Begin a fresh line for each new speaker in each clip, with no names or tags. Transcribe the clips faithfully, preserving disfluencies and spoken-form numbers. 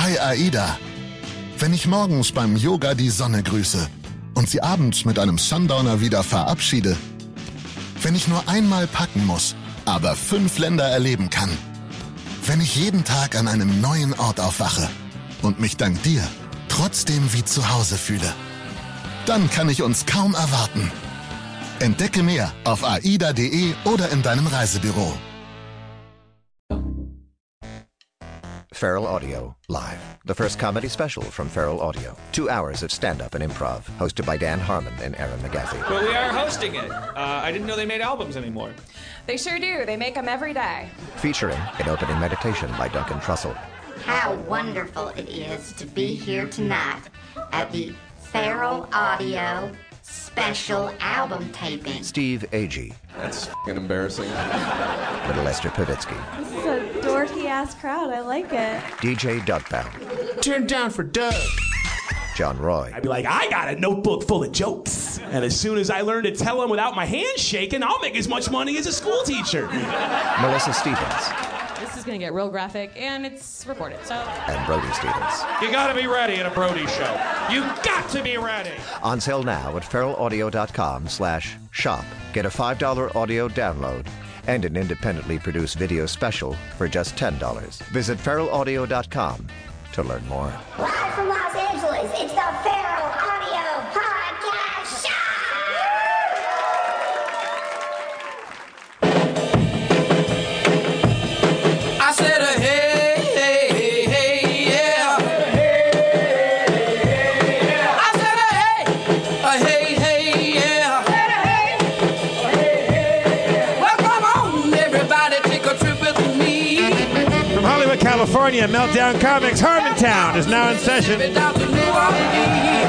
Hi Aida. Wenn ich morgens beim Yoga die Sonne grüße und sie abends mit einem Sundowner wieder verabschiede. Wenn ich nur einmal packen muss, aber fünf Länder erleben kann. Wenn ich jeden Tag an einem neuen Ort aufwache und mich dank dir trotzdem wie zu Hause fühle. Dann kann ich uns kaum erwarten. Entdecke mehr auf aida punkt de oder in deinem Reisebüro.
Feral Audio, live. The first comedy special from Feral Audio. Two hours of stand-up and improv, hosted by Dan Harmon and Aaron McGathy.
But we are hosting it. Uh, I didn't know they made albums anymore.
They sure do. They make them every day.
Featuring an opening meditation by Duncan Trussell.
How wonderful it is to be here tonight at the Feral Audio special album taping.
Steve Agee.
That's f***ing embarrassing.
Little Lester Pavitsky.
This is a dorky-ass crowd. I like it.
D J Doug Pound.
Turn down for Doug.
John Roy.
I'd be like, I got a notebook full of jokes. And as soon as I learn to tell them without my hands shaking, I'll make as much money as a school teacher.
Melissa Stevens.
This is going to get real graphic, and it's recorded, so...
And Brody Stevens.
You gotta be ready at a Brody show. You got to be ready.
On sale now at feralaudio.com slash shop. Get a five dollar audio download and an independently produced video special for just ten dollars. Visit feralaudio dot com to learn more.
Live from Los Angeles, it's the Feral Audio Podcast Show!
I said a hey, hey, hey, hey, yeah. I said a hey, a hey, hey, yeah. Well, come on, everybody, take a trip with me.
From Hollywood, California, Meltdown Comics, Harmontown is now in session.
Down to New Orleans.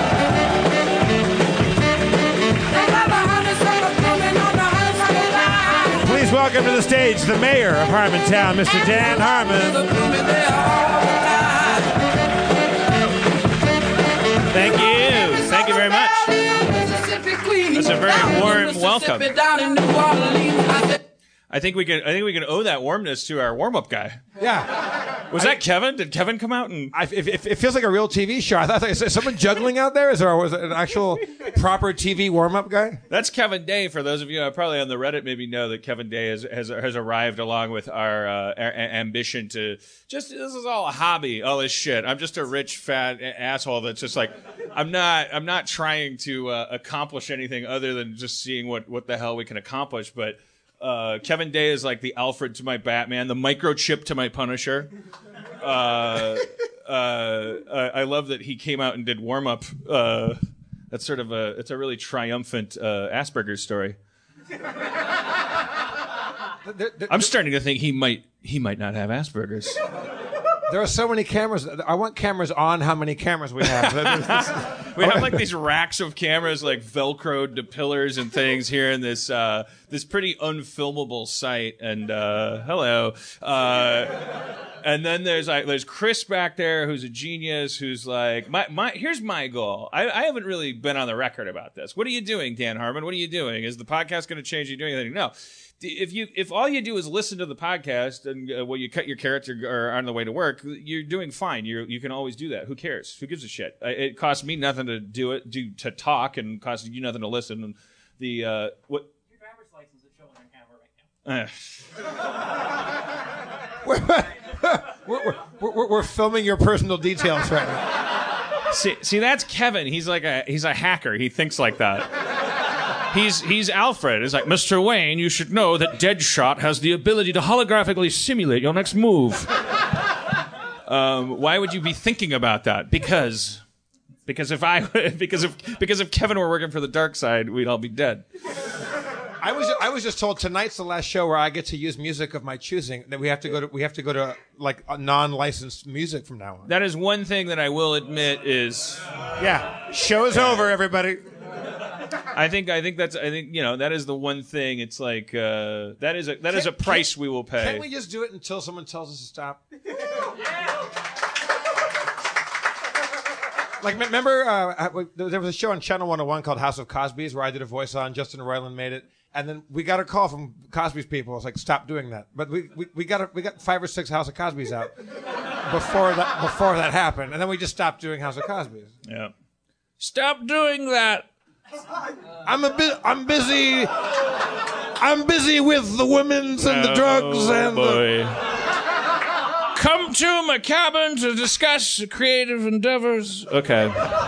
Please welcome to the stage the mayor of Harmontown, Mister Dan Harmon.
Thank you. Thank you very much. That's a very warm welcome. I think we can. I think we can owe that warmness to our warm-up guy.
Yeah.
Was I, that Kevin? Did Kevin come out and?
I, it, it feels like a real T V show. I thought, is someone juggling out there? Is there was it an actual proper T V warm-up guy?
That's Kevin Day. For those of you uh, probably on the Reddit, maybe know that Kevin Day has has, has arrived along with our, uh, our ambition to just. This is all a hobby. All this shit. I'm just a rich fat asshole that's just like. I'm not. I'm not trying to uh, accomplish anything other than just seeing what what the hell we can accomplish, but. Uh, Kevin Day is like the Alfred to my Batman, the microchip to my Punisher. Uh, uh, I love that he came out and did warm up. Uh, that's sort of a it's a really triumphant uh, Asperger's story. I'm starting to think he might he might not have Asperger's.
There are so many cameras. I want cameras on how many cameras we have.
We have like these racks of cameras like Velcroed to pillars and things here in this uh, this pretty unfilmable site. And uh, hello. Uh, and then there's like there's Chris back there who's a genius who's like my my here's my goal. I, I haven't really been on the record about this. What are you doing, Dan Harmon? What are you doing? Is the podcast going to change? Are you doing anything? No. If you if all you do is listen to the podcast and uh, well you cut your carrots or are on the way to work, you're doing fine. You you can always do that. Who cares? Who gives a shit? It costs me nothing to do it, do to talk, and costs you nothing to listen. And the uh, what
your driver's license is showing on camera right
now. we're, we're, we're, we're filming your personal details right now.
See see that's Kevin. He's like a he's a hacker. He thinks like that. He's he's Alfred. It's like, Mister Wayne, you should know that Deadshot has the ability to holographically simulate your next move. um, why would you be thinking about that? Because, because if I because if because if Kevin were working for the dark side, we'd all be dead.
I was I was just told tonight's the last show where I get to use music of my choosing. That we have to go to we have to go to like a non-licensed music from now on.
That is one thing that I will admit is,
yeah, show's over, everybody.
I think I think that's I think you know that is the one thing. It's like uh, that is a that can, is a price
can,
we will pay.
Can't we just do it until someone tells us to stop? Like remember, uh, there was a show on Channel one oh one called House of Cosby's where I did a voice on. Justin Roiland made it, and then we got a call from Cosby's people. It's like, stop doing that. But we we, we got a, we got five or six House of Cosby's out. before that before that happened, and then we just stopped doing House of Cosby.
Yeah. Stop doing that.
I'm a bit. I'm busy. I'm busy with the women's and the drugs
oh,
and
boy.
the.
Come to my cabin to discuss creative endeavors. Okay.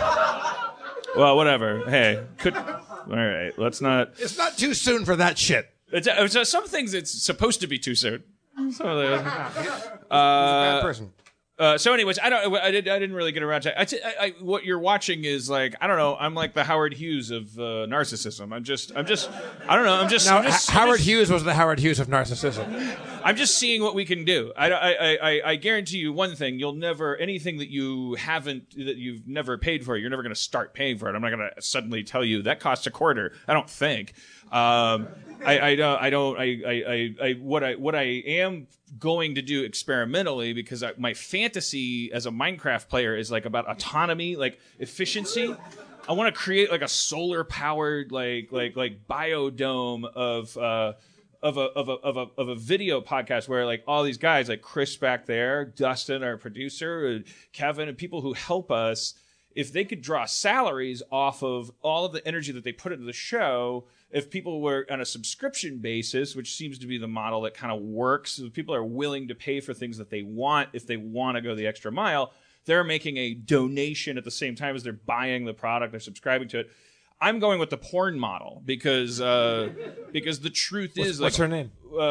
Well, whatever. Hey, could. All right. Let's not.
It's not too soon for that shit.
It's, it's uh, some things it's supposed to be too soon. Some of the,
uh, He's a
uh,
bad person.
Uh, so, anyways, I don't. I, did, I didn't really get around to. I, I, I, what you're watching is like I don't know. I'm like the Howard Hughes of uh, narcissism. I'm just. I'm just. I don't know. I'm just.
Now,
I'm just
H- Howard
I'm just,
Hughes was the Howard Hughes of narcissism.
I'm just seeing what we can do. I, I, I, I guarantee you one thing: you'll never anything that you haven't that you've never paid for. You're never going to start paying for it. I'm not going to suddenly tell you that costs a quarter. I don't think. Um, I, I don't. I don't. I, I, I, what I, what I am going to do experimentally, because I, my fantasy as a Minecraft player is like about autonomy, like efficiency. I want to create like a solar powered, like, like, like biodome of, uh, of a, of a, of a, of a video podcast where like all these guys, like Chris back there, Dustin, our producer, Kevin, and people who help us, if they could draw salaries off of all of the energy that they put into the show, if people were on a subscription basis, which seems to be the model that kind of works, if people are willing to pay for things that they want, if they want to go the extra mile, they're making a donation at the same time as they're buying the product, they're subscribing to it. I'm going with the porn model because uh, because the truth
what's,
is,
what's
like,
her name?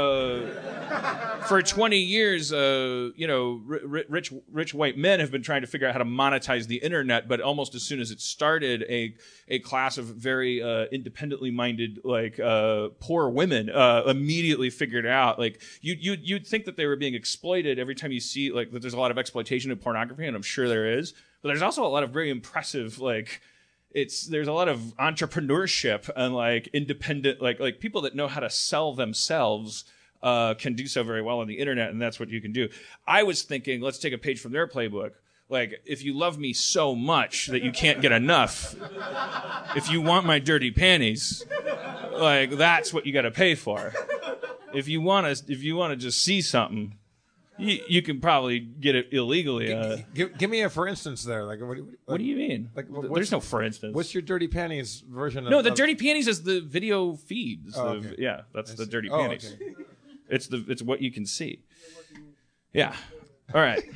Uh, for twenty years, uh, you know, r- rich rich white men have been trying to figure out how to monetize the internet, but almost as soon as it started, a a class of very uh, independently minded, like uh, poor women, uh, immediately figured out. Like you you you'd think that they were being exploited every time you see like that. There's a lot of exploitation of pornography, and I'm sure there is, but there's also a lot of very impressive like. It's there's a lot of entrepreneurship and like independent like like people that know how to sell themselves uh, can do so very well on the internet, and that's what you can do. I was thinking, let's take a page from their playbook. Like, if you love me so much that you can't get enough, if you want my dirty panties, like that's what you got to pay for. If you want to, if you want to just see something. You, you can probably get it illegally. Uh,
give, give me a for instance there. Like, what, like,
what do you mean?
Like,
there's no for instance.
What's your Dirty Panties version of
No, the
of,
Dirty Panties is the video feed. It's
oh,
the,
okay.
Yeah, that's I the see. Dirty
oh,
Panties.
Okay.
It's the it's what you can see. Yeah. All right.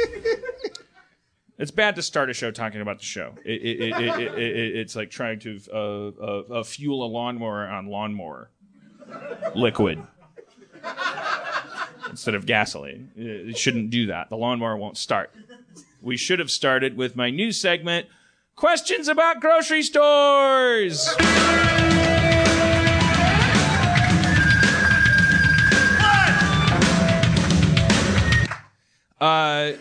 It's bad to start a show talking about the show. It, it, it, it, it, it, it's like trying to uh, uh, uh, fuel a lawnmower on lawnmower liquid. Instead of gasoline. It shouldn't do that. The lawnmower won't start. We should have started with my new segment, Questions About Grocery Stores. Uh,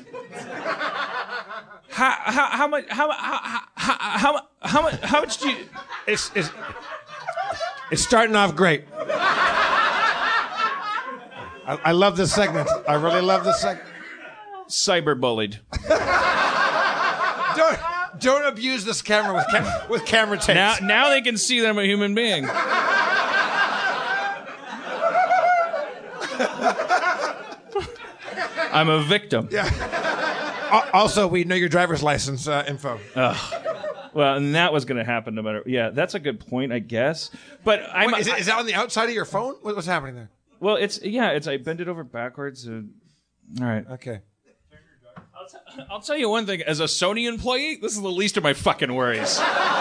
how, how, how much, how, how, how, how, how much, how much do you...
It's, it's, it's starting off great. I, I love this segment. I really love this segment.
Cyberbullied.
don't don't abuse this camera with cam- with camera tapes.
Now now they can see that I'm a human being. I'm a victim.
Yeah. Also, we know your driver's license uh, info.
Ugh. Well, and that was going to happen no matter. Yeah, that's a good point, I guess. But I'm.
Wait, is, it, is that on the outside of your phone? What, what's happening there?
Well, it's yeah, it's I bend it over backwards. And, all right.
Okay.
I'll, t- I'll tell you one thing. As a Sony employee, this is the least of my fucking worries.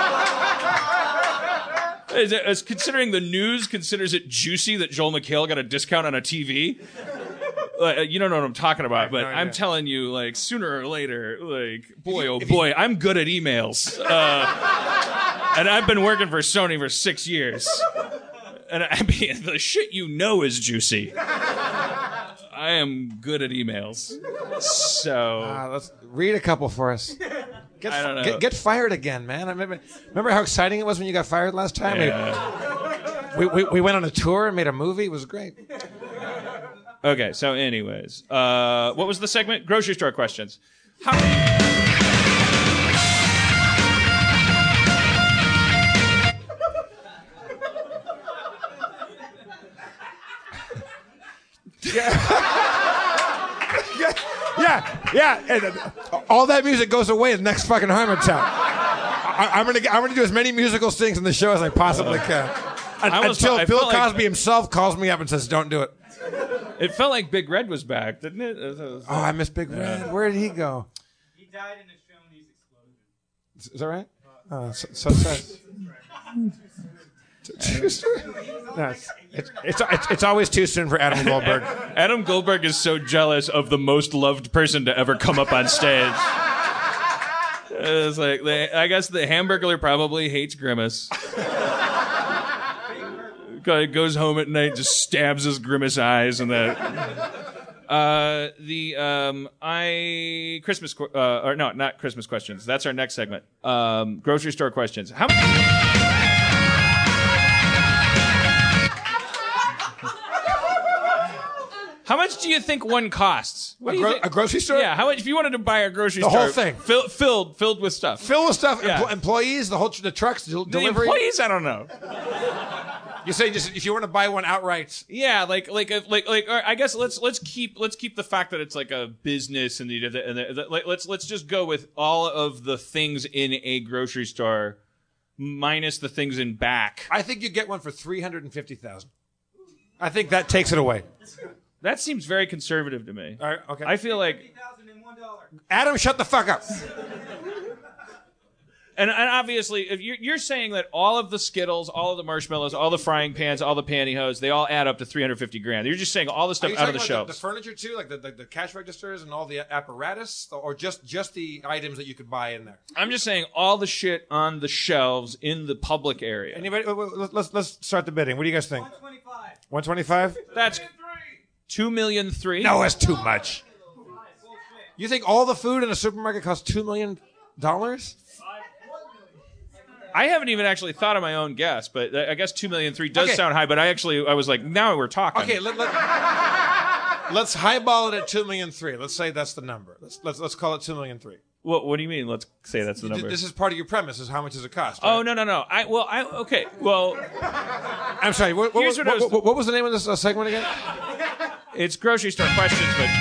as, as considering the news considers it juicy that Joel McHale got a discount on a T V. Uh, you don't know what I'm talking about, but no I'm telling you, like sooner or later, like boy, oh boy, I'm good at emails, uh, and I've been working for Sony for six years. And I mean, the shit you know is juicy. I am good at emails. So.
Uh, let's read a couple for us. Get,
I don't know.
Get, get fired again, man. I remember, remember how exciting it was when you got fired last time?
Yeah.
We, we, we went on a tour and made a movie. It was great.
Okay, so anyways. Uh, what was the segment? Grocery store questions. How...
Yeah. yeah. Yeah. Yeah, and, uh, all that music goes away the next fucking Harmontown. I, I'm gonna I'm gonna do as many musical things in the show as I possibly can. Un-
almost
until
felt- I
Bill
felt
Cosby
like-
himself calls me up and says, "Don't do it."
It felt like Big Red was back, didn't it? It was-
Oh, I miss Big Red. Where did he go?
He died in a Shoney's explosion.
Is, is that right? Oh, so, so sad. Too soon? No, it's, it's, it's, it's, it's always too soon for Adam Goldberg.
Adam Goldberg is so jealous of the most loved person to ever come up on stage. It's like, they, I guess the Hamburglar probably hates Grimace. Guy goes home at night, just stabs his Grimace eyes, and that. Uh, the um, I Christmas qu- uh, or no, not Christmas questions. That's our next segment. Um, grocery store questions. How many? How much do you think one costs? What
A,
do you
gro-
think?
a grocery store?
Yeah, how much? If you wanted to buy a grocery
The
store,
whole thing.
fill, filled, filled, filled with stuff.
Filled with stuff.
Yeah.
Empl- employees, the whole tr- the trucks, the
The
delivery.
employees, I don't know.
You say just if you want to buy one outright.
Yeah, like like if- like like. I guess let's let's keep let's keep the fact that it's like a business and the, and the, the like, let's let's just go with all of the things in a grocery store, minus the things in back.
I think you get one for three hundred and fifty thousand. I think that takes it away.
That seems very conservative to me.
All right, okay.
I feel like
fifty thousand and one dollar.
Adam, shut the fuck up.
And, and obviously, if you're, you're saying that all of the Skittles, all of the marshmallows, all the frying pans, all the pantyhose, they all add up to three hundred fifty grand. You're just saying all the
Are
stuff
you
out of
talking
the
about
shelves.
The, the furniture too, like the, the, the cash registers and all the apparatus, or just just the items that you could buy in there?
I'm just saying all the shit on the shelves in the public area.
Anybody? wait, wait, Let's let's start the bidding. What do you guys think?
one twenty-five.
One twenty-five?
That's two million three.
No, that's too much. You think all the food in a supermarket costs two million dollars?
I haven't even actually thought of my own guess, but I guess two million three does
Okay.
sound high. But I actually, I was like, now we're talking.
Okay, let, let, let's highball it at two million three. Let's say that's the number. Let's let's let's call it two million three.
What What do you mean? Let's say that's the number.
This is part of your premise. Is how much does it cost?
Oh
right?
no no no! I well I okay well
I'm sorry. What, what,
Here's
what,
what I was-
what, what, what was the name of this uh, segment again?
it's grocery store questions, but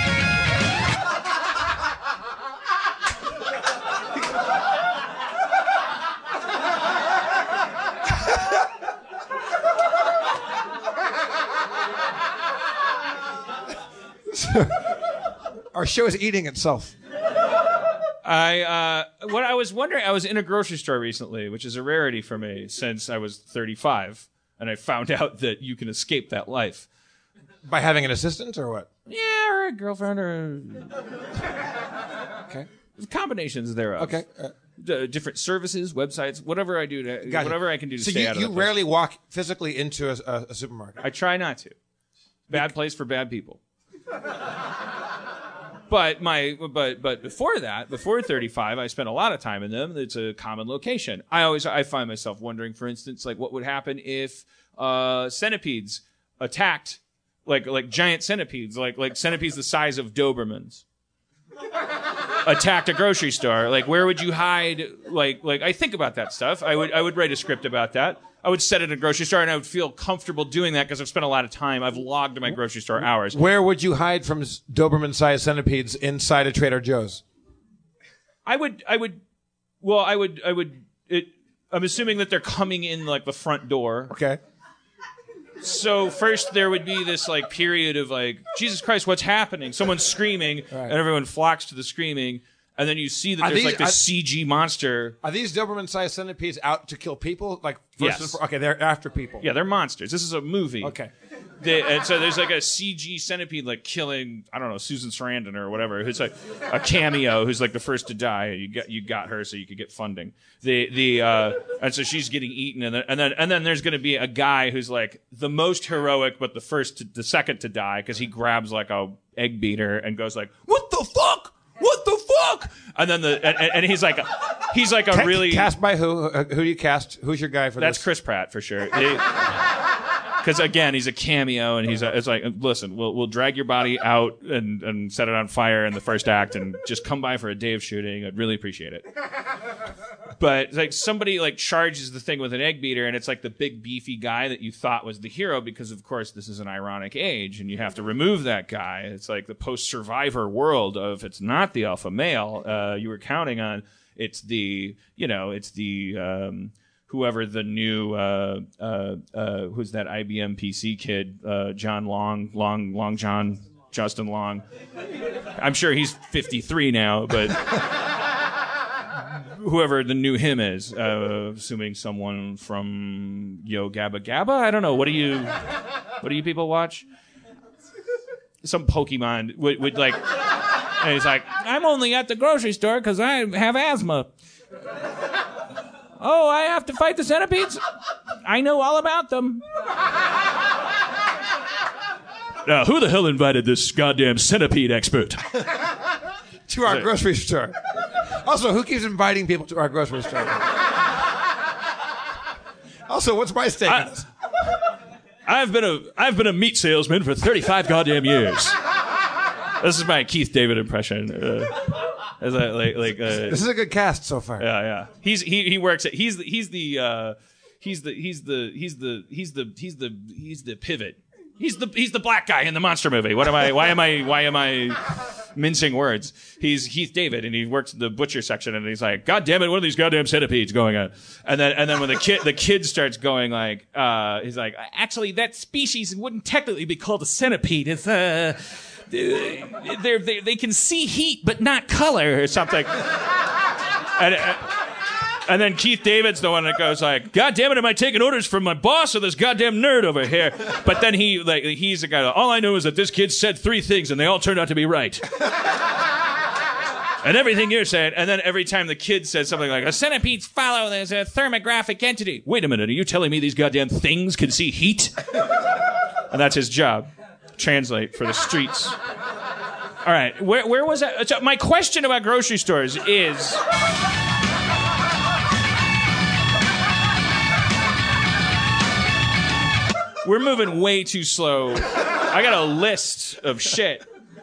Our show is eating itself.
I uh, what I was wondering, I was in a grocery store recently, which is a rarity for me since I was thirty-five, and I found out that you can escape that life.
By having an assistant or what?
Yeah, or a girlfriend, or
Okay.
combinations thereof.
Okay. Uh,
D- different services, websites, whatever I do, to,
Gotcha.
whatever I can do to
so
stay
you,
out of
you
that place.
rarely walk physically into a, a, a supermarket.
I try not to. Bad place for bad people. But my but but before that, before thirty-five, I spent a lot of time in them. It's a common location. I always I find myself wondering, for instance, like what would happen if uh, centipedes attacked, like like giant centipedes, like like centipedes the size of Dobermans, attacked a grocery store. Like where would you hide? Like like I think about that stuff. I would I would write a script about that. I would set it in a grocery store, and I would feel comfortable doing that because I've spent a lot of time. I've logged my grocery store hours.
Where would you hide from s- Doberman-sized centipedes inside a Trader Joe's?
I would, I would, well, I would, I would. It, I'm assuming that they're coming in like the front door.
Okay.
So first there would be this like period of like, Jesus Christ, what's happening? Someone's screaming,
Right.
and everyone flocks to the screaming, and then you see that
Are
there's
these-
like this
are-
C G monster.
Are these Doberman-sized centipedes out to kill people? Like first
Yes.
and for- okay, they're after people.
Yeah, they're monsters. This is a movie.
Okay.
They, and so there's like a C G centipede like killing, I don't know, Susan Sarandon or whatever. Who's like a cameo who's like the first to die. You got you got her so you could get funding. The the uh, and so she's getting eaten, and then and then and then there's going to be a guy who's like the most heroic but the first to, the second to die because he grabs like a egg beater and goes like, what the fuck? What the fuck? And then the and, and he's like he's like a
Ca-
really
cast by who? Uh, Who do you cast? Who's your guy for
that's
this?
Chris Pratt for sure. Because again, he's a cameo, and he's a, it's like, listen, we'll we'll drag your body out and, and set it on fire in the first act, and just come by for a day of shooting. I'd really appreciate it. But like somebody like charges the thing with an egg beater, and it's like the big beefy guy that you thought was the hero because, of course, this is an ironic age, and you have to remove that guy. It's like the post-Survivor world of it's not the alpha male uh, you were counting on. It's the you know it's the um, whoever the new uh, uh, uh, who's that I B M P C kid uh, John Long Long Long John Justin Long. I'm sure he's fifty-three now, but. Whoever the new him is, uh, assuming someone from Yo Gabba Gabba. I don't know. What do you, what do you people watch? Some Pokemon would, would like, and he's like, I'm only at the grocery store because I have asthma. Oh, I have to fight the centipedes? I know all about them. Now, who the hell invited this goddamn centipede expert?
To our grocery store. Also, who keeps inviting people to our grocery store? Also, what's my stake in this?
I've been a I've been a meat salesman for thirty-five goddamn years. This is my Keith David impression. Uh, as I, like like uh,
this is a good cast so far.
Yeah, yeah. He's he he works at he's the, he's the uh, he's the he's the he's the he's the he's the he's the pivot. He's the he's the black guy in the monster movie. What am I? Why am I? Why am I mincing words? He's Keith David, and he works in the butcher section, and he's like, "God damn it, what are these goddamn centipedes going on?" And then and then when the kid the kid starts going like, uh, he's like, "Actually, that species wouldn't technically be called a centipede. It's uh, they're, they they can see heat but not color or something." And. Uh, And then Keith David's the one that goes like, God damn it, am I taking orders from my boss or this goddamn nerd over here? But then he, like, he's the guy that, all I know is that this kid said three things and they all turned out to be right. And everything you're saying, and then every time the kid says something like, a centipedes follow, there's a thermographic entity. Wait a minute, are you telling me these goddamn things can see heat? And that's his job. Translate for the streets. All right, where, where was that? So my question about grocery stores is... We're moving way too slow. I got a list of shit.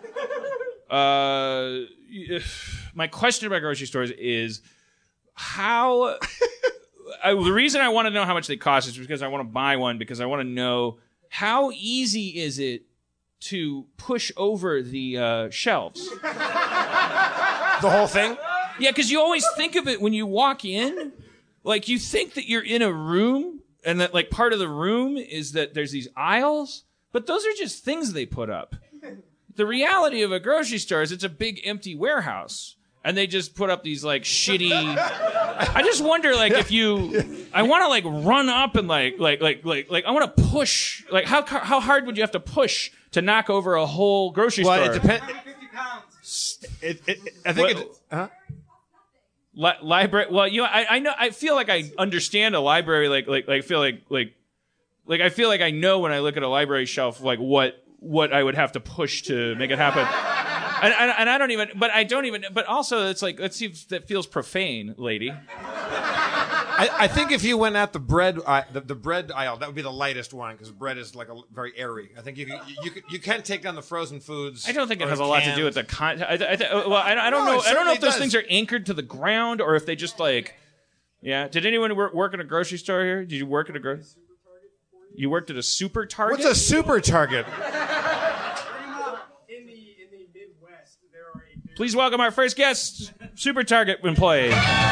Uh, my question about grocery stores is how... I, the reason I want to know how much they cost is because I want to buy one, because I want to know how easy is it to push over the uh, shelves.
The whole thing?
Yeah, because you always think of it when you walk in. Like, you think that you're in a room... And that, like, part of the room is that there's these aisles, but those are just things they put up. The reality of a grocery store is it's a big empty warehouse, and they just put up these, like, shitty... I just wonder, like, if you... I want to, like, run up and, like, like, like, like, like I want to push... Like, how how hard would you have to push to knock over a whole grocery
well,
store?
It depends. It, it, it, I think
What-
it... Huh?
Li- library. Well, you know, I, I know. I feel like I understand a library. Like, like, like, feel like, like, like, I feel like I know when I look at a library shelf, like what, what I would have to push to make it happen. and, and, and I don't even. But I don't even. But also, it's like, let's see if that feels profane, lady.
I, I think if you went at the bread uh, the, the bread aisle, that would be the lightest one because bread is like a very airy. I think you can, you, you, you can take down the frozen foods.
I don't think it
or
has a lot to
canned.
do with the con. I, I, I, well, I, I don't
No,
know.
it
I don't know if
certainly
those
does.
things are anchored to the ground or if they just like. Yeah. Did anyone work, work at a grocery store here? Did you work at a grocery? You worked at a super Target.
What's a super Target?
In the in the Midwest, there are a
Please welcome our first guest, Super Target employee.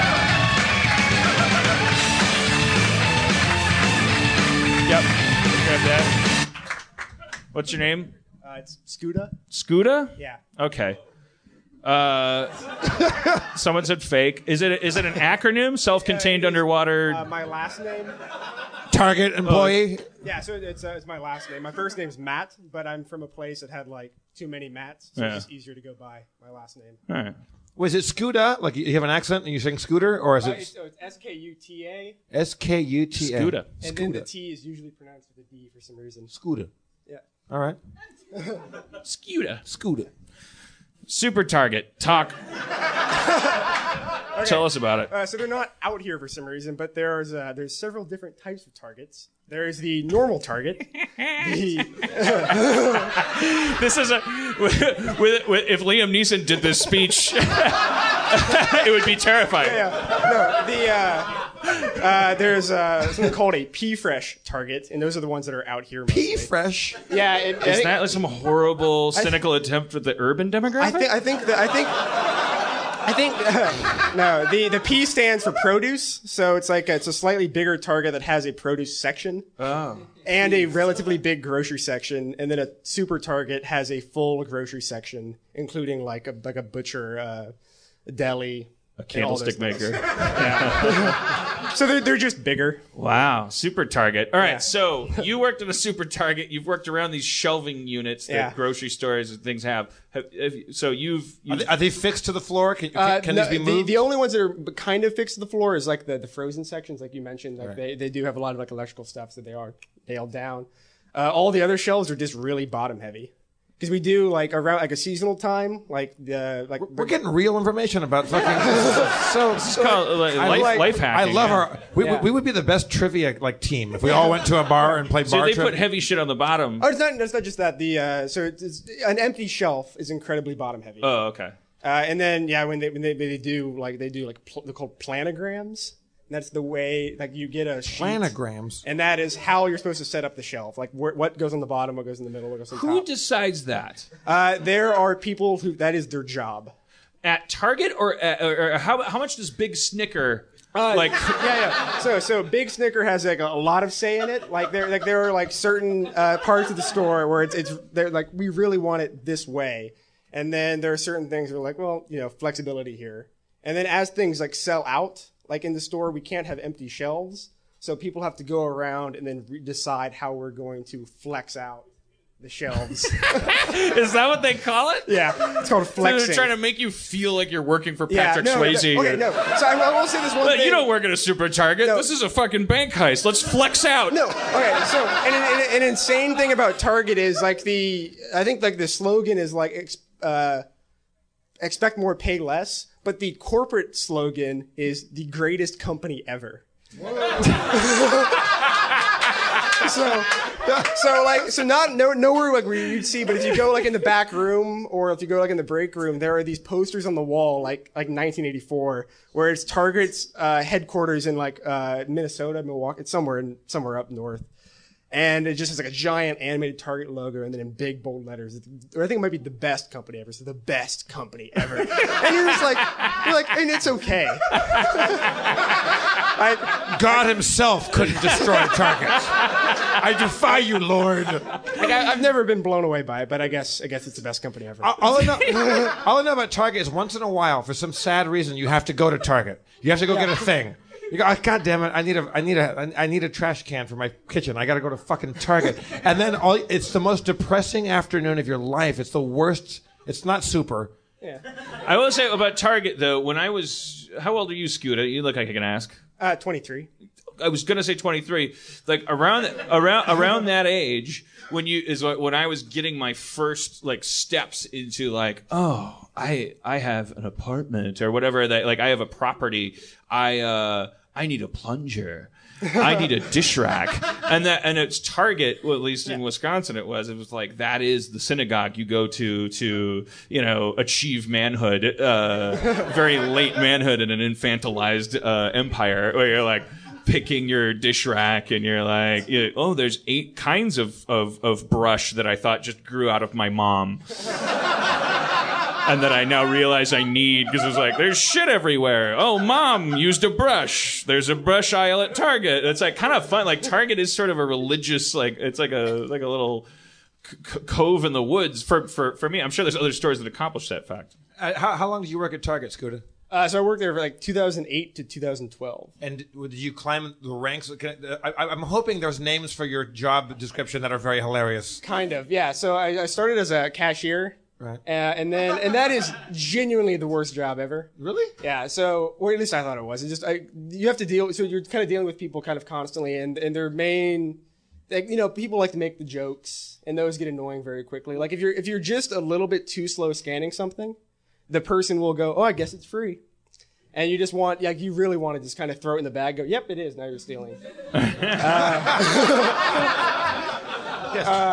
Yep. Grab that. What's your name?
Uh, it's Scuda.
Scuda?
Yeah.
Okay. Uh, someone said fake. Is it is it an acronym? Self-contained
Uh,
underwater.
Uh, my last name.
Target employee.
Yeah, so it's uh, it's my last name. My first name's Matt, but I'm from a place that had like too many Matts, so
Yeah.
it's just easier to go by my last name.
All right.
Was it Scuda? Like you have an accent and you sing scooter, or is
Uh,
it
it's, oh, it's S K U T A,
S K U T A?
Scuda.
and then the T is usually pronounced with a D for some reason.
Scuda.
Yeah.
All right.
Scuda.
Scuda.
Super Target. Talk. Tell us about it.
Uh, so they're not out here for some reason, but there's uh, there's several different types of targets. There is the normal target. the,
This is a with, with, with, if Liam Neeson did this speech, it would be terrifying.
Yeah, yeah. No, the uh, uh, there's uh, something called a P-Fresh Target, and those are the ones that are out here.
P-Fresh?
Yeah. It,
Is that like some horrible, cynical th- attempt with the urban demographic?
I think. I think. That, I think. I think uh, no. The the P stands for produce, so it's like a, it's a slightly bigger Target that has a produce section.
Oh.
And a relatively big grocery section, and then a super Target has a full grocery section, including like a like a butcher, uh, a deli,
a candlestick maker.
Yeah. So they're they're just bigger.
Wow, super Target. All right,
Yeah.
so you worked at a super Target. You've worked around these shelving units that
Yeah.
grocery stores and things have. have, have you- so you've, you've
Are they, are they fixed to the floor? Can, can,
Uh,
can
no,
these be
the,
moved?
the only ones that are kind of fixed to the floor is like the, the frozen sections, like you mentioned. Like
Right.
they, they do have a lot of like electrical stuff, so they are nailed down. Uh, all the other shelves are just really bottom heavy. Because we do like around like a seasonal time, like the like
We're getting real information about fucking. so
It's called like,
I
life,
like-
life
I
hacking.
love
yeah.
our. We,
Yeah.
we would be the best trivia like team if we all went to a bar and played
So
bar
they
trivia.
put heavy shit on the bottom.
Oh, it's not. It's not just that. The uh, so it's, it's an empty shelf is incredibly bottom heavy.
Oh, okay.
Uh, and then yeah, when they when they, they do like they do like pl- they're called planograms. And that's the way like you get a sheet,
Planograms.
and that is how you're supposed to set up the shelf. Like wh- what goes on the bottom, what goes in the middle, what goes on
Who
top.
decides that?
Uh, there are people who that is their job.
At Target or, at, or or how how much does Big Snicker
Uh,
like?
yeah, yeah. So, so Big Snicker has like a, a lot of say in it. Like there, like there are like certain uh, parts of the store where it's it's they're like we really want it this way, and then there are certain things where like well you know flexibility here, and then as things like sell out, like in the store we can't have empty shelves, so people have to go around and then re- decide how we're going to flex out the shelves.
Is that what they call it?
Yeah, it's called
So
flexing.
they're trying to make you feel like you're working for
Yeah,
Patrick
no, no,
Swayze.
okay, no. So I, I will say this one
But
thing.
you don't work at a super Target.
No.
This is a fucking bank heist. Let's flex out.
No. Okay. So, and an, an, an insane thing about Target is like the, I think like the slogan is like, ex, uh, expect more, pay less. But the corporate slogan is the greatest company ever. so, so like, so not no, nowhere like where you'd see, but if you go like in the back room or if you go like in the break room, there are these posters on the wall, like like nineteen eighty-four, where it's Target's uh, headquarters in like uh, Minnesota, Milwaukee, it's somewhere in somewhere up north, and it just has like a giant animated Target logo, and then in big bold letters, I think it might be the best company ever. So the best company ever, and you're just like, you're like, and it's okay. I,
God himself couldn't destroy Target. I defy you, Lord.
Like I, I've never been blown away by it, but I guess I guess it's the best company ever.
All, all I know, all I know about Target is once in a while, for some sad reason, you have to go to Target. You have to go get a thing. You go, oh, God damn it! I need a, I need a, I need a trash can for my kitchen. I got to go to fucking Target. And then all, it's the most depressing afternoon of your life. It's the worst. It's not super.
Yeah.
I will say about Target though. When I was, how old are you, Scooter? You look like I can ask.
Uh, twenty-three.
I was gonna say twenty-three. Like around around around that age, when you is when I was getting my first like steps into like, oh, I I have an apartment or whatever that like I have a property. I uh I need a plunger. I need a dish rack. And that and it's Target, well, at least in Wisconsin it was. It was like that is the synagogue you go to to, you know, achieve manhood, uh very late manhood in an infantilized uh empire where you're like picking your dish rack and you're like, you know, oh, there's eight kinds of, of, of brush that I thought just grew out of my mom. And that I now realize I need because it's like, there's shit everywhere. Oh, mom used a brush. There's a brush aisle at Target. It's like kind of fun. Like Target is sort of a religious, like, it's like a, like a little c- cove in the woods for, for, for me. I'm sure there's other stores that accomplish that fact.
Uh, how, how long did you work at Target, Scooter?
Uh, so I worked there for like two thousand eight to two thousand twelve.
And did you climb the ranks? Can I, I, I'm hoping there's names for your job description that are very hilarious.
Kind of, yeah. So I, I started as a cashier.
Right.
Uh, and then, and that is genuinely the worst job ever.
Really?
Yeah. So, or at least I thought it was. It's just, I, you have to deal, so you're kind of dealing with people kind of constantly, and, and their main, like, you know, people like to make the jokes, and those get annoying very quickly. Like, if you're, if you're just a little bit too slow scanning something, the person will go, oh, I guess it's free. And you just want, like, you really want to just kind of throw it in the bag, go, yep, it is, now you're stealing. uh,
yes.
uh,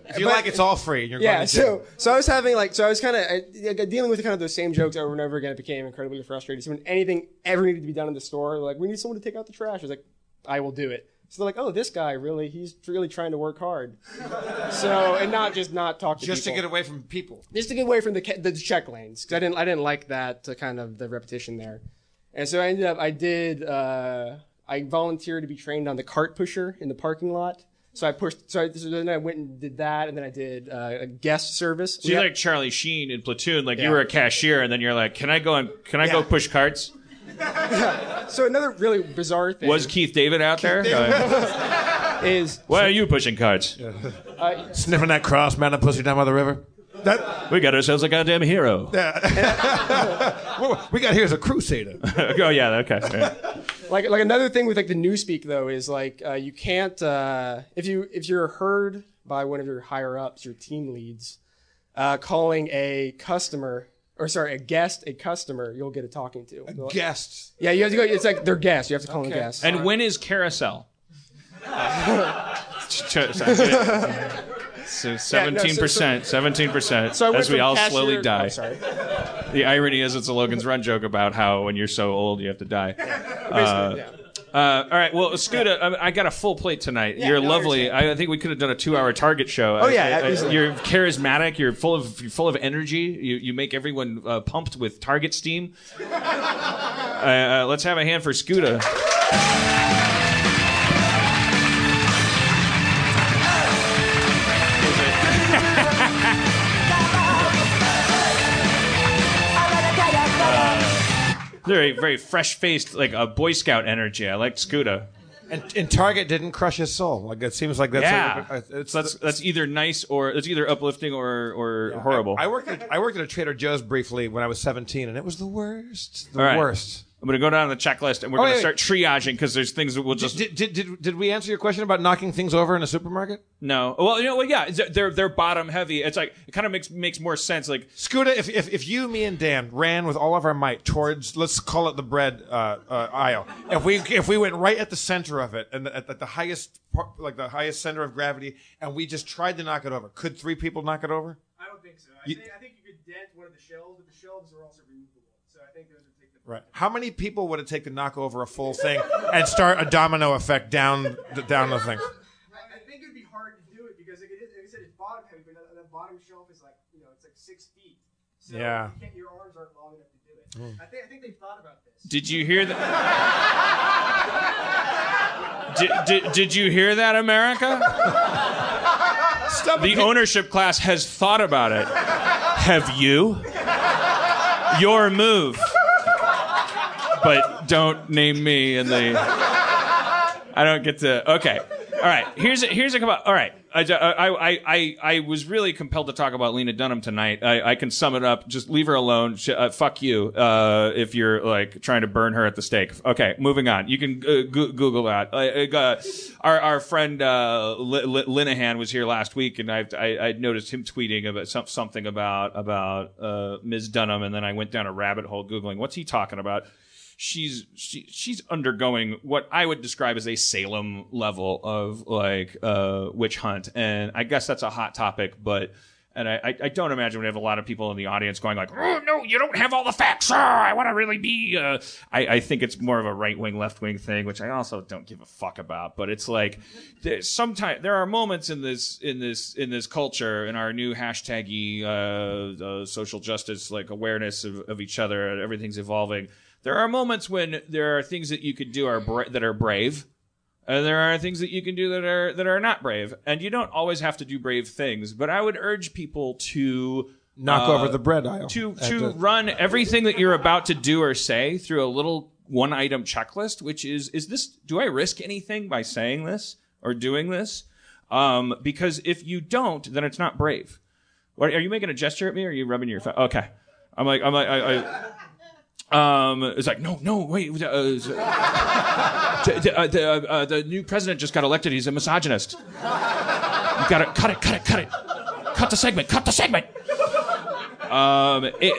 If you
but,
like, it's all free. You're
yeah.
going to
So so I was having like so I was kind of dealing with kind of those same jokes over and over again. It became incredibly frustrating. So when anything ever needed to be done in the store, they're like, we need someone to take out the trash. I was like, I will do it. So they're like, oh, this guy really, he's really trying to work hard. So, and not just not talk to
Just
people.
to get away from people.
Just to get away from the the check lanes. Because I didn't, I didn't like that, uh, kind of the repetition there. And so I ended up, I did, uh, I volunteered to be trained on the cart pusher in the parking lot. So I pushed, so, I, so then I went and did that, and then I did uh, a guest service.
So you're like Charlie Sheen in Platoon, like
Yeah.
you were a cashier, and then you're like, can I go and can I
Yeah.
go push carts?
So another really bizarre thing.
Was Keith David out there? Uh,
is
why are you pushing carts?
Uh,
Sniffing that cross, man, and pussy down by the river. That
we got ourselves a goddamn hero.
we got here as a crusader.
Oh yeah, okay. Yeah.
Like like another thing with like the newspeak though is like uh, you can't uh, if you if you're heard by one of your higher ups, your team leads, uh, calling a customer or sorry a guest a customer, you'll get a talking to.
A guest.
Yeah, you have to go. It's like they're guests. You have to call
Okay.
them guests.
And when is carousel? So seventeen percent, seventeen percent,
So I went
as we
from
all
cashier-
slowly die.
Oh, sorry.
The irony is, it's a Logan's Run joke about how when you're so old you have to die. Uh,
yeah.
uh, all right, well, Scooter, I, I got a full plate tonight.
Yeah,
you're
no, I
lovely. I, I think we could have done a two-hour Target show.
Oh, yeah,
I, I,
easily.
you're charismatic. You're full of you're full of energy. You you make everyone uh, pumped with Target steam. Uh, uh, let's have a hand for Scooter. Very, very fresh-faced, like a Boy Scout energy. I like Scooter.
And, and Target didn't crush his soul. Like it seems like that's
Yeah,
like, it's,
that's that's either nice or it's either uplifting or or
Yeah,
horrible.
I, I worked at, I worked at a Trader Joe's briefly when I was seventeen, and it was the worst. The
All right.
worst.
I'm going to go down the checklist and we're
Oh,
going to
wait,
start triaging because there's things that we'll just
Did, did, did, did we answer your question about knocking things over in a supermarket?
no. Well, you know, well, yeah, they're they're bottom heavy. It's like it kind of makes makes more sense. Like
Scooter, if, if if you, me, and Dan ran with all of our might towards, let's call it the bread uh, uh, aisle, if we if we went right at the center of it and at, at the highest par- like the highest center of gravity, and we just tried to knock it over, could three people knock it over?
I don't think so. I,
You-
think, I think you could dent one of the shelves, but the shelves are also removable. So I think those would take the.
Right. How many people would it take to knock over a full thing and start a domino effect down the, down the thing?
I think it would be hard to do it because like, it is, like I said, it's bottom heavy, but that, that bottom shelf is like you know it's like six feet. So
Yeah.
you can't, your arms aren't long enough to do it.
Mm.
I think I think they've thought about this.
Did you hear that? did, did, did you hear that, America? The ownership class has thought about it. Have you? Your move. But don't name me in the. I don't get to. Okay. All right. Here's a, here's a couple. All right. I, I, I, I, I was really compelled to talk about Lena Dunham tonight. I, I can sum it up. Just leave her alone. She, uh, fuck you. Uh, if you're like trying to burn her at the stake. Okay. Moving on. You can uh, go- Google that. Uh, uh, our our friend uh, L- L- Linehan was here last week, and I I, I noticed him tweeting about some, something about about uh, Miz Dunham, and then I went down a rabbit hole googling what's he talking about. She's she, she's undergoing what I would describe as a Salem level of like uh, witch hunt, and I guess that's a hot topic. But and I, I don't imagine we have a lot of people in the audience going like, "Oh no, you don't have all the facts. Oh, I want to really be." Uh. I, I think it's more of a right wing, left wing thing, which I also don't give a fuck about. But it's like sometimes there are moments in this in this in this culture in our new hashtaggy uh, uh, social justice like awareness of, of each other. Everything's evolving. There are moments when there are things that you could do are bra- that are brave, and there are things that you can do that are that are not brave. And you don't always have to do brave things. But I would urge people to
Knock
uh,
over the bread aisle.
to
At
to
the-
run everything that you're about to do or say through a little one item checklist, which is is this do I risk anything by saying this or doing this? Um, because if you don't, then it's not brave. What, are you making a gesture at me, or are you rubbing your face? Okay, I'm like I'm like I. I Um, it's like, no, no, wait. Uh, uh, the, uh, the, uh, the new president just got elected. He's a misogynist. You gotta cut it, cut it, cut it. Cut the segment, cut the segment. Um, it,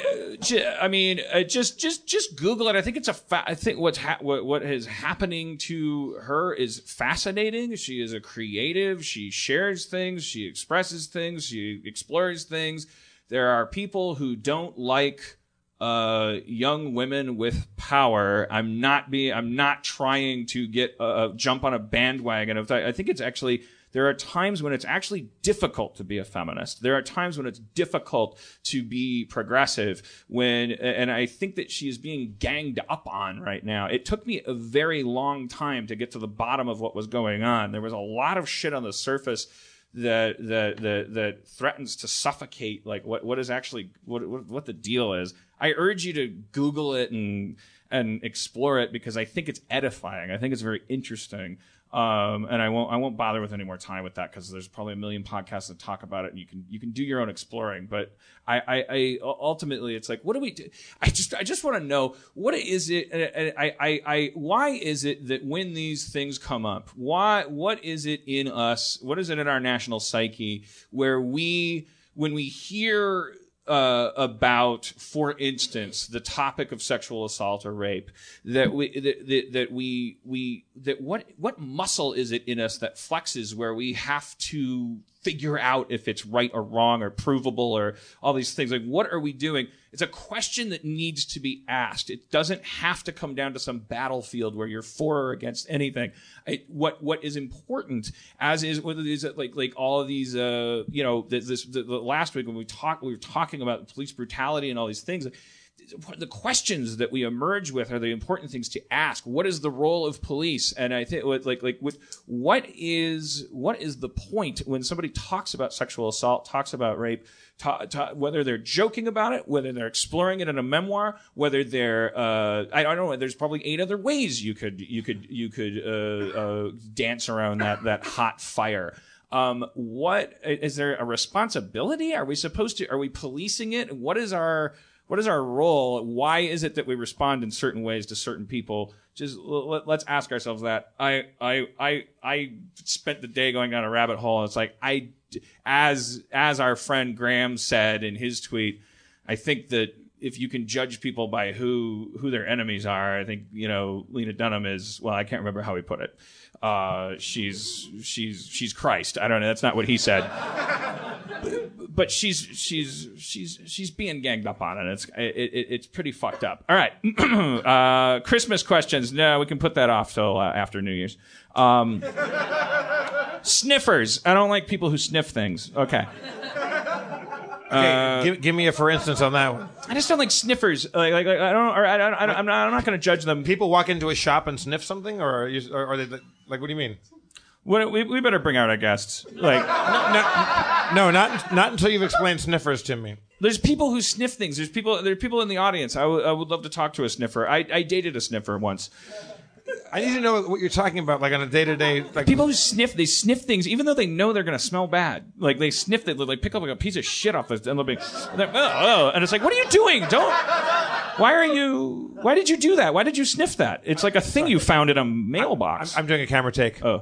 I mean, uh, just just just Google it. I think it's a. Fa- I think what's ha- what what is happening to her is fascinating. She is a creative. She shares things. She expresses things. She explores things. There are people who don't like uh, young women with power. I'm not being. I'm not trying to get uh, jump on a bandwagon of that. I think it's actually. There are times when it's actually difficult to be a feminist. There are times when it's difficult to be progressive. When, and I think that she is being ganged up on right now. It took me a very long time to get to the bottom of what was going on. There was a lot of shit on the surface that that that, that threatens to suffocate like what, what is actually what, what what the deal is. I urge you to Google it and and explore it because I think it's edifying. I think it's very interesting. Um, and I won't I won't bother with any more time with that because there's probably a million podcasts that talk about it, and you can you can do your own exploring. But I, I, I ultimately it's like, what do we do? I just I just want to know what is it? I, I I why is it that when these things come up, why what is it in us? What is it in our national psyche where we when we hear Uh, about, for instance, the topic of sexual assault or rape, that we that, that, that we we that what what muscle is it in us that flexes where we have to figure out if it's right or wrong or provable or all these things? Like, what are we doing? It's a question that needs to be asked. It doesn't have to come down to some battlefield where you're for or against anything. I, what what is important, as is whether is it like like all of these, uh, you know, this, this the, the last week when we talked, we were talking about police brutality and all these things. The questions that we emerge with are the important things to ask. What is the role of police? And I think like like with what is what is the point when somebody talks about sexual assault, talks about rape, ta- ta- whether they're joking about it, whether they're exploring it in a memoir, whether they're uh, I don't know. There's probably eight other ways you could you could you could uh, uh, dance around that that hot fire. Um, what is there a responsibility? Are we supposed to? Are we policing it? What is our What is our role? Why is it that we respond in certain ways to certain people? Just let, let's ask ourselves that. I I I I spent the day going down a rabbit hole. And it's like I, as as our friend Graham said in his tweet, I think that if you can judge people by who who their enemies are, I think you know Lena Dunham is. Well, I can't remember how he put it. Uh, she's she's she's Christ. I don't know. That's not what he said. But she's she's she's she's being ganged up on, and it's it, it, it's pretty fucked up. All right, uh, Christmas questions. No, we can put that off till uh, after New Year's. Um, sniffers. I don't like people who sniff things. Okay.
Okay,
uh,
give, give me a for instance on that one.
I just don't like sniffers. Like, like, like I don't. Or I don't. I don't I'm not. I'm not going to judge them.
People walk into a shop and sniff something, or are, you, or are they like? What do you mean?
What, we, we better bring out our guests. Like,
no, no, no, not not until you've explained sniffers to me.
There's people who sniff things. There's people. There are people in the audience. I, w- I would love to talk to a sniffer. I, I dated a sniffer once.
I need to know what you're talking about, like on a day to day. Like
people who sniff, they sniff things, even though they know they're gonna smell bad. Like they sniff, they like pick up like a piece of shit off it, and they'll be, and, oh, oh, and it's like, what are you doing? Don't. Why are you? Why did you do that? Why did you sniff that? It's like a thing you found in a mailbox.
I'm, I'm doing a camera take.
Oh.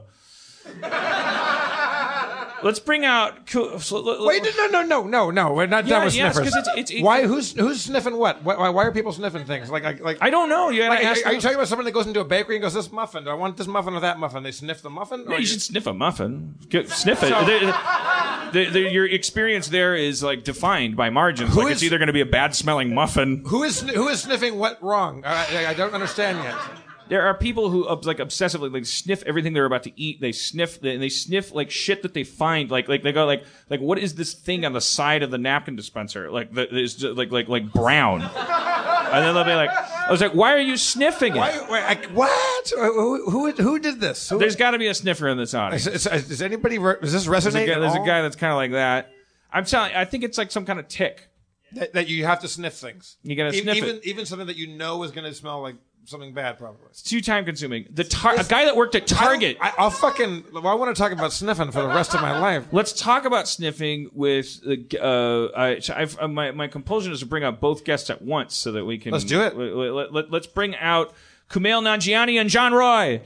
Let's bring out. So,
Wait, no, no, no, no, no. We're not
yeah,
done with
yes,
sniffers.
It's, it's, it's,
why? Who's who's sniffing what? Why, why are people sniffing things? Like, like, like
I don't know. You
like,
ask
are, are you talking about someone that goes into a bakery and goes, "This muffin? Do I want this muffin or that muffin?" They sniff the muffin.
No,
or
you
you
should sniff a muffin. Get, sniff it.
So,
the, the, the, your experience there is like defined by margins.
Who
like
is,
it's either going to be a bad smelling muffin.
Who is who is sniffing what wrong? I, I don't understand yet.
There are people who like obsessively like sniff everything they're about to eat. They sniff and they sniff like shit that they find. Like like they go like like what is this thing on the side of the napkin dispenser? Like that is like like like brown. And then they'll be like, I was like, why are you sniffing it?
Why, wait, I, what? Who, who who did this? Who,
There's got to be a sniffer in this audience.
Is, is, is anybody? Does this resonate?
There's a guy,
at
there's
all?
a guy that's kind of like that. I'm telling you, I think it's like some kind of tick.
That, that you have to sniff things.
You got to
e-
sniff
even,
it.
Even something that you know is going to smell like something bad, probably.
It's too time consuming. The tar- a guy that worked at Target.
I, I'll fucking. Well, I want to talk about sniffing for the rest of my life.
Let's talk about sniffing with. Uh, I, I've, uh, my my compulsion is to bring out both guests at once so that we can.
Let's do it.
Let, let, let, let's bring out Kumail Nanjiani and John Roy.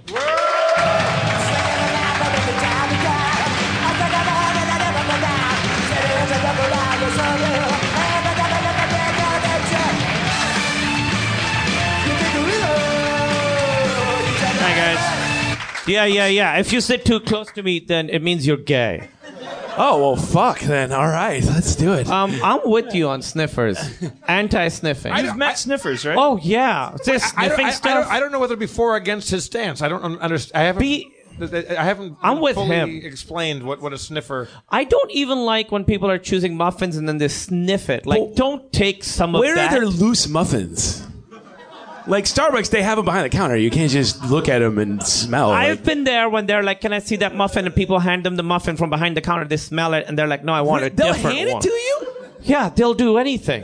Yeah, yeah, yeah. If you sit too close to me, then it means you're gay.
Oh, well, fuck then. All right, let's do it.
Um, I'm with you on sniffers. Anti-sniffing.
You've met sniffers, right?
Oh, yeah. This
I, I, don't,
sniffing
I, I,
stuff.
don't, I don't know whether to be for or against his stance. I don't understand. I haven't.
Be-
I haven't.
I'm with
fully
him.
explained what, what a sniffer.
I don't even like when people are choosing muffins and then they sniff it. Like,
Well,
don't take some of
Where
that.
are there loose muffins? Like Starbucks, they have them behind the counter. You can't just look at them and smell.
I've
like,
been there when they're like, "Can I see that muffin?" And people hand them the muffin from behind the counter. They smell it and they're like, "No, I want a
They'll
different
hand it
one."
to you?
Yeah, they'll do anything.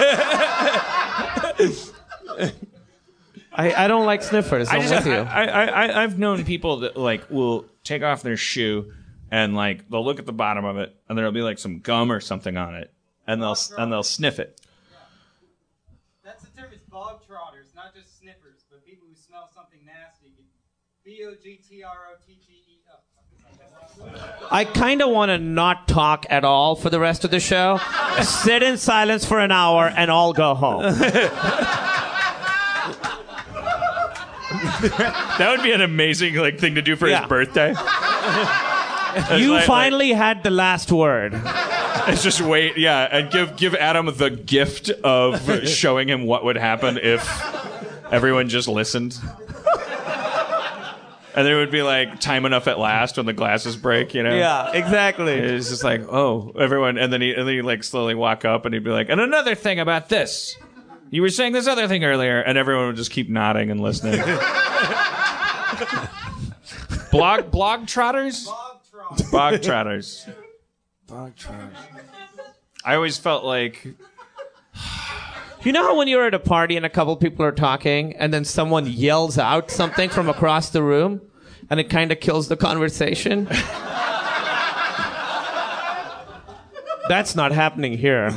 I, I don't like sniffers. I'm
I just,
with you.
I, I, I, I've known people that like will take off their shoe and like they'll look at the bottom of it and there'll be like some gum or something on it and they'll and they'll sniff it.
That's the term. It's bog trotters, not just sniffers, but people who smell something nasty. B O G T R O T T E.
I kind of want to not talk at all for the rest of the show. Sit in silence for an hour and all go home.
That would be an amazing like thing to do for
Yeah.
his birthday.
You
like-
finally had the last word.
It's just wait, yeah, and give give Adam the gift of showing him what would happen if everyone just listened. And there would be like time enough at last when the glasses break, you know?
Yeah, exactly.
It's just like, oh, everyone, and then he and then he'd like slowly walk up and he'd be like, and another thing about this. You were saying this other thing earlier, and everyone would just keep nodding and listening. blog blog trotters? Bog trotters.
Bog trotters.
I always felt like
You know how when you're at a party and a couple people are talking and then someone yells out something from across the room and it kind of kills the conversation? That's not happening here.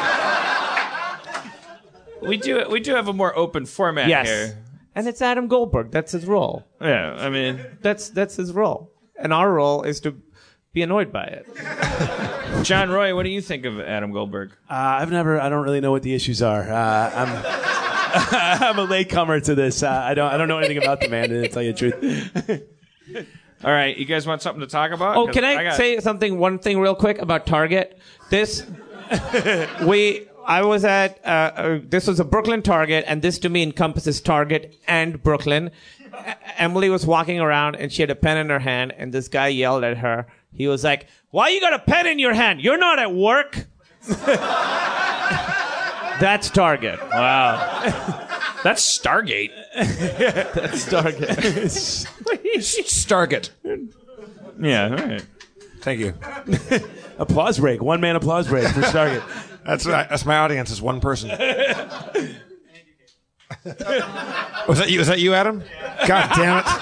we do we do have a more open format
Yes.
here.
And it's Adam Goldberg. That's his role.
Yeah, I mean,
That's that's his role. And our role is to be annoyed by it.
John Roy, what do you think of Adam Goldberg?
Uh, I've never. I don't really know what the issues are. Uh, I'm. I'm a latecomer to this. Uh, I don't. I don't know anything about the man. To tell you the truth.
All right, you guys want something to talk about?
Oh,
'Cause
can I,
got-
say something? One thing, real quick about Target. This, we, I was at. Uh, uh, this was a Brooklyn Target, and this to me encompasses Target and Brooklyn. E- Emily was walking around, and she had a pen in her hand, and this guy yelled at her. He was like, "Why you got a pen in your hand? You're not at work." That's Target.
Wow. That's Stargate.
That's Target.
Stargate.
Yeah, all right.
Thank you.
Applause break. One man applause break for Stargate.
That's right. That's my audience. Is one person. Was that you? Was that you, Adam? God damn it!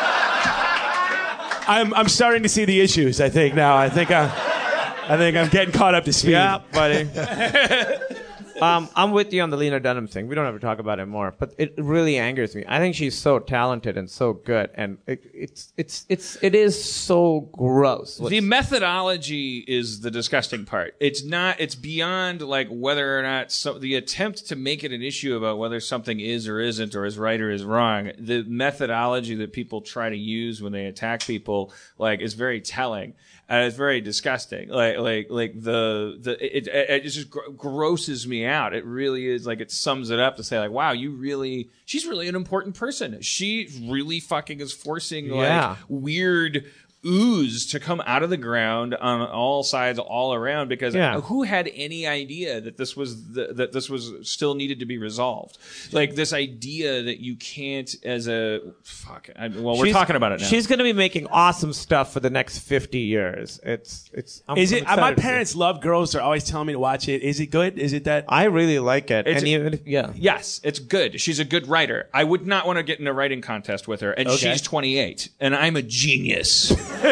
I'm. I'm starting to see the issues. I think now. I think. I. I think I'm getting caught up to speed.
Yeah, buddy. um, I'm with you on the Lena Dunham thing. We don't ever talk about it more, but it really angers me. I think she's so talented and so good, and it, it's it's it's it is so gross.
The methodology is the disgusting part. It's not. It's beyond like whether or not so, the attempt to make it an issue about whether something is or isn't or is right or is wrong. The methodology that people try to use when they attack people like is very telling. And it's very disgusting. Like, like, like the, the, it, it, it just gr- grosses me out. It really is like, it sums it up to say like, wow, you really, she's really an important person. She really fucking is forcing like
Yeah.
weird ooze to come out of the ground on all sides, all around, because
Yeah.
who had any idea that this was the, that this was still needed to be resolved? Like this idea that you can't as a fuck. I, well, we're
She's-
talking about it now.
She's going to be making awesome stuff for the next fifty years. It's it's. I'm,
Is
I'm
it?
excited
My
to see
parents love Girls. They're always telling me to watch it. Is it good? Is it that?
I really like it.
It's-
and even if, yeah.
Yes, it's good. She's a good writer. I would not want to get in a writing contest with her, and
Okay.
she's twenty-eight, and I'm a genius.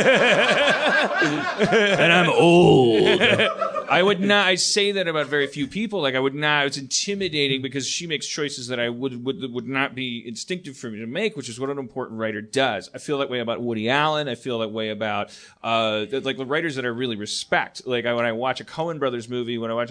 And I'm old. I would not. I say that about very few people. Like I would not. It's intimidating because she makes choices that I would would would not be instinctive for me to make, which is what an important writer does. I feel that way about Woody Allen. I feel that way about uh like the writers that I really respect. Like I, when I watch a Coen Brothers movie, when I watch, I'm like,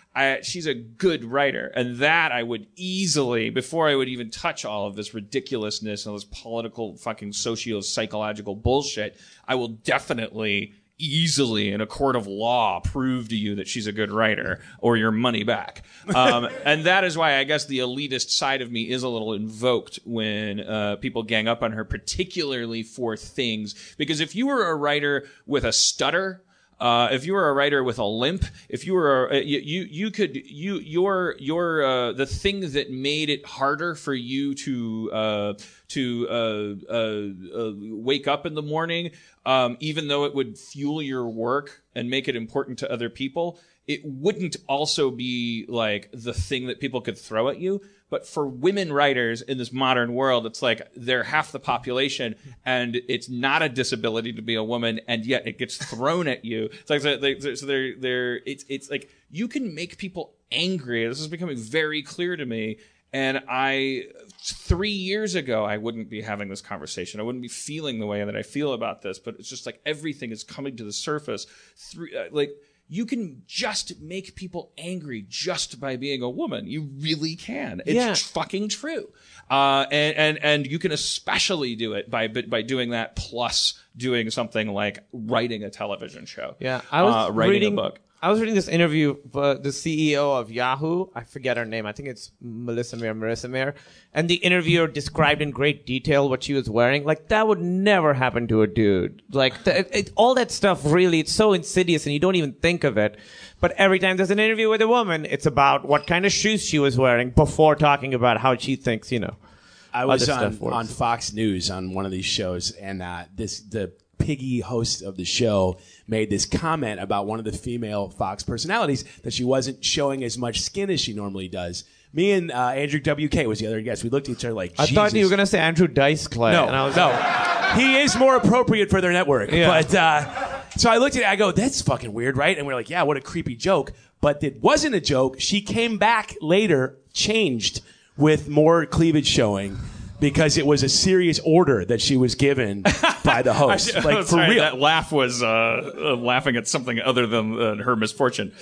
I, she's a good writer, and that I would easily, before I would even touch all of this ridiculousness and all this political fucking socio-psychological bullshit, I will definitely easily in a court of law prove to you that she's a good writer or your money back. Um, and that is why I guess the elitist side of me is a little invoked when uh, people gang up on her, particularly for things. Because if you were a writer with a stutter, Uh, if you were a writer with a limp, if you were, a, you, you, you could, you, your, your, uh, the thing that made it harder for you to, uh, to, uh, uh, uh, wake up in the morning, um, even though it would fuel your work and make it important to other people, it wouldn't also be like the thing that people could throw at you. But for women writers in this modern world, it's like they're half the population, and it's not a disability to be a woman, and yet it gets thrown at you. It's like so they, so they're they're it's it's like you can make people angry. This is becoming very clear to me. And I, three years ago, I wouldn't be having this conversation. I wouldn't be feeling the way that I feel about this. But it's just like everything is coming to the surface. Through uh, like. You can just make people angry just by being a woman. You really can. It's
Yeah.
fucking true. Uh, and, and, and you can especially do it by, by doing that plus doing something like writing a television show.
Yeah. I was
uh, writing
reading,
a book.
I was reading this interview for the C E O of Yahoo. I forget her name. I think it's Melissa Mayer, Marissa Mayer. And the interviewer described in great detail what she was wearing. Like, that would never happen to a dude. Like, the, it, it, all that stuff really, it's so insidious and you don't even think of it. But every time there's an interview with a woman, it's about what kind of shoes she was wearing before talking about how she thinks, you know,
I was
other
on,
stuff works.
on Fox News on one of these shows, and uh, this the Piggy host of the show made this comment about one of the female Fox personalities that she wasn't showing as much skin as she normally does. Me and uh, Andrew W K was the other guest. We looked at each other like,
I
Jesus.
thought you were going to say Andrew Dice Clay.
No,
and I was
no. He is more appropriate for their network.
Yeah.
But uh, so I looked at it, I go, that's fucking weird, right? And we're like, yeah, what a creepy joke. But it wasn't a joke. She came back later, changed with more cleavage showing, because it was a serious order that she was given by the host.
I,
like,
oh,
for
sorry,
real.
That laugh was uh, uh, laughing at something other than uh, her misfortune.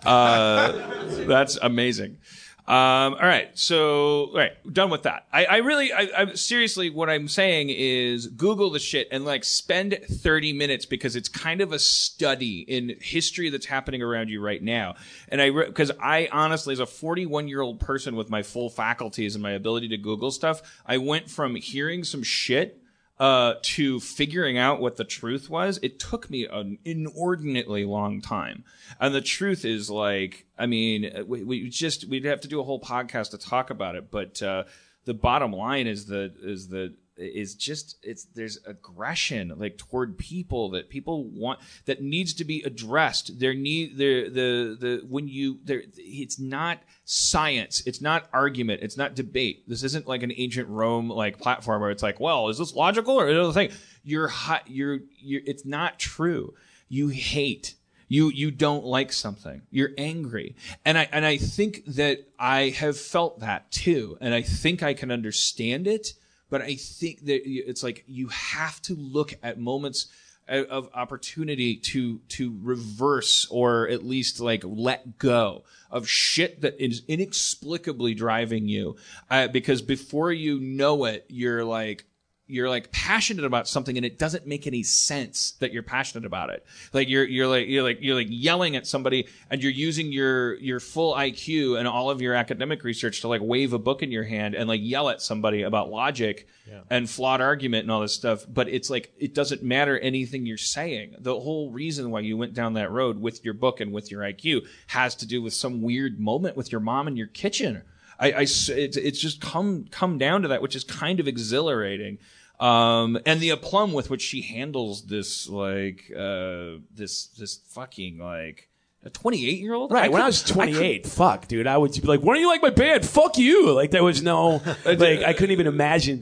Uh, that's amazing. Um, all right, so all right, done with that. I, I really, I, I seriously, what I'm saying is Google the shit and like spend thirty minutes, because it's kind of a study in history that's happening around you right now. And I, because I honestly, as a forty-one year old person with my full faculties and my ability to Google stuff, I went from hearing some shit uh, to figuring out what the truth was. It took me an inordinately long time. And the truth is, like, I mean, we, we just, we'd have to do a whole podcast to talk about it. But uh, the bottom line is that, is that, is just, it's, there's aggression, like, toward people that people want, that needs to be addressed. There need, there, the, the, when you, there, it's not science, it's not argument, it's not debate. This isn't like an ancient Rome, like, platform where it's like, well, is this logical or another thing? You're hot, you're, you're, it's not true. You hate. You you don't like something. You're angry. And I and I think that I have felt that too. And I think I can understand it. But I think that it's like you have to look at moments of opportunity to to reverse, or at least like let go of shit that is inexplicably driving you. Uh, because before you know it, you're like, you're like passionate about something and it doesn't make any sense that you're passionate about it. Like you're, you're like, you're like, you're like yelling at somebody and you're using your, your full I Q and all of your academic research to like wave a book in your hand and like yell at somebody about logic yeah. and flawed argument and all this stuff. But it's like, it doesn't matter anything you're saying. The whole reason why you went down that road with your book and with your I Q has to do with some weird moment with your mom in your kitchen. I, I it's, it's just come, come down to that, which is kind of exhilarating. Um, and the aplomb with which she handles this, like, uh, this, this fucking, like, a twenty-eight year old?
Right.
I
when
could,
I was twenty-eight, I fuck, dude, I would be like, why don't you like my band? Fuck you. Like, there was no, like, I couldn't even imagine being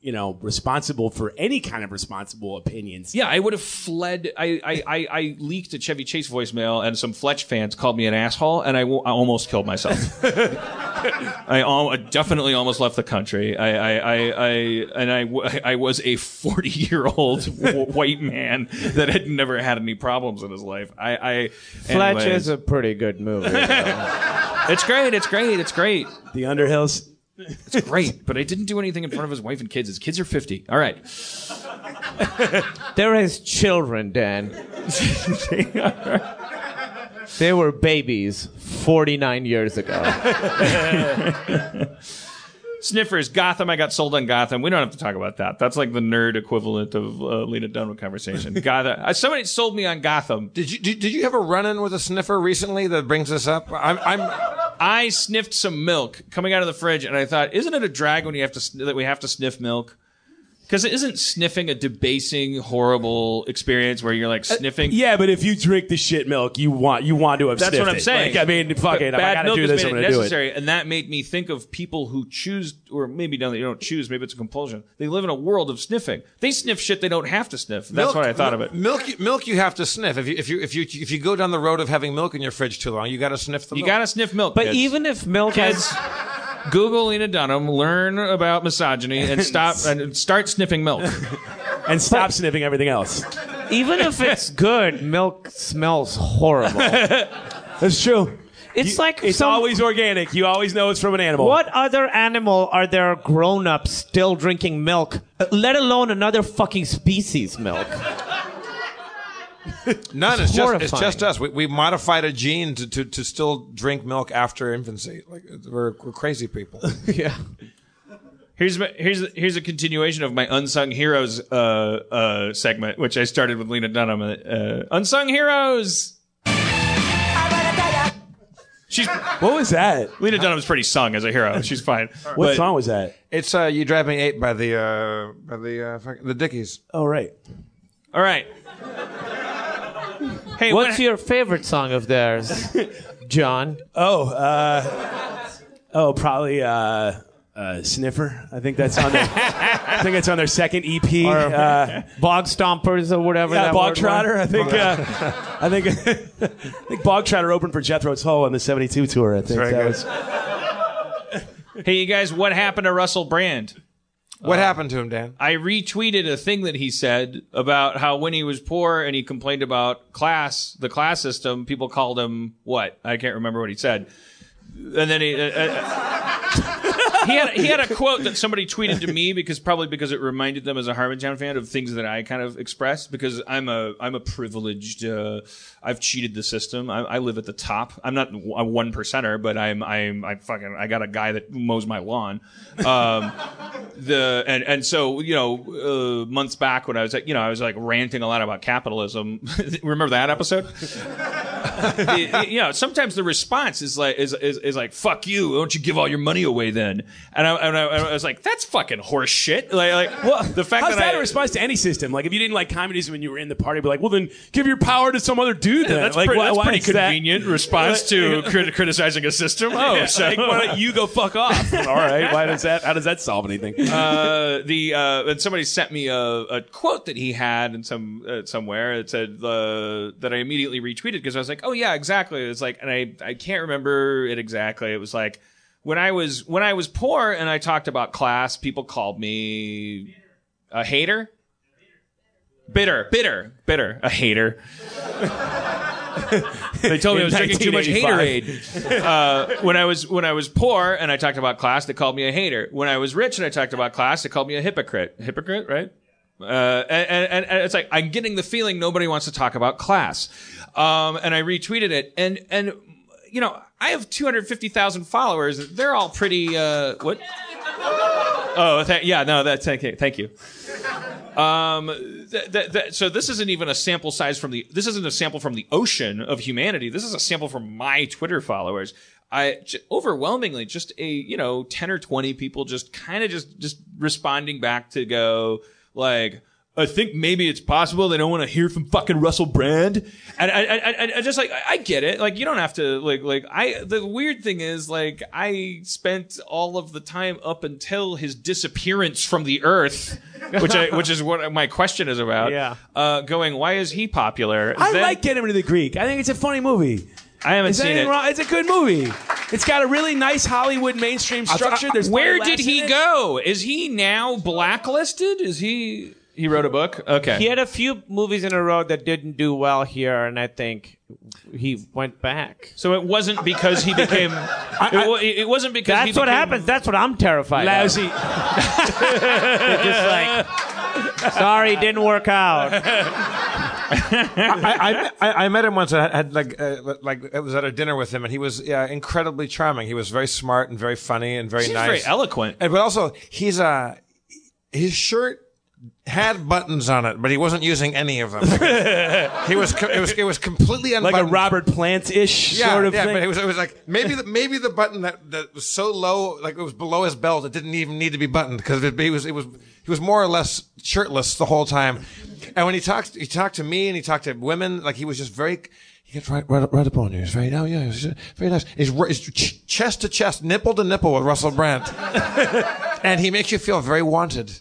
you know, responsible for any kind of responsible opinions.
Yeah, I would have fled. I, I, I, I leaked a Chevy Chase voicemail, and some Fletch fans called me an asshole, and I, w- I almost killed myself. I, al- I definitely almost left the country. I, I, I, I and I, w- I was a forty-year-old w- white man that had never had any problems in his life. I, I
Fletch
anyways.
is a pretty good movie. though.
It's great. It's great. It's great.
The Underhills.
It's great, but I didn't do anything in front of his wife and kids. His kids are fifty. All right.
They're his children, Dan. They were babies forty-nine years ago.
Sniffers, Gotham. I got sold on Gotham. We don't have to talk about that. That's like the nerd equivalent of uh, Lena Dunham conversation. Gotham. Uh, somebody sold me on Gotham.
Did you did, did you have a run-in with a sniffer recently that brings this up? I'm, I'm
I sniffed some milk coming out of the fridge, and I thought, isn't it a drag when you have to sn- that we have to sniff milk? Because isn't sniffing a debasing, horrible experience where you're like sniffing?
Uh, yeah, but if you drink the shit milk, you want you want to have
That's
sniffed
what I'm
it.
saying.
Like, I mean, fuck
But
it. If I
bad
gotta
milk
do
has
this,
made
I'm
it
gonna do it.
necessary, and that made me think of people who choose, or maybe don't, they don't choose. Maybe it's a compulsion. They live in a world of sniffing. They sniff shit they don't have to sniff. That's
milk,
what I thought of it.
Milk, milk, you have to sniff. If you if you if you if you go down the road of having milk in your fridge too long, you got to sniff the
You
milk.
got to sniff milk.
But
kids.
even if milk
Kids,
has...
Google Lena Dunham, learn about misogyny, and stop and start sniffing milk.
And stop sniffing everything else.
Even if it's good, milk smells horrible.
That's true.
It's
You-
like
it's
some-
always organic. You always know it's from an animal.
What other animal are there grown-ups still drinking milk, uh, let alone another fucking species milk?
None.
It's
It's, just it's
horrifying.
just us. We, we modified a gene to, to, to still drink milk after infancy. Like we're we're crazy people.
Yeah.
Here's my, here's here's a continuation of my unsung heroes uh, uh, segment, which I started with Lena Dunham. Uh, unsung heroes. She's
What was that?
Lena Dunham's pretty sung as a hero. She's fine.
What
But-
song was that?
It's uh, "You Drive Me Ape" by the uh, by the uh, fuck- the Dickies.
Oh, right.
All right. Hey,
What's
what,
your favorite song of theirs, John?
Oh, uh, oh, probably uh, uh, Sniffer. I think that's on their. I think it's on their second E P.
Or
uh,
Bog Stompers or whatever.
yeah,
that
Bog
word
Trotter.
was?
I think. Uh, I think. I think Bog Trotter opened for Jethro Tull on the seventy-two tour. I think
Very
that
good.
was.
hey, you guys, what happened to Russell Brand?
What happened to him, Dan?
I retweeted a thing that he said about how when he was poor and he complained about class, the class system, people called him what? I can't remember what he said. And then he, uh, uh, he had he had a quote that somebody tweeted to me because probably because it reminded them as a Harmontown fan of things that I kind of expressed because I'm a I'm a privileged uh, I've cheated the system. I, I live at the top. I'm not a one percenter, but I'm I'm I fucking I got a guy that mows my lawn. Um, the and and so you know uh, months back when I was like you know I was like ranting a lot about capitalism. Remember that episode? You know, sometimes the response is like is, is is like fuck you. Why don't you give all your money away then? And I, and I, and I was like, that's fucking horse shit. Like, like well, the fact
How's
that,
that
I,
a response to any system? Like, if you didn't like communism when you were in the party, be like, well, then give your power to some other dude. Then.
that's,
like,
pretty,
why-
that's
why
pretty
is that-
convenient response to crit- criticizing a system. Oh,
Yeah,
so
like, why don't you go fuck off? All right. Why does that? How does that solve anything?
uh, the uh, and somebody sent me a, a quote that he had in some uh, somewhere. It said uh, that I immediately retweeted because I was like, oh yeah, exactly. It's like, and I I can't remember it exactly. It was like when I was when I was poor and I talked about class, people called me a hater, bitter, bitter, bitter, a hater. They told me I was drinking too much haterade. Uh, when I was when I was poor and I talked about class, they called me a hater. When I was rich and I talked about class, they called me a hypocrite. Hypocrite, right? Uh, and, and, and it's like I'm getting the feeling nobody wants to talk about class. Um, and I retweeted it, and and you know I have two hundred fifty thousand followers. They're all pretty. Uh, what? Oh, th- yeah, no, that's thank you. Thank you. Um, th- th- th- so this isn't even a sample size from the. This isn't a sample from the ocean of humanity. This is a sample from my Twitter followers. I j- overwhelmingly just a you know ten or twenty people just kind of just just responding back to go like, I think maybe it's possible they don't want to hear from fucking Russell Brand. And I, I, I, I just like, I get it. Like, you don't have to, like, like, I, the weird thing is, like, I spent all of the time up until his disappearance from the earth, which I, which is what my question is about.
Yeah.
Uh, going, why is he popular?
I
Then-
like Get Him to the Greek. I think it's a funny movie.
I haven't
Is
seen
anything
it.
wrong? It's a good movie. It's got a really nice Hollywood mainstream structure. There's
Where
funny
did
laughs
he
in it.
go? Is he now blacklisted? Is he, he wrote a book? Okay.
He had a few movies in a row that didn't do well here, and I think he went back.
So it wasn't because he became. it, wa- it wasn't because
That's
he
what
became
happens. That's what I'm terrified
Lousy.
of. They're just like, sorry, didn't work out.
I, I, I met him once. I had like uh, like I was at a dinner with him, and he was uh, incredibly charming. He was very smart and very funny and very
Seems
nice,
very eloquent.
And, but also, he's uh, his shirt had buttons on it, but he wasn't using any of them. he was co- it was it was completely unbuttoned.
Like a Robert Plant-ish
yeah,
sort of
yeah,
thing.
but it was it was like maybe the, maybe the button that, that was so low, like it was below his belt, it didn't even need to be buttoned because it, it was it was he was more or less shirtless the whole time. And when he talked, he talked to me and he talked to women. Like he was just very, he gets right, right, right up on you. He's very, oh yeah, he was very nice. He's, he's ch- chest to chest, nipple to nipple with Russell Brand, and he makes you feel very wanted.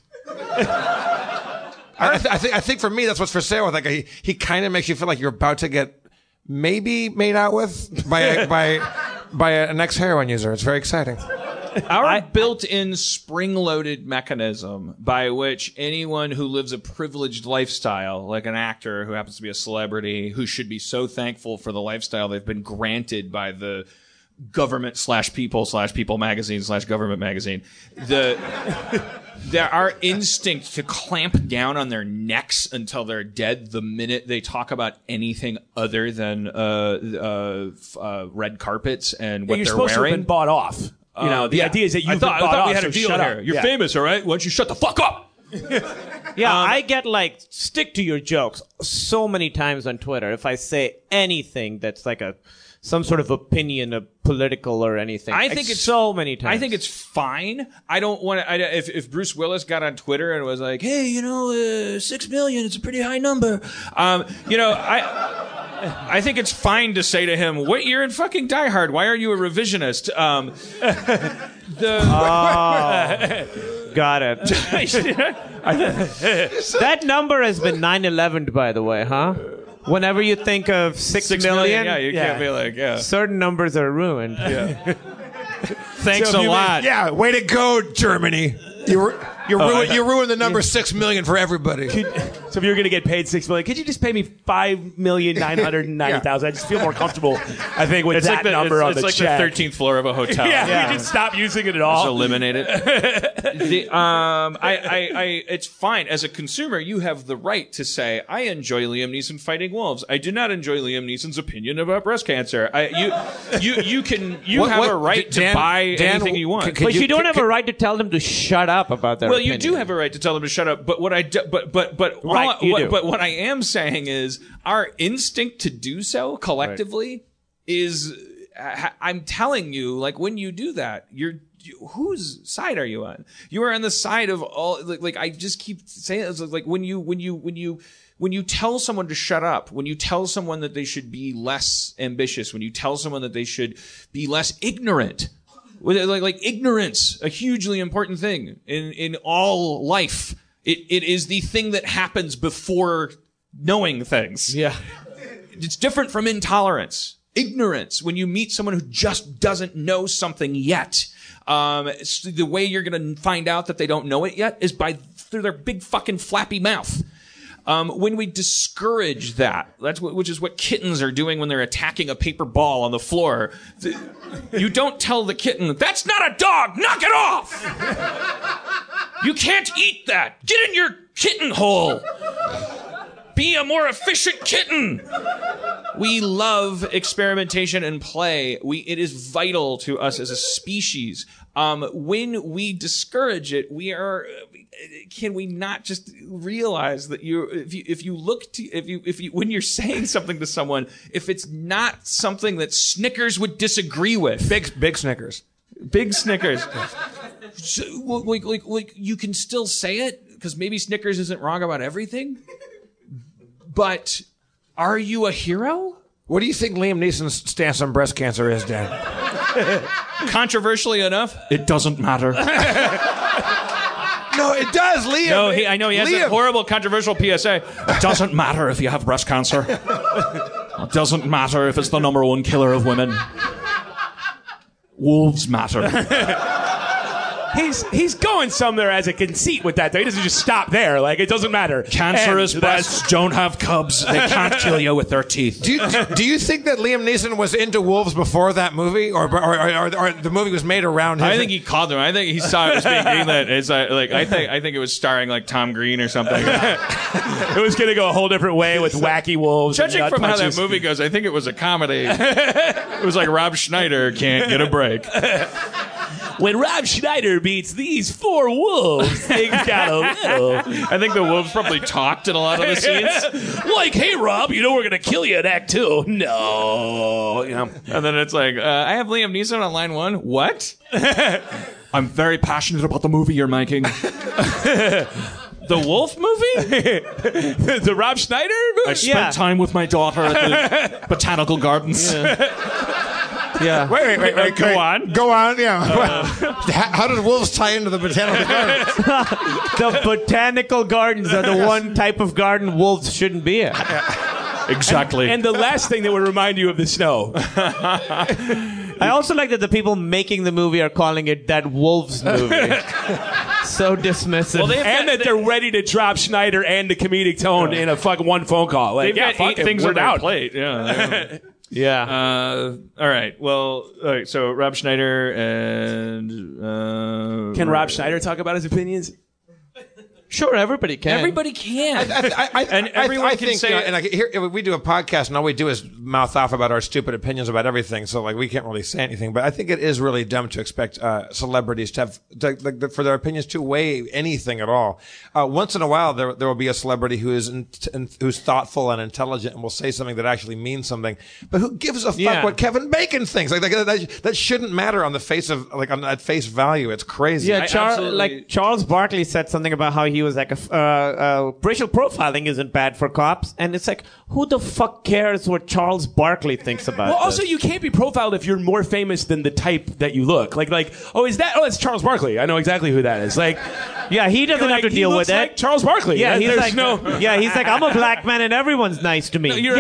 I, th- I think, I think for me, that's what's for sale. Like he, he kind of makes you feel like you're about to get maybe made out with by a, by by an ex-heroin user. It's very exciting.
Our built-in spring-loaded mechanism by which anyone who lives a privileged lifestyle, like an actor who happens to be a celebrity, who should be so thankful for the lifestyle they've been granted by the government slash people slash people magazine slash government magazine, the there our instinct to clamp down on their necks until they're dead the minute they talk about anything other than uh, uh, uh, red carpets and what
you're
they're
supposed
wearing.
to have been bought off. You know,
Uh,
the
yeah.
idea is that you've
I thought,
been bought
I thought
off,
we had
so
a deal
shut
here.
up.
You're
Yeah.
famous, all right? Why don't you shut the fuck up?
Yeah,
Um,
I get like stick to your jokes so many times on Twitter. If I say anything that's like a some sort of opinion, a political or anything,
I think it's
so many times.
I think it's fine. I don't want to. If if Bruce Willis got on Twitter and was like, "Hey, you know, uh, six million, it's a pretty high number," um, you know, I. I think it's fine to say to him, "What? You're in fucking Die Hard. Why are you a revisionist?" Um, the
oh, got it. That number has been nine eleven, by the way, huh? Whenever you think of six,
Six
million,
million, yeah, you can't be like, yeah.
certain numbers are ruined.
Yeah. Thanks
So
a
if you
lot.
made- yeah, way to go, Germany. You you
Oh, I
ruined
thought-
you ruined the number six million for everybody.
So if you're going to get paid six million, could you just pay me five million nine hundred and ninety thousand? I just feel more comfortable. I think with
It's
that
like the,
number
it's,
on
it's
the
like
check.
the thirteenth floor of a hotel.
yeah, you just stop using it at all.
Just eliminate it. the, um, I, I, I, it's fine. As a consumer, you have the right to say, I enjoy Liam Neeson fighting wolves. I do not enjoy Liam Neeson's opinion about breast cancer. I, you, you, you can, you
What-
have
what-
a right
Dan-
to buy
Dan,
anything you want.
c- could
But you,
you-
don't
c-
have a right to tell them to shut up about their
well,
opinion.
you do have a right to tell them to shut up. But what I, do, but, but, but, all
Right,
I-
you
what,
do.
but what I am saying is our instinct to do so collectively is, I- I'm telling you, like when you do that, you're, you, whose side are you on? You are on the side of all, like, like I just keep saying this, like when you, when you, when you, when you tell someone to shut up, when you tell someone that they should be less ambitious, when you tell someone that they should be less ignorant, like, like ignorance, a hugely important thing in, in all life. It, it is the thing that happens before knowing things.
Yeah.
It's different from intolerance. Ignorance, when you meet someone who just doesn't know something yet. Um, it's the way you're going to find out that they don't know it yet is by through their big fucking flappy mouth. Um, when we discourage that, that's what, which is what kittens are doing when they're attacking a paper ball on the floor. The, you don't tell the kitten, that's not a dog, knock it off! You can't eat that! Get in your kitten hole! Be a more efficient kitten! We love experimentation and play. We, it is vital to us as a species. Um, when we discourage it, we are, can we not just realize that you, if you, if you look to, if you, if you, when you're saying something to someone, if it's not something that Snickers would disagree with.
Big big Snickers.
Big Snickers. So, like, like, like, you can still say it. because maybe Snickers isn't wrong about everything. But are you a hero?
What do you think Liam Neeson's stance on breast cancer is, Dan?
Controversially enough, it doesn't matter.
No, it does, Liam.
No, he, I know he has
Liam.
a horrible, controversial P S A. It doesn't matter if you have breast cancer. It doesn't matter if it's the number one killer of women. Wolves matter.
He's he's going somewhere as a conceit with that, though. He doesn't just stop there. Like, it doesn't matter.
Cancerous
And
breasts don't have cubs. They can't kill you with their teeth.
Do you, do, do you think that Liam Neeson was into wolves before that movie, or or, or, or, or the movie was made around him?
I think he called them. I think he saw it was being greenlit. It's like, like I think I think it was starring like Tom Green or something.
It was going to go a whole different way with wacky wolves.
Judging
and
from how that
punches.
movie goes, I think it was a comedy. It was like Rob Schneider can't get a break.
When Rob Schneider beats these four wolves, things got a little.
I think the wolves probably talked in a lot of the scenes.
Like, hey, Rob, you know we're going to kill you in Act Two. No. You know.
And then it's like, uh, I have Liam Neeson on line one. What? I'm very passionate about the movie you're making. The Wolf movie?
The Rob Schneider movie?
I spent
Yeah.
time with my daughter at the botanical gardens.
Yeah.
Wait, wait, wait, wait.
Go
wait.
on.
Go on, yeah. how, how did wolves tie into the botanical gardens?
The botanical gardens are the one type of garden wolves shouldn't be in.
Exactly.
And the last thing that would remind you of the snow.
I also like that the people making the movie are calling it that wolves movie. So dismissive.
Well, they have
And
got-
that they're ready to drop Schneider and the comedic tone in a fucking one phone call. Like,
They've
yeah,
got
fuck
eight
it,
things
we're
on their
out.
plate. Yeah.
yeah.
Uh, all right. Well, all right, so Rob Schneider and uh,
Can Rob Schneider talk about his opinions?
Sure, everybody can.
Everybody can.
I, I, I,
And
I-
everyone
I
can
think,
say-
you know, and I, here we do a podcast, and all we do is mouth off about our stupid opinions about everything. So, like, we can't really say anything. But I think it is really dumb to expect uh, celebrities to have to, like, for their opinions to weigh anything at all. Uh, once in a while, there there will be a celebrity who is in, in, who's thoughtful and intelligent and will say something that actually means something. But who gives a fuck
Yeah.
what Kevin Bacon thinks? Like, like that, that shouldn't matter on the face of like on at face value. It's crazy.
Yeah,
I
Char-
absolutely-
like Charles Barkley said something about how he was like a f- uh, uh, racial profiling isn't bad for cops, and it's like, who the fuck cares what Charles Barkley thinks about
Well,
this?
also, you can't be profiled if you're more famous than the type that you look. Like, like, oh, is that? Oh, it's Charles Barkley. I know exactly who that is. Like,
yeah, he doesn't
like,
have to
he
deal
looks
with
like
it.
Charles Barkley.
Yeah,
There-
he's
there's
like,
no.
yeah, he's like, I'm a black man and everyone's nice to me.
You're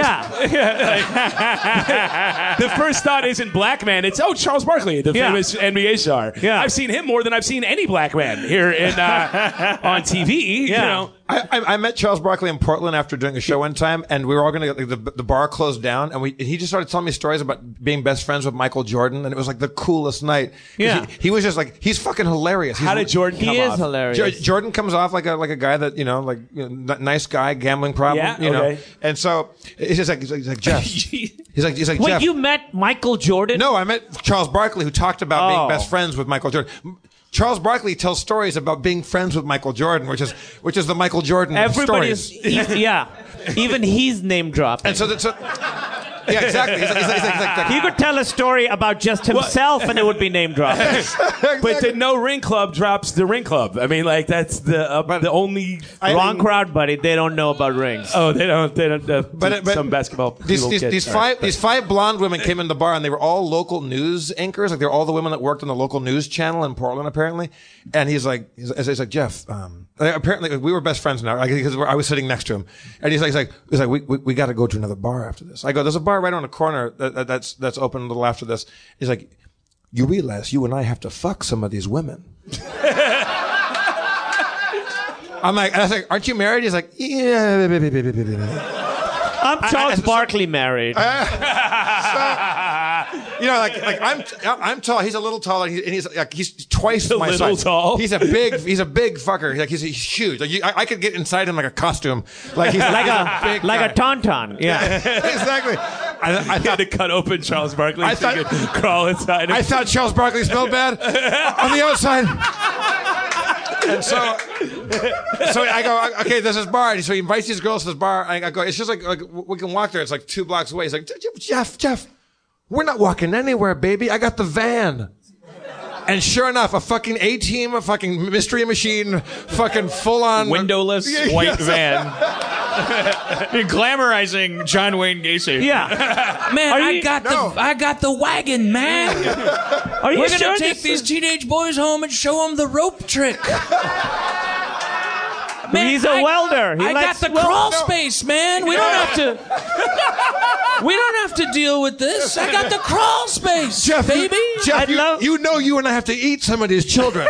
yeah,
The first thought isn't black man. It's oh, Charles Barkley, the
Yeah.
famous N B A star.
Yeah.
I've seen him more than I've seen any black man here in uh, on T V.
Yeah.
You know.
I, I, I met Charles Barkley in Portland after doing a show one time, and we were all going to the, the bar closed down, and we and he just started telling me stories about being best friends with Michael Jordan, and it was like the coolest night. 'Cause
Yeah.
he, he was just like he's fucking hilarious. He's,
How did Jordan
he
come
is
off?
hilarious.
Jo- Jordan comes off like a like a guy that you know like you know, n- nice guy, gambling problem,
Yeah,
you know,
okay.
and so he's just like he's like, he's like Jeff. he's like he's like
Wait,
Jeff.
you met Michael Jordan?
No, I met Charles Barkley, who talked about
Oh.
being best friends with Michael Jordan. Charles Barkley tells stories about being friends with Michael Jordan, which is which is the Michael Jordan of
Everybody's,
stories.
he- yeah, even he's name dropping.
And so, that, so yeah, exactly. He's like, he's like, he's like, he's like,
He could tell a story about just himself and it would be name dropping.
But the No Ring Club drops the Ring Club. I mean, like that's the uh, the only
Wrong crowd, buddy. They don't know about rings.
Oh, they don't. They don't. Uh,
But- but
some basketball.
These,
people
these,
get-
these
all right,
five
but-
these five blonde women came in the bar, and they were all local news anchors. Like they're all the women that worked on the local news channel in Portland, apparently. And he's like, he's, he's like Jeff. Um, apparently, we were best friends now, like, because I was sitting next to him. And he's like, he's like, he's like, we we, we got to go to another bar after this. I go, there's a bar right on the corner that, that, that's that's open a little after this. He's like, you realize you and I have to fuck some of these women. I'm like, and I was like, aren't you married? He's like, yeah.
I'm Charles
I- I-
Barkley married.
You know, like like I'm I'm tall. He's a little taller, and he's like he's twice
A
my
little
size.
tall?
He's a big he's a big fucker. Like he's, he's huge. Like you, I, I could get inside him like a costume. Like he's
like
he's
a,
big
like
guy.
a tauntaun. Yeah.
Exactly. I, I
He had
thought
to cut open Charles Barkley
I
so
thought-
he could crawl inside him.
I thought Charles Barkley smelled bad on the outside. And so, so I go, okay, this is bar. And so he invites these girls to this bar. I go, it's just like, like we can walk there. It's like two blocks away. He's like, Jeff, Jeff, we're not walking anywhere, baby. I got the van. And sure enough, a fucking A-Team, a fucking Mystery Machine, fucking full-on...
Windowless
Yeah,
white
yes.
van. You're glamorizing John Wayne Gacy.
Yeah.
Man,
Are
I
you-
got
No.
the I got the wagon, man.
Are you
We're
sure
gonna take
this
these
is-
teenage boys home and show them the rope trick. Man,
He's a
I-
welder. He
I got
likes
the
wel-
crawl
No.
space, man. We don't have to. We don't have to deal with this. I got the crawl space,
Jeff, you-
baby.
Jeff, you, you know you and I have to eat some of these children.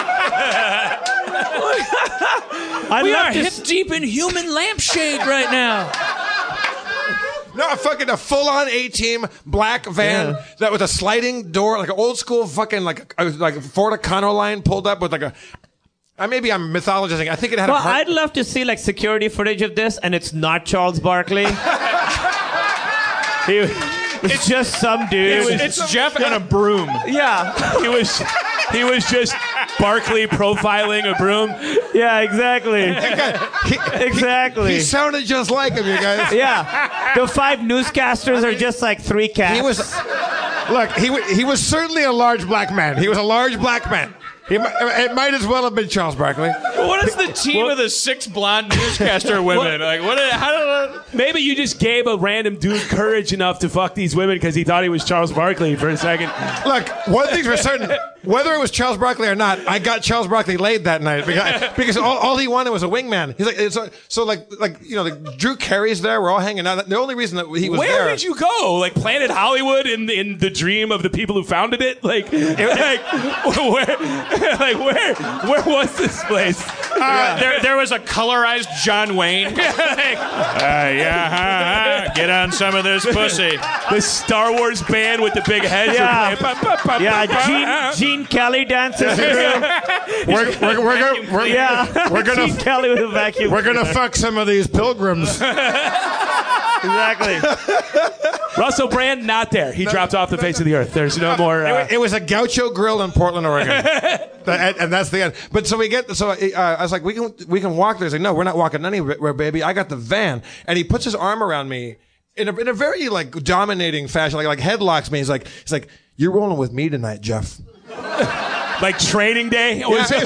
I'd
we
love
are
to
hip
s-
deep in human lampshade right now.
No, a fucking a full-on A-Team black van
Yeah.
that with a sliding door, like an old school fucking like a, like a Ford Econoline pulled up with like a. Uh, maybe I'm mythologizing. I think it had
Well,
a. Heart-
I'd love to see like security footage of this, and it's not Charles Barkley. he, it's just some dude.
It's, it's Jeff and a broom.
Yeah.
He was he was just Barkley profiling a broom.
Yeah, exactly. exactly.
He sounded just like him, you guys.
Yeah. The five newscasters are just like three cats.
He was. Look, he wa- he was certainly a large black man. He was a large black man. He, mi- it might as well have been Charles Barkley.
What is the team of the six blonde newscaster women? Like, what? How do?
Maybe you just gave a random dude courage enough to fuck these women because he thought he was Charles Barkley for a second.
Look, one thing's for certain. Whether it was Charles Barkley or not, I got Charles Barkley laid that night because, because all, all he wanted was a wingman. He's like, it's a, so like, like you know, the, Drew Carey's there. We're all hanging out. The only reason that he was
Where
there.
did you go? Like Planet Hollywood in in the dream of the people who founded it? Like, like where, like where, where was this place?
Uh, there, there was a colorized John Wayne. like, uh, yeah, huh, huh. Get on some of this pussy.
The Star Wars band with the big heads.
Yeah.
Are playing. Pa, pa, pa,
yeah,
pa, pa.
Gene, Gene Kelly dances.
we're, we're, we're, gonna, we're,
yeah.
we're gonna
Gene Kelly with a vacuum.
we're gonna fuck some of these pilgrims.
Exactly.
Russell Brand not there. He dropped off the face of the earth. There's no more.
It,
Uh,
wa- it was a Gaucho Grill in Portland, Oregon, and, and that's the end. But so we get, so uh, I was like, we can we can walk there. He's like, no, we're not walking anywhere, baby. I got the van, and he puts his arm around me in a in a very like dominating fashion, like like headlocks me. He's like, he's like, you're rolling with me tonight, Jeff.
like Training Day. Or
Yeah.
something.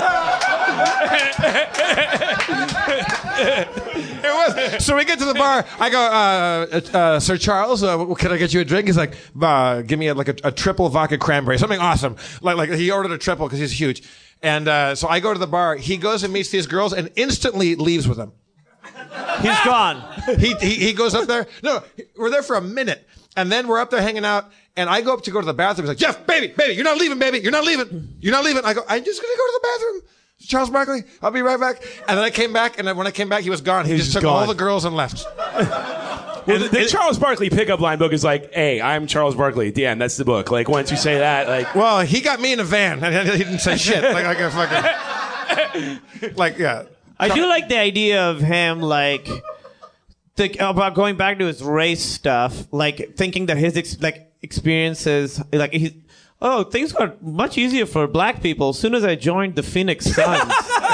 It was. So we get to the bar. I go, uh, uh, Sir Charles, uh, can I get you a drink? He's like, uh, give me a, like a, a triple vodka cranberry, something awesome. Like, like he ordered a triple because he's huge. And uh, so I go to the bar. He goes and meets these girls and instantly leaves with them.
He's gone.
He, he he goes up there. No, we're there for a minute, and then we're up there hanging out. And I go up to go to the bathroom. He's like, Jeff, baby, baby, you're not leaving, baby, you're not leaving, you're not leaving. I go, I'm just gonna go to the bathroom. Charles Barkley, I'll be right back. And then I came back, and then when I came back, he was gone. He,
He was
just
just
took all
gone.
the girls and left.
Well, the, the Charles Barkley pickup line book is like, "Hey, I'm Charles Barkley." At the end, that's the book. Like once you say that, like,
Well, he got me in a van, and he didn't say shit. Like, like a fucking, like yeah.
I do like the idea of him, like, the, about going back to his race stuff, like thinking that his ex, like experiences, like he, oh, things got much easier for black people as soon as I joined the Phoenix Suns.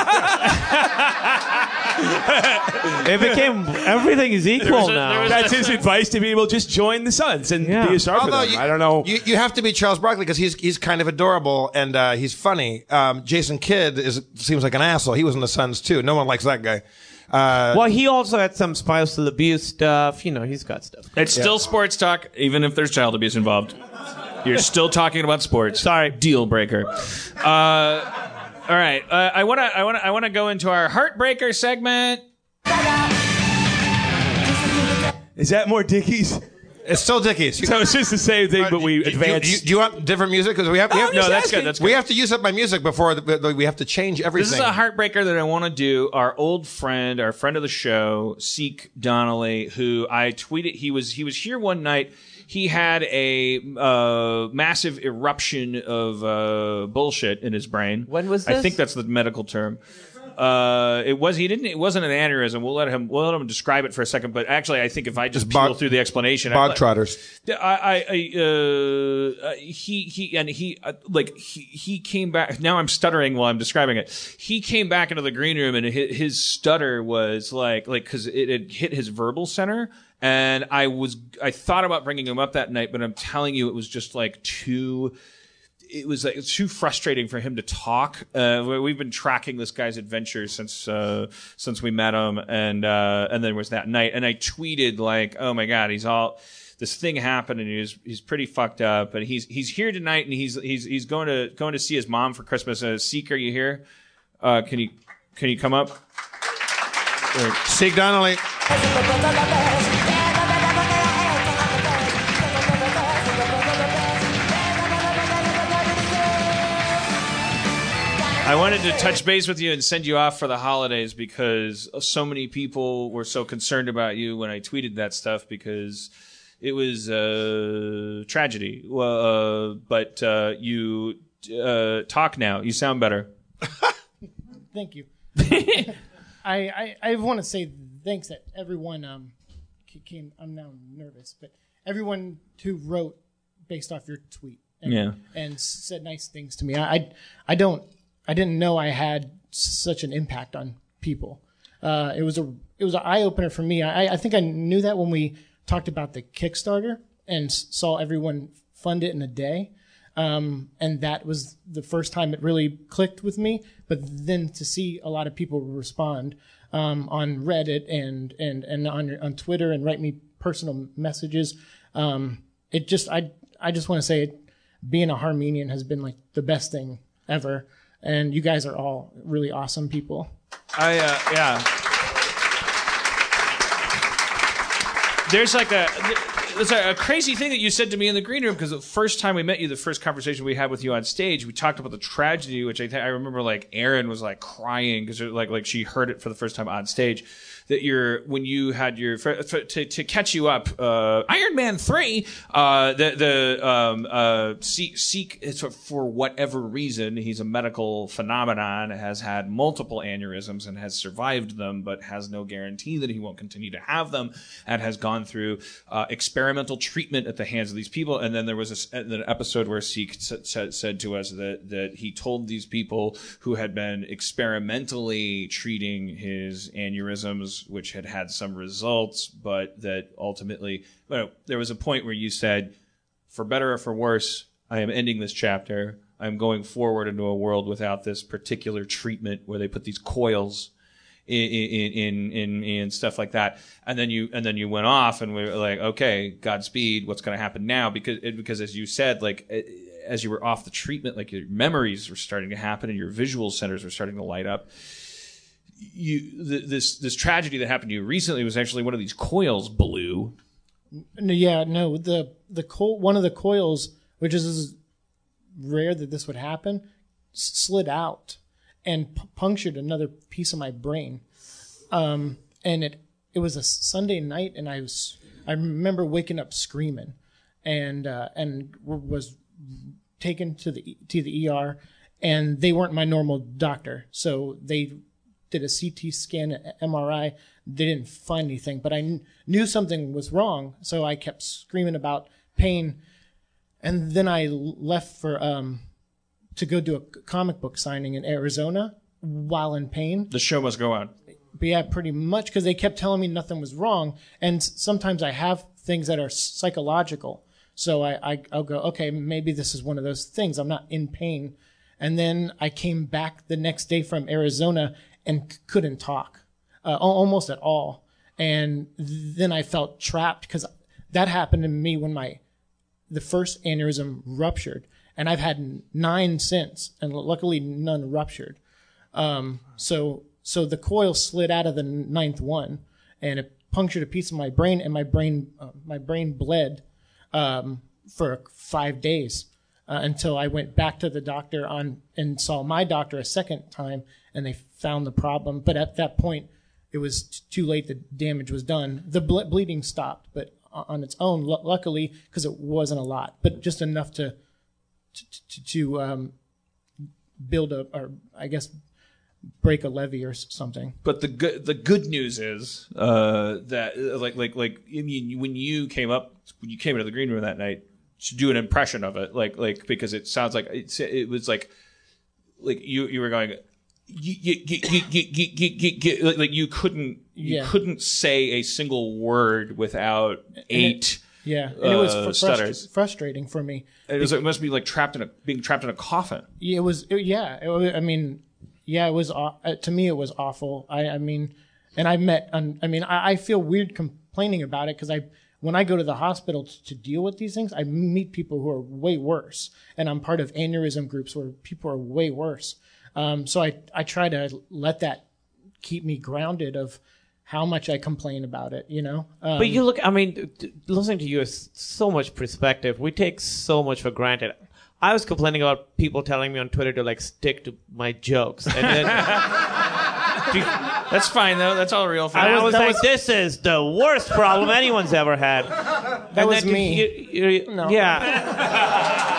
It became everything is equal now.
that's his advice to people: just join the Suns and
Yeah.
be a star for
Although
them.
you,
I don't know.
You, you have to be Charles Barkley because he's he's kind of adorable and uh, he's funny. Um, Jason Kidd is seems like an asshole. He was in the Suns too. No one likes that guy. Uh,
Well, he also had some spousal abuse stuff. You know, he's got stuff.
It's still sports talk, even if there's child abuse involved. You're still talking about sports.
Sorry,
deal breaker. Uh, all right, uh, I wanna, I wanna, I wanna go into our heartbreaker segment.
Is that more Dickies?
It's still Dickies.
So it's just the same thing, but we
Do you-
advanced.
Do you, do you want different music? Because we have, we have
No, that's good, that's good.
We have to use up my music before the, the, we have to change everything.
This is a heartbreaker that I want to do. Our old friend, our friend of the show, Seek Donnelly, who I tweeted, he was he was here one night. He had a uh, massive eruption of uh, bullshit in his brain.
When was
I
this?
think that's the medical term. Uh, it was he didn't. It wasn't an aneurysm. We'll let him. We'll let him describe it for a second. But actually, I think if I just
Just bog-
peel through the explanation,
Bog
I,
trotters.
I, I, I uh, uh, he, he, and he, uh, like, he, he came back. Now I'm stuttering while I'm describing it. He came back into the green room and his, his stutter was like, like, cause it had hit his verbal center. And I was, I thought about bringing him up that night, but I'm telling you, it was just like too, it was like it's too frustrating for him to talk. Uh, we- we've been tracking this guy's adventures since uh, since we met him, and uh, and then there was that night, and I tweeted like, "Oh my God, he's all this thing happened, and he's he's pretty fucked up, but he's he's here tonight, and he's he's he's going to going to see his mom for Christmas. Uh, Seek, are you here? Uh, can you can you come up?
Seek Donnelly."
I wanted to touch base with you and send you off for the holidays because so many people were so concerned about you when I tweeted that stuff because it was a uh, tragedy. Well, uh, but uh, you uh, talk now. You sound better.
Thank you. I, I, I want to say thanks that everyone um, came. I'm now nervous, but everyone who wrote based off your tweet and,
Yeah.
and said nice things to me. I, I, I don't. I didn't know I had such an impact on people. Uh, it was a it was an eye opener for me. I, I think I knew that when we talked about the Kickstarter and s- saw everyone fund it in a day, um, and that was the first time it really clicked with me. But then to see a lot of people respond um, on Reddit and and and on on Twitter and write me personal messages, um, it just I I just want to say it, being a Harmenian has been like the best thing ever. And you guys are all really awesome people.
I uh, yeah. There's like a there's a, a crazy thing that you said to me in the green room because the first time we met you, the first conversation we had with you on stage, we talked about the tragedy, which I th- I remember like Erin was like crying because like like she heard it for the first time on stage. That you're when you had your for, for, to to catch you up, uh, Iron Man three, uh, the the um, uh, Seek, Seek for whatever reason he's a medical phenomenon, has had multiple aneurysms and has survived them, but has no guarantee that he won't continue to have them, and has gone through uh, experimental treatment at the hands of these people. And then there was a, an episode where Seek said, said to us that that he told these people who had been experimentally treating his aneurysms, which had had some results, but that ultimately, well, there was a point where you said, for better or for worse, I am ending this chapter. I'm going forward into a world without this particular treatment where they put these coils in, in, in, in, in stuff like that. And then you, and then you went off and we were like, okay, Godspeed. What's going to happen now? Because, because as you said, like, as you were off the treatment, like your memories were starting to happen and your visual centers were starting to light up. You th- this this tragedy that happened to you recently was actually one of these coils blew.
No, yeah, no, the the co- one of the coils, which is, is rare that this would happen, s- slid out and p- punctured another piece of my brain. Um, and it it was a Sunday night, and I was I remember waking up screaming, and uh, and w- was taken to the to the E R, and they weren't my normal doctor, so they did a C T scan, an M R I. They didn't find anything, but I kn- knew something was wrong, so I kept screaming about pain. And then I left for um, to go do a comic book signing in Arizona while in pain.
The show must go on.
But yeah, pretty much, because they kept telling me nothing was wrong. And s- sometimes I have things that are psychological. So I, I, I'll go, okay, maybe this is one of those things. I'm not in pain. And then I came back the next day from Arizona and c- couldn't talk uh, al- almost at all. And then I felt trapped because that happened to me when my the first aneurysm ruptured. And I've had nine since, and luckily none ruptured. Um, so so the coil slid out of the ninth one, and it punctured a piece of my brain, and my brain uh, my brain bled um, for five days uh, until I went back to the doctor on and saw my doctor a second time, and they found the problem. But at that point, it was t- too late. The damage was done. The ble- bleeding stopped, but on its own, l- luckily, because it wasn't a lot, but just enough to to, to, to um, build a, or I guess break a levee or s- something.
But the good the good news is uh, that uh, like like like I mean, when you came up when you came into the green room that night to do an impression of it, like like because it sounds like it, it was like like you you were going. You, you, you, you, you, you, you, you, like you couldn't you
Yeah.
couldn't say a single word without eight
Yeah, and it was
uh,
fr- frust-
stutters.
frustrating for me.
It was. It must be like trapped in a being trapped in a coffin.
Yeah, it was. It, yeah, it was, I mean, yeah, it was. aw- Uh, to me, it was awful. I, I mean, and I met. Um, I mean, I, I feel weird complaining about it because I, when I go to the hospital t- to deal with these things, I meet people who are way worse, and I'm part of aneurysm groups where people are way worse. Um, so I, I try to let that keep me grounded of how much I complain about it. You know. Um,
But you look, I mean, t- listening to you is so much perspective. We take so much for granted. I was complaining about people telling me on Twitter to like stick to my jokes. And then
That's fine though. That's all real.
I was, like, this is the worst problem anyone's ever had.
That
And
was
then to
me.
hear- you-
No.
Yeah.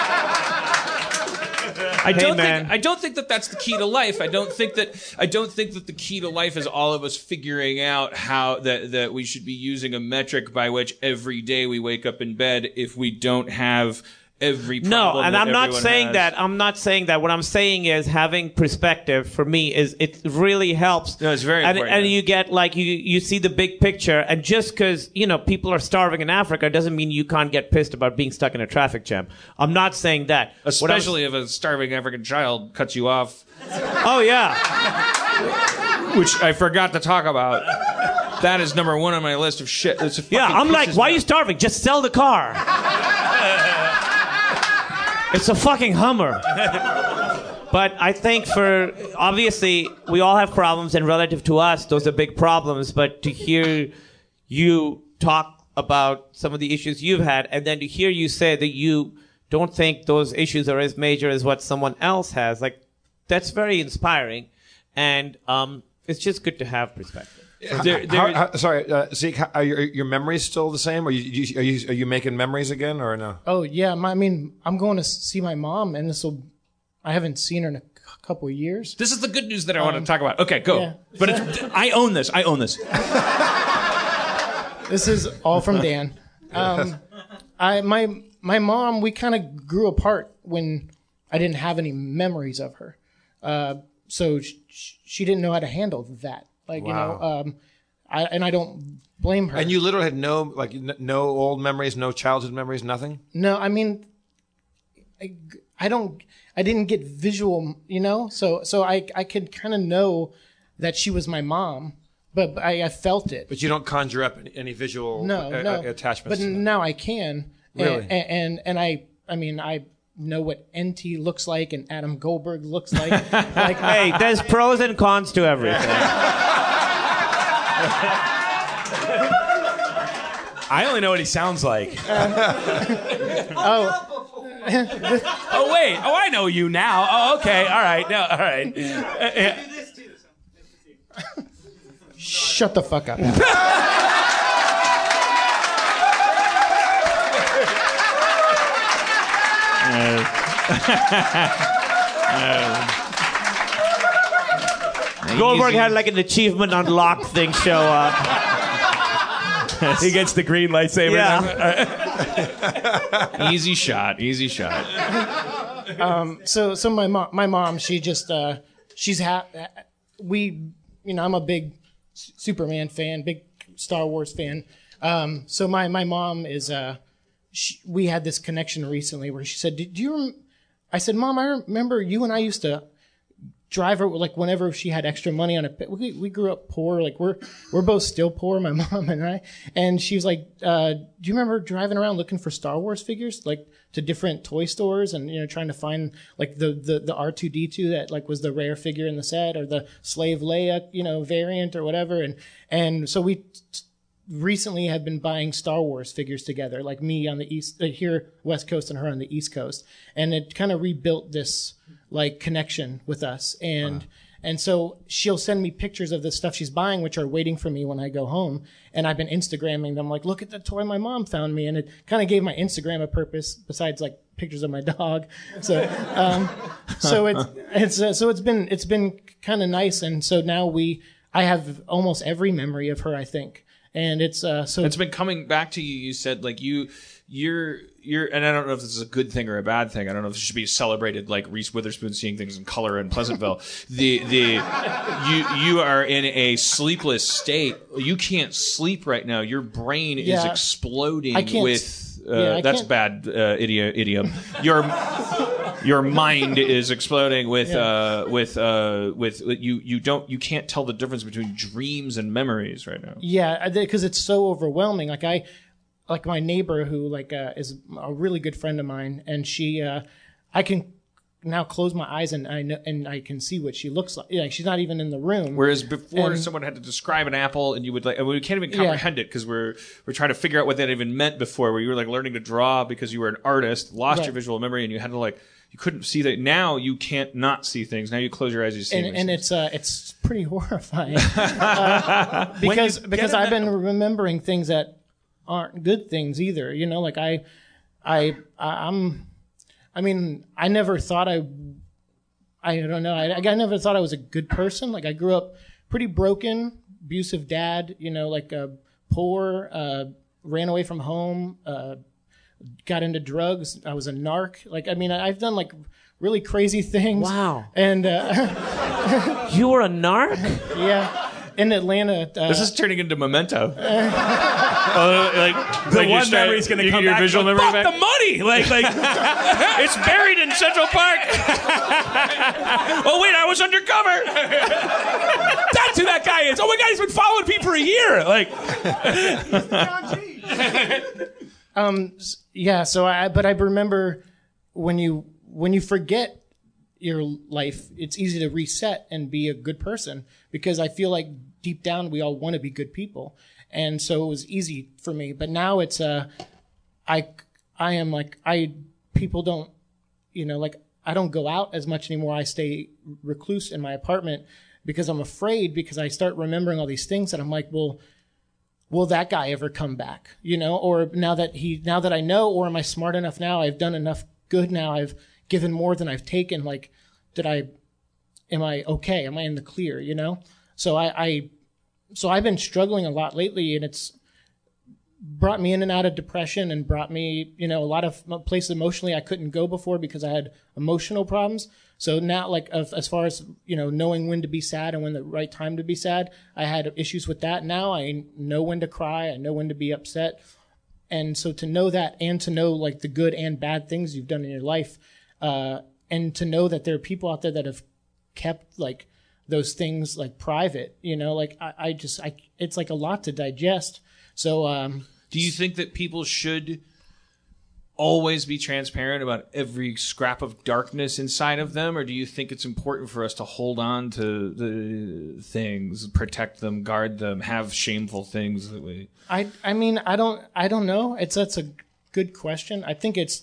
I
Hey,
don't
man.
think I don't think that that's the key to life. I don't think that I don't think that the key to life is all of us figuring out how that that we should be using a metric by which every day we wake up in bed if we don't have every problem.
No, and
that
I'm not
everyone
saying
has.
that. I'm not saying that. What I'm saying is having perspective for me is it really helps.
No, it's very
and,
important.
And you get like you you see the big picture, and just because you know people are starving in Africa doesn't mean you can't get pissed about being stuck in a traffic jam. I'm not saying that. What I'm-
Especially if a starving African child cuts you off.
Oh yeah.
Which I forgot to talk about. That is number one on my list of shit. It's
Yeah, I'm like, why are you starving? Just sell the car. It's a fucking Hummer. But I think for, obviously, we all have problems, and relative to us, those are big problems. But to hear you talk about some of the issues you've had, and then to hear you say that you don't think those issues are as major as what someone else has, like, that's very inspiring. And um, it's just good to have perspective.
There, there, how, how, sorry, uh, Zeke, how, are your, your memories still the same? Are you, you, are you are you making memories again, or no?
Oh yeah, my, I mean, I'm going to see my mom, and this will. I haven't seen her in a c- couple of years.
This is the good news that I want to talk about. Okay, go.
yeah.
But it's, I own this. I own this.
This is all from Dan. Um, I my my mom, we kind of grew apart when I didn't have any memories of her, uh, so sh- she didn't know how to handle that. Like
Wow.
you know, um, I and I don't blame her.
And you literally had no like n- no old memories, no childhood memories, nothing.
No, I mean, I, I don't, I didn't get visual, you know, so so I I could kind of know that she was my mom, but, but I, I felt it.
But you don't conjure up any, any visual
No,
uh,
no
uh, attachments.
But now I can.
Really?
And, and and I I mean I know what N T looks like and Adam Goldberg looks like. Like
Hey, there's pros and cons to everything.
I only know what he sounds like.
oh.
Oh wait! Oh, I know you now. Oh, okay. All right. No, all right. Uh, yeah.
Shut the fuck up.
Goldberg had like an achievement unlocked thing show up.
He gets the green lightsaber.
Yeah.
Easy shot. Easy shot.
um, so so my mom, my mom, she just uh, she's ha- we, you know, I'm a big S- Superman fan, big Star Wars fan. Um, so my my mom is uh, she, we had this connection recently where she said, "Did you?" Rem-? I said, "Mom, I remember you and I used to." Drive her like whenever she had extra money on a we we grew up poor, like we're we're both still poor, my mom and I, and she was like, uh, do you remember driving around looking for Star Wars figures, like to different toy stores, and you know trying to find like the the the R two D two that like was the rare figure in the set, or the Slave Leia, you know, variant or whatever, and and so we t- recently have been buying Star Wars figures together, like me on the east uh, here West Coast and her on the East Coast, and it kind of rebuilt this like connection with us, and wow. and so she'll send me pictures of the stuff she's buying, which are waiting for me when I go home, and I've been Instagramming them, like, look at the toy my mom found me, and it kind of gave my Instagram a purpose besides like pictures of my dog. So um, so it's it's uh, so it's been it's been kind of nice, and so now we I have almost every memory of her, I think. And it's uh, so
it's been coming back to you. You said like you, you're, you're, and I don't know if this is a good thing or a bad thing. I don't know if this should be celebrated like Reese Witherspoon seeing things in color in Pleasantville. the the you you are in a sleepless state. You can't sleep right now. Your brain
Yeah.
is exploding
I can't-
with. Uh,
yeah, I
that's
can't-
bad uh, idiom. idiom. Your your mind is exploding with
Yeah.
uh, with uh, with you. You don't. You can't tell the difference between dreams and memories right now.
Yeah, because it's so overwhelming. Like I, like my neighbor who like uh, is a really good friend of mine, and she, uh, I can now close my eyes and I know and I can see what she looks like. Yeah, she's not even in the room.
Whereas before,
And-
someone had to describe an apple, and you would like, and we can't even
Yeah.
comprehend it because we're we're trying to figure out what that even meant before. Where you were like learning to draw because you were an artist, lost
Right.
your visual memory, and you had to like you couldn't see that. Now you can't not see things. Now you close your eyes, you see.
and,
things.
and it's uh, it's pretty horrifying uh, because because I've been remembering things that aren't good things either. You know, like I, I, I'm, I mean, I never thought I, I don't know, I, I never thought I was a good person. Like I grew up pretty broken, abusive dad. You know, like uh, poor, uh, ran away from home, uh, got into drugs. I was a narc. Like I mean, I, I've done like really crazy things.
Wow.
And uh,
you were a narc?
Yeah, in Atlanta. Uh,
This is turning into Memento. Uh, like
The
like you
one
start-
memory's gonna
you
come
get your
back.
visual
like,
memory
Fuck
back.
the money! Like, like
It's buried in Central Park. Oh wait, I was undercover.
That's who that guy is. Oh my God, he's been following me for a year. Like,
um, s- yeah. So I, but I remember when you when you forget your life, it's easy to reset and be a good person because I feel like deep down we all want to be good people, and so it was easy for me. But now it's uh, I I am like I people don't you know like I don't go out as much anymore. I stay recluse in my apartment because I'm afraid because I start remembering all these things that I'm like, well. Will that guy ever come back? You know, or now that he, now that I know, or am I smart enough now? I've done enough good now. I've given more than I've taken. Like, did I, am I okay? Am I in the clear? You know? So I, I so I've been struggling a lot lately, and it's brought me in and out of depression and brought me, you know, a lot of places emotionally I couldn't go before because I had emotional problems. So now, like, of, as far as, you know, knowing when to be sad and when the right time to be sad, I had issues with that. Now I know when to cry. I know when to be upset. And so to know that and to know, like, the good and bad things you've done in your life, uh, and to know that there are people out there that have kept, like, those things, like, private, you know, like, I, I just, I, it's, like, a lot to digest. So, um,
Do you think that people should always be transparent about every scrap of darkness inside of them, or do you think it's important for us to hold on to the things, protect them, guard them, have shameful things that we?
I, I mean, I don't, I don't know. It's that's a good question. I think it's,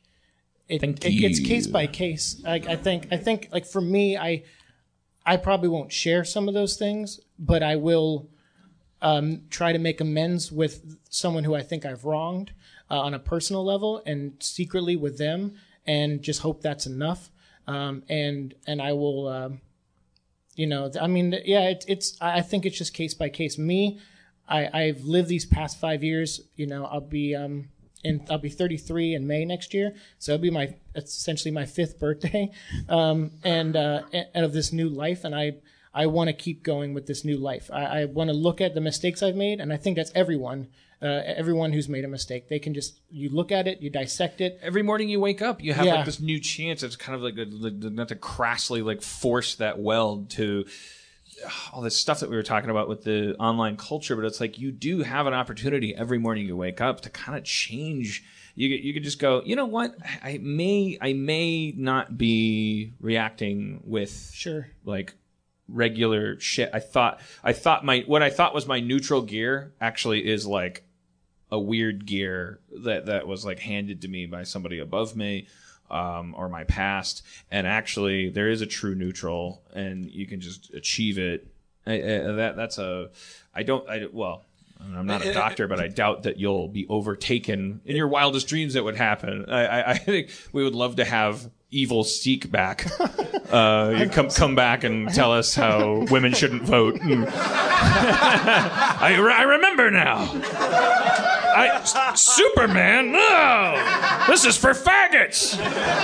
it,
Thank
it, it's
you.
case by case. I, I think, I think, like for me, I, I probably won't share some of those things, but I will. Um, try to make amends with someone who I think I've wronged uh, on a personal level and secretly with them, and just hope that's enough. Um, and and I will, um, you know, I mean, yeah, it, it's. I think it's just case by case. Me, I, I've lived these past five years. You know, I'll be um, in I'll be thirty-three in May next year, so it'll be my essentially my fifth birthday, um, and uh, and of this new life, and I. I want to keep going with this new life. I, I want to look at the mistakes I've made, and I think that's everyone, uh, everyone who's made a mistake. They can just, you look at it, you dissect it.
Every morning you wake up, you have
Yeah.
like this new chance. It's kind of like, a, like not to crassly like force that weld to all this stuff that we were talking about with the online culture, but it's like you do have an opportunity every morning you wake up to kind of change. You you could just go, you know what? I may I may not be reacting with
Sure.
like regular shit. I thought I thought my what I thought was my neutral gear actually is like a weird gear that that was like handed to me by somebody above me, um, or my past. And actually, there is a true neutral, and you can just achieve it. I, I, that that's a. I don't. I well. I'm not a doctor, but I doubt that you'll be overtaken in your wildest dreams. That would happen. I, I, I think we would love to have Evil Seek back. Uh, you come come back and tell us how women shouldn't vote. And I, re- I remember now. I, S- Superman? No! This is for faggots!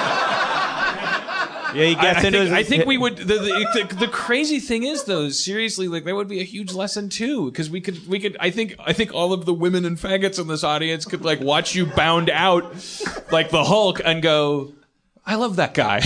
Yeah, he gets
I, I
into
think,
his-
I think we would. The, the, the, the crazy thing is, though, seriously, like that would be a huge lesson too, because we could, we could. I think, I think all of the women and faggots in this audience could like watch you bound out, like the Hulk, and go, "I love that guy.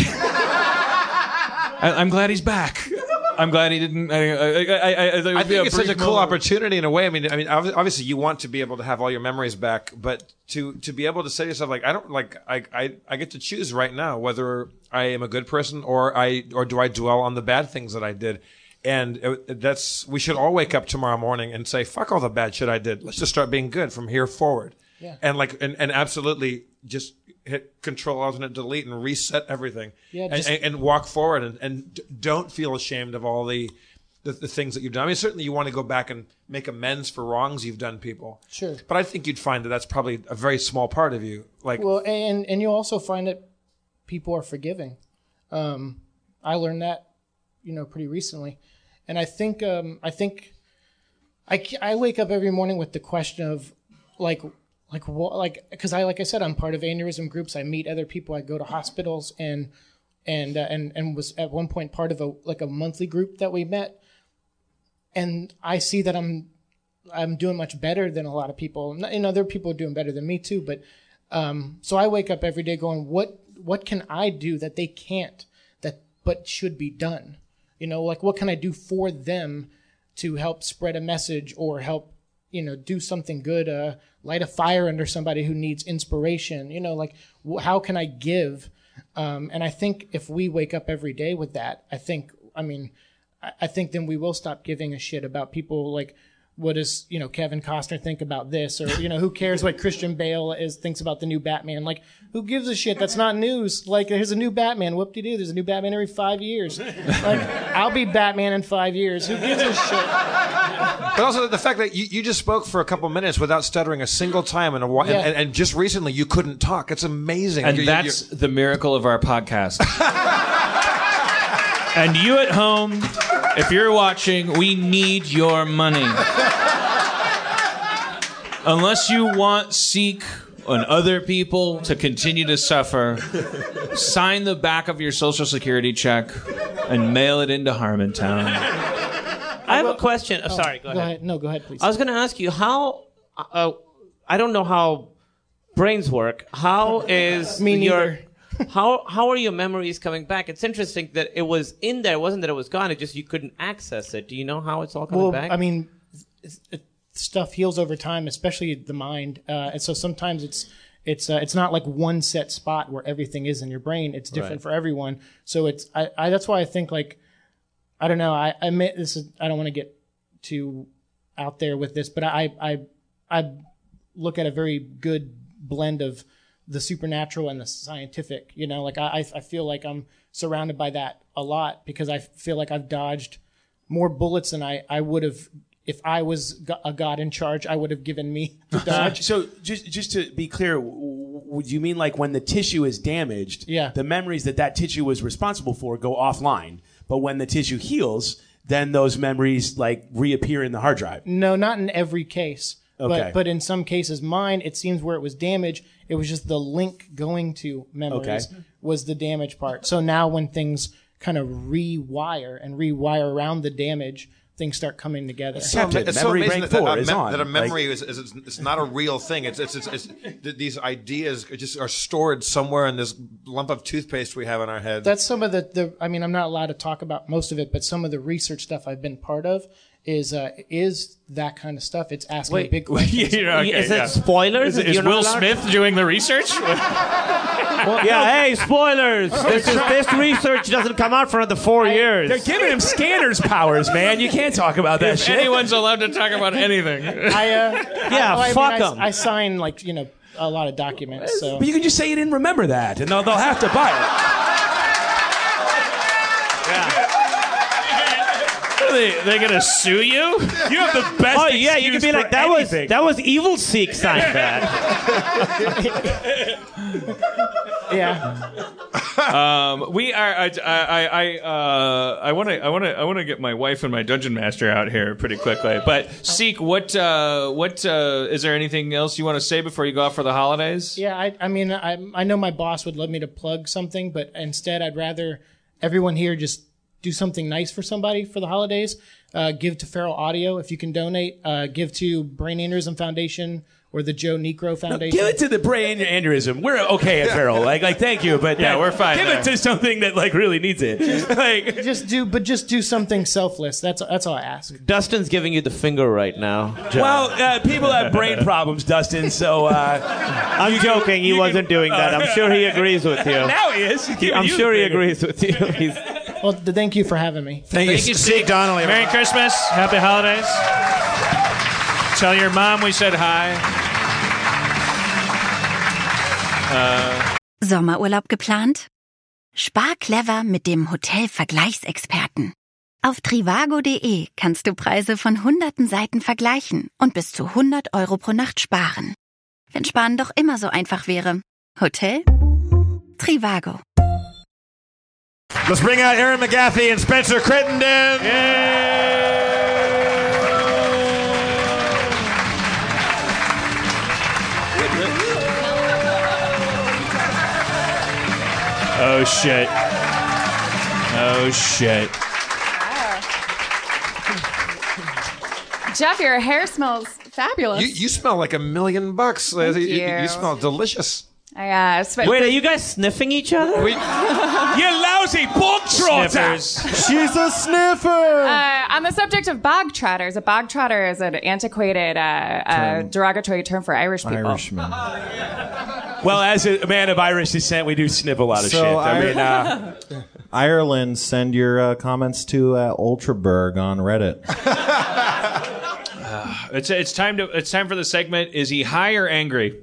I, I'm glad he's back. I'm glad he didn't." I, I, I, I, I,
I think it's such a cool opportunity in a way. I mean, I mean, obvi- obviously you want to be able to have all your memories back, but to to be able to say to yourself, like, I don't like, I I, I get to choose right now whether I am a good person or I or do I dwell on the bad things that I did. And it, that's we should all wake up tomorrow morning and say, fuck all the bad shit I did. Let's just start being good from here forward.
Yeah.
And like and, and absolutely just hit Control Alternate Delete and reset everything.
Yeah,
and,
just-
and, and walk forward and, and d- don't feel ashamed of all the, the the things that you've done. I mean, certainly you want to go back and make amends for wrongs you've done people.
Sure.
But I think you'd find that that's probably a very small part of you. Like,
Well, and and you'll also find that people are forgiving. Um, I learned that, you know, pretty recently, and I think um, I think I, I wake up every morning with the question of like like what like because I like I said I'm part of aneurysm groups. I meet other people. I go to hospitals and and uh, and and was at one point part of a like a monthly group that we met, and I see that I'm I'm doing much better than a lot of people. And other people are doing better than me too. But um, so I wake up every day going, what what can I do that they can't, that but should be done? You know, like what can I do for them to help spread a message or help, you know, do something good, uh, light a fire under somebody who needs inspiration. You know, like wh- how can I give? Um, and I think if we wake up every day with that, I think, I mean, I, I think then we will stop giving a shit about people like, what does, you know, Kevin Costner think about this? Or, you know, who cares what Christian Bale is thinks about the new Batman? Like, who gives a shit? That's not news. Like, there's a new Batman. Whoop-de-doo. There's a new Batman every five years. Like, I'll be Batman in five years. Who gives a shit?
but also the fact that you, you just spoke for a couple minutes without stuttering a single time in a while,
Yeah.
and, and just recently you couldn't talk. It's amazing.
And
You- you-
that's the miracle of our podcast. And you at home, if you're watching, we need your money. Unless you want Seek and other people to continue to suffer, sign the back of your Social Security check and mail it into Harmontown.
I have a question. Oh, sorry, go,
Go
ahead.
ahead. No, go ahead, please.
I was going to ask you how. Uh, I don't know how brains work. How is
Me
your
neither.
how how are your memories coming back? It's interesting that it was in there. It wasn't that it was gone. It just you couldn't access it. Do you know how it's all coming
Well,
back?
I mean, it's, it, stuff heals over time, especially the mind. Uh, and so sometimes it's it's uh, it's not like one set spot where everything is in your brain. It's different
Right.
for everyone. So it's I, I that's why I think like I don't know. I I admit this is I don't want to get too out there with this, but I I I look at a very good blend of the supernatural and the scientific. You know, like I I feel like I'm surrounded by that a lot because I feel like I've dodged more bullets than I I would have. If I was go- a god in charge, I would have given me to dodge.
So just just to be clear, w- w- would you mean like when the tissue is damaged,
Yeah.
the memories that that tissue was responsible for go offline, but when the tissue heals, then those memories like reappear in the hard drive?
No, not in every case.
Okay.
But but in some cases, mine, it seems where it was damaged, it was just the link going to memories
Okay.
was the damage part. So now when things kind of rewire and rewire around the damage, things start coming together.
It's so,
Captain,
it's so
Memory
amazing
Bank
that, that,
four
a
is
mem-
on.
that a memory
Like-
is, is it's, it's not a real thing. It's it's, it's, it's th- these ideas just are stored somewhere in this lump of toothpaste we have in our head.
That's some of the, the I mean, I'm not allowed to talk about most of it, but some of the research stuff I've been part of is uh, is that kind of stuff. It's asking
Wait,
big questions.
You know, okay,
is it
yeah.
spoilers?
Is, is
You're not
Will
allowed-
Smith doing the research?
Yeah, hey, spoilers! This is this research doesn't come out for another four years.
They're giving him scanners powers, man. You can't talk about that
If
shit.
anyone's allowed to talk about anything.
I, uh,
Yeah,
I, I
fuck
mean, I,
'em.
I sign like you know a lot of documents. So
But you can just say you didn't remember that, and they'll, they'll have to buy it.
Are they, they gonna sue you?
You have the best.
Oh yeah, you can be
excuse
like
for
that
anything.
was that was evil Seek signed that.
Yeah.
Um, we are. I. I. I. Uh, I want to. I want to. I want to get my wife and my dungeon master out here pretty quickly. But Seek, what? Uh, what? Uh, is there anything else you want to say before you go off for the holidays?
Yeah. I. I mean, I. I know my boss would love me to plug something, but instead, I'd rather everyone here just do something nice for somebody for the holidays. Uh, give to Feral Audio if you can donate. Uh, give to Brain Aneurysm Foundation or the Joe Negro Foundation.
No, give it to the brain aneurysm. We're okay at Feral. Like, like, thank you, but
yeah,
that,
we're fine.
Give
there.
it to something that like really needs it. like,
just do, but just do something selfless. That's that's all I ask.
Dustin's giving you the finger right now. John.
well, uh, people have brain problems, Dustin. So uh,
I'm joking. He wasn't doing that. I'm sure he agrees with you.
Now he is. He's
I'm
you
sure he
finger.
agrees with you. He's...
Well, th- thank you for having me.
Thank,
Thank you, Seek Donnelly. Merry Christmas. Happy holidays. Tell your mom we said hi. Uh,
Sommerurlaub geplant? Spar clever mit dem Hotel-Vergleichsexperten. Auf trivago punkt de kannst du Preise von hunderten Seiten vergleichen und bis zu hundert Euro pro Nacht sparen. Wenn Sparen doch immer so einfach wäre. Hotel? Trivago.
Let's bring out Aaron McGaffey and Spencer Crittenden.
oh shit. Oh shit.
Jeff, your hair smells fabulous.
You, you smell like a million bucks.
Thank
you,
you.
you smell delicious.
I, uh, sp-
Wait, are you guys sniffing each other?
We,
you lousy bog trotters!
She's a sniffer!
Uh, on the subject of bog trotters, a bog trotter is an antiquated, uh, uh, derogatory term for Irish people.
Irishman.
Well, as a man of Irish descent, we do sniff a lot of
So
shit. I,
I-
mean, uh,
Ireland, send your uh, comments to uh, Ultraberg on Reddit.
Uh, it's it's time to it's time for the segment. Is he high or angry?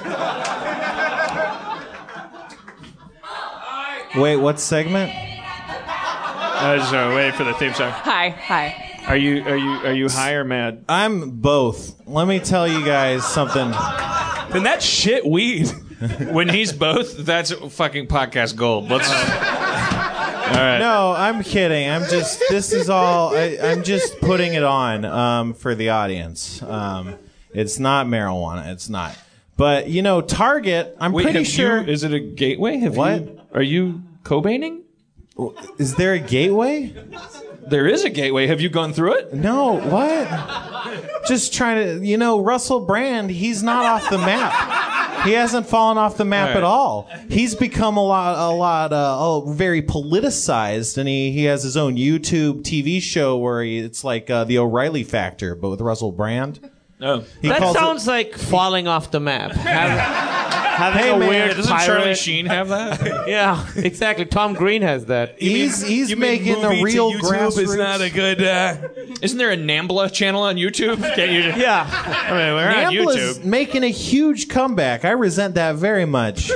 Wait, what segment?
I was uh, waiting for the theme song.
Hi, hi.
Are you are you are you high or mad?
I'm both. Let me tell you guys something.
Then that's shit weed.
When he's both, that's fucking podcast gold. Let's. All right.
No, I'm kidding. I'm just. This is all. I, I'm just putting it on um, for the audience. Um, it's not marijuana. It's not. But you know, Target. I'm
Wait,
pretty
have
sure.
You, is it a gateway? Have
What?
You, are you Cobaining?
Is there a gateway?
There is a gateway. Have you gone through it?
No. What? Just trying to. You know, Russell Brand. He's not off the map. He hasn't fallen off the map
All right.
at all. He's become a lot, a lot, uh, oh, very politicized, and he, he has his own YouTube T V show where he, it's like uh, the O'Reilly Factor, but with Russell Brand.
Oh,
He
that
calls it-
sounds like falling off the map. Have, having
Hey,
a
man,
weird
doesn't
pirate.
Charlie Sheen have that?
Yeah, exactly. Tom Green has that.
He's he's
you mean
making a
movie to
real
YouTube
grassroots.
is not a good. Uh,
Isn't there a Nambla channel on YouTube? Can't you?
Yeah.
I mean, we're on
Nambla's
YouTube.
making a huge comeback. I resent that very much.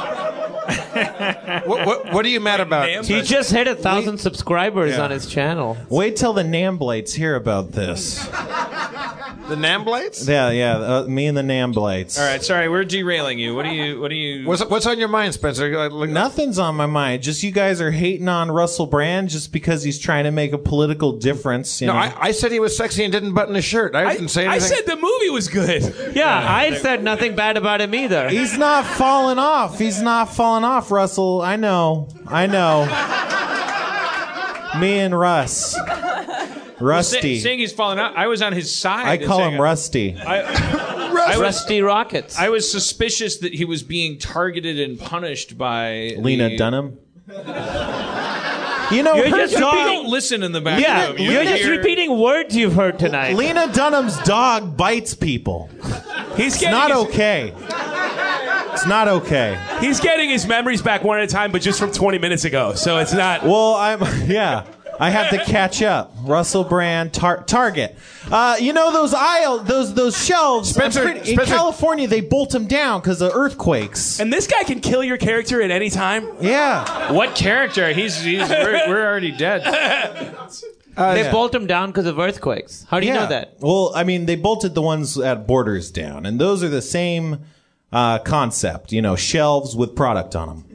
what, what, what are you mad about?
He just hit a thousand subscribers
Yeah.
on his channel.
Wait till the Namblades hear about this.
The Namblades?
Yeah, yeah, uh, me and the Namblades.
All right, sorry, we're derailing you. What do you? What do you?
What's, what's on your mind, Spencer? Like, like-
Nothing's on my mind. Just you guys are hating on Russell Brand just because he's trying to make a political difference. You
no,
know?
I, I said he was sexy and didn't button his shirt. I,
I,
didn't say
I
anything.
said the movie was good.
Yeah, I said nothing bad about him either.
He's not falling off. He's not falling off, Russell. I know. I know. Me and Russ. Rusty.
Say, saying he's falling out. I was on his side.
I
and
call
saying-
him Rusty.
I, I was,
Rusty Rockets.
I was suspicious that he was being targeted and punished by
Lena
the,
Dunham. You know,
You're
her
just
You
dog.
don't listen in the back
yeah,
room.
you're just
hear-
repeating words you've heard tonight.
Lena Dunham's dog bites people.
He's
It's
getting
not
his,
okay. It's not okay.
He's getting his memories back one at a time, but just from twenty minutes ago. So it's not.
Well, I'm yeah. I have to catch up. Russell Brand, tar- Target. Uh, you know those aisle, those those shelves.
Spencer-
I'm pretty- in
Spencer-
California, they bolt them down because of earthquakes.
And this guy can kill your character at any time.
Yeah.
What character? He's he's we're, we're already dead.
Uh,
They
yeah.
bolt him down because of earthquakes. How do you
yeah.
know that?
Well, I mean, they bolted the ones at Borders down, and those are the same uh, concept. You know, shelves with product on them.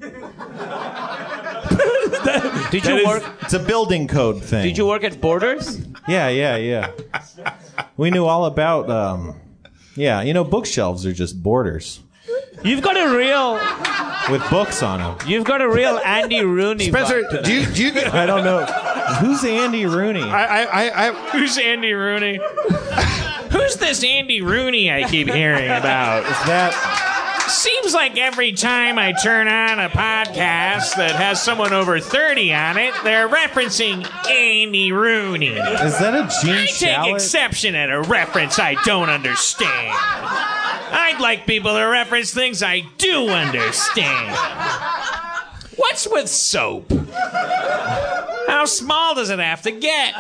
Did you work?
It's a building code thing.
Did you work at Borders?
Yeah, yeah, yeah. We knew all about. Um, yeah, you know, bookshelves are just borders
You've got a real.
with books on them.
You've got a real Andy Rooney.
Spencer,
vibe to
do you
that.
do you get?
I don't know who's Andy Rooney.
I I I.
Who's Andy Rooney? Who's this Andy Rooney I keep hearing about?
Is that?
Seems like every time I turn on a podcast that has someone over thirty on it, they're referencing Andy Rooney.
Is that a Gene
I take
Shalit?
exception at a reference I don't understand. I'd like people to reference things I do understand. What's with soap? How small does it have to get?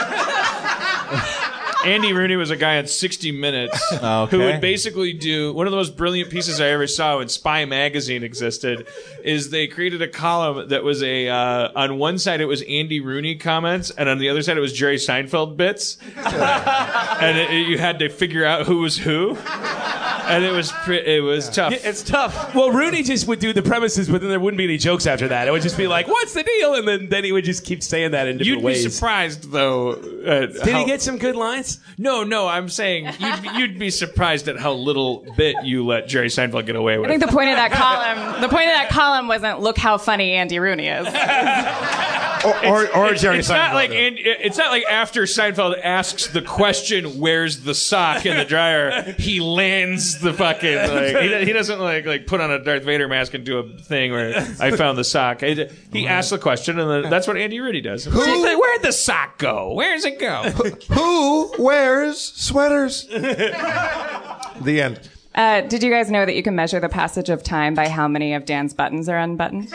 Andy Rooney was a guy on sixty minutes
Okay.
who would basically do one of the most brilliant pieces I ever saw when Spy Magazine existed. Is they created a column that was a uh, on one side it was Andy Rooney comments, and on the other side it was Jerry Seinfeld bits, and it, it, you had to figure out who was who. And it was pre- it was tough.
Yeah, it's tough. Well, Rooney just would do the premises, but then there wouldn't be any jokes after that. It would just be like, "What's the deal?" And then, then he would just keep saying that in different
You'd
ways.
be surprised, though. At
Did
how-
he get some good lines?
No, no. I'm saying you'd, you'd be surprised at how little bit you let Jerry Seinfeld get away with.
I think the point of that column, the point of that column wasn't look how funny Andy Rooney is.
Or, or, or
it's,
Jerry
it's
Seinfeld.
not like and it's not like after Seinfeld asks the question, "Where's the sock in the dryer?" He lands the fucking like he, he doesn't like like put on a Darth Vader mask and do a thing where I found the sock. He, he asks the question, and then that's what Andy Rooney does.
Who-
He's like, "Where'd the sock go? Where's it go?"
Who wears sweaters? The end.
Uh, did you guys know that you can measure the passage of time by how many of Dan's buttons are unbuttoned?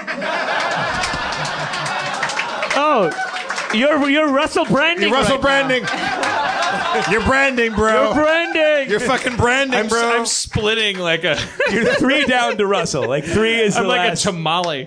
Oh, you're you're Russell Branding.
You're Russell
right
Branding.
now.
You're branding, bro.
You're branding.
You're fucking branding,
I'm,
bro.
I'm splitting like a.
You're three down to Russell. Like three is
I'm
the
like
last.
a tamale.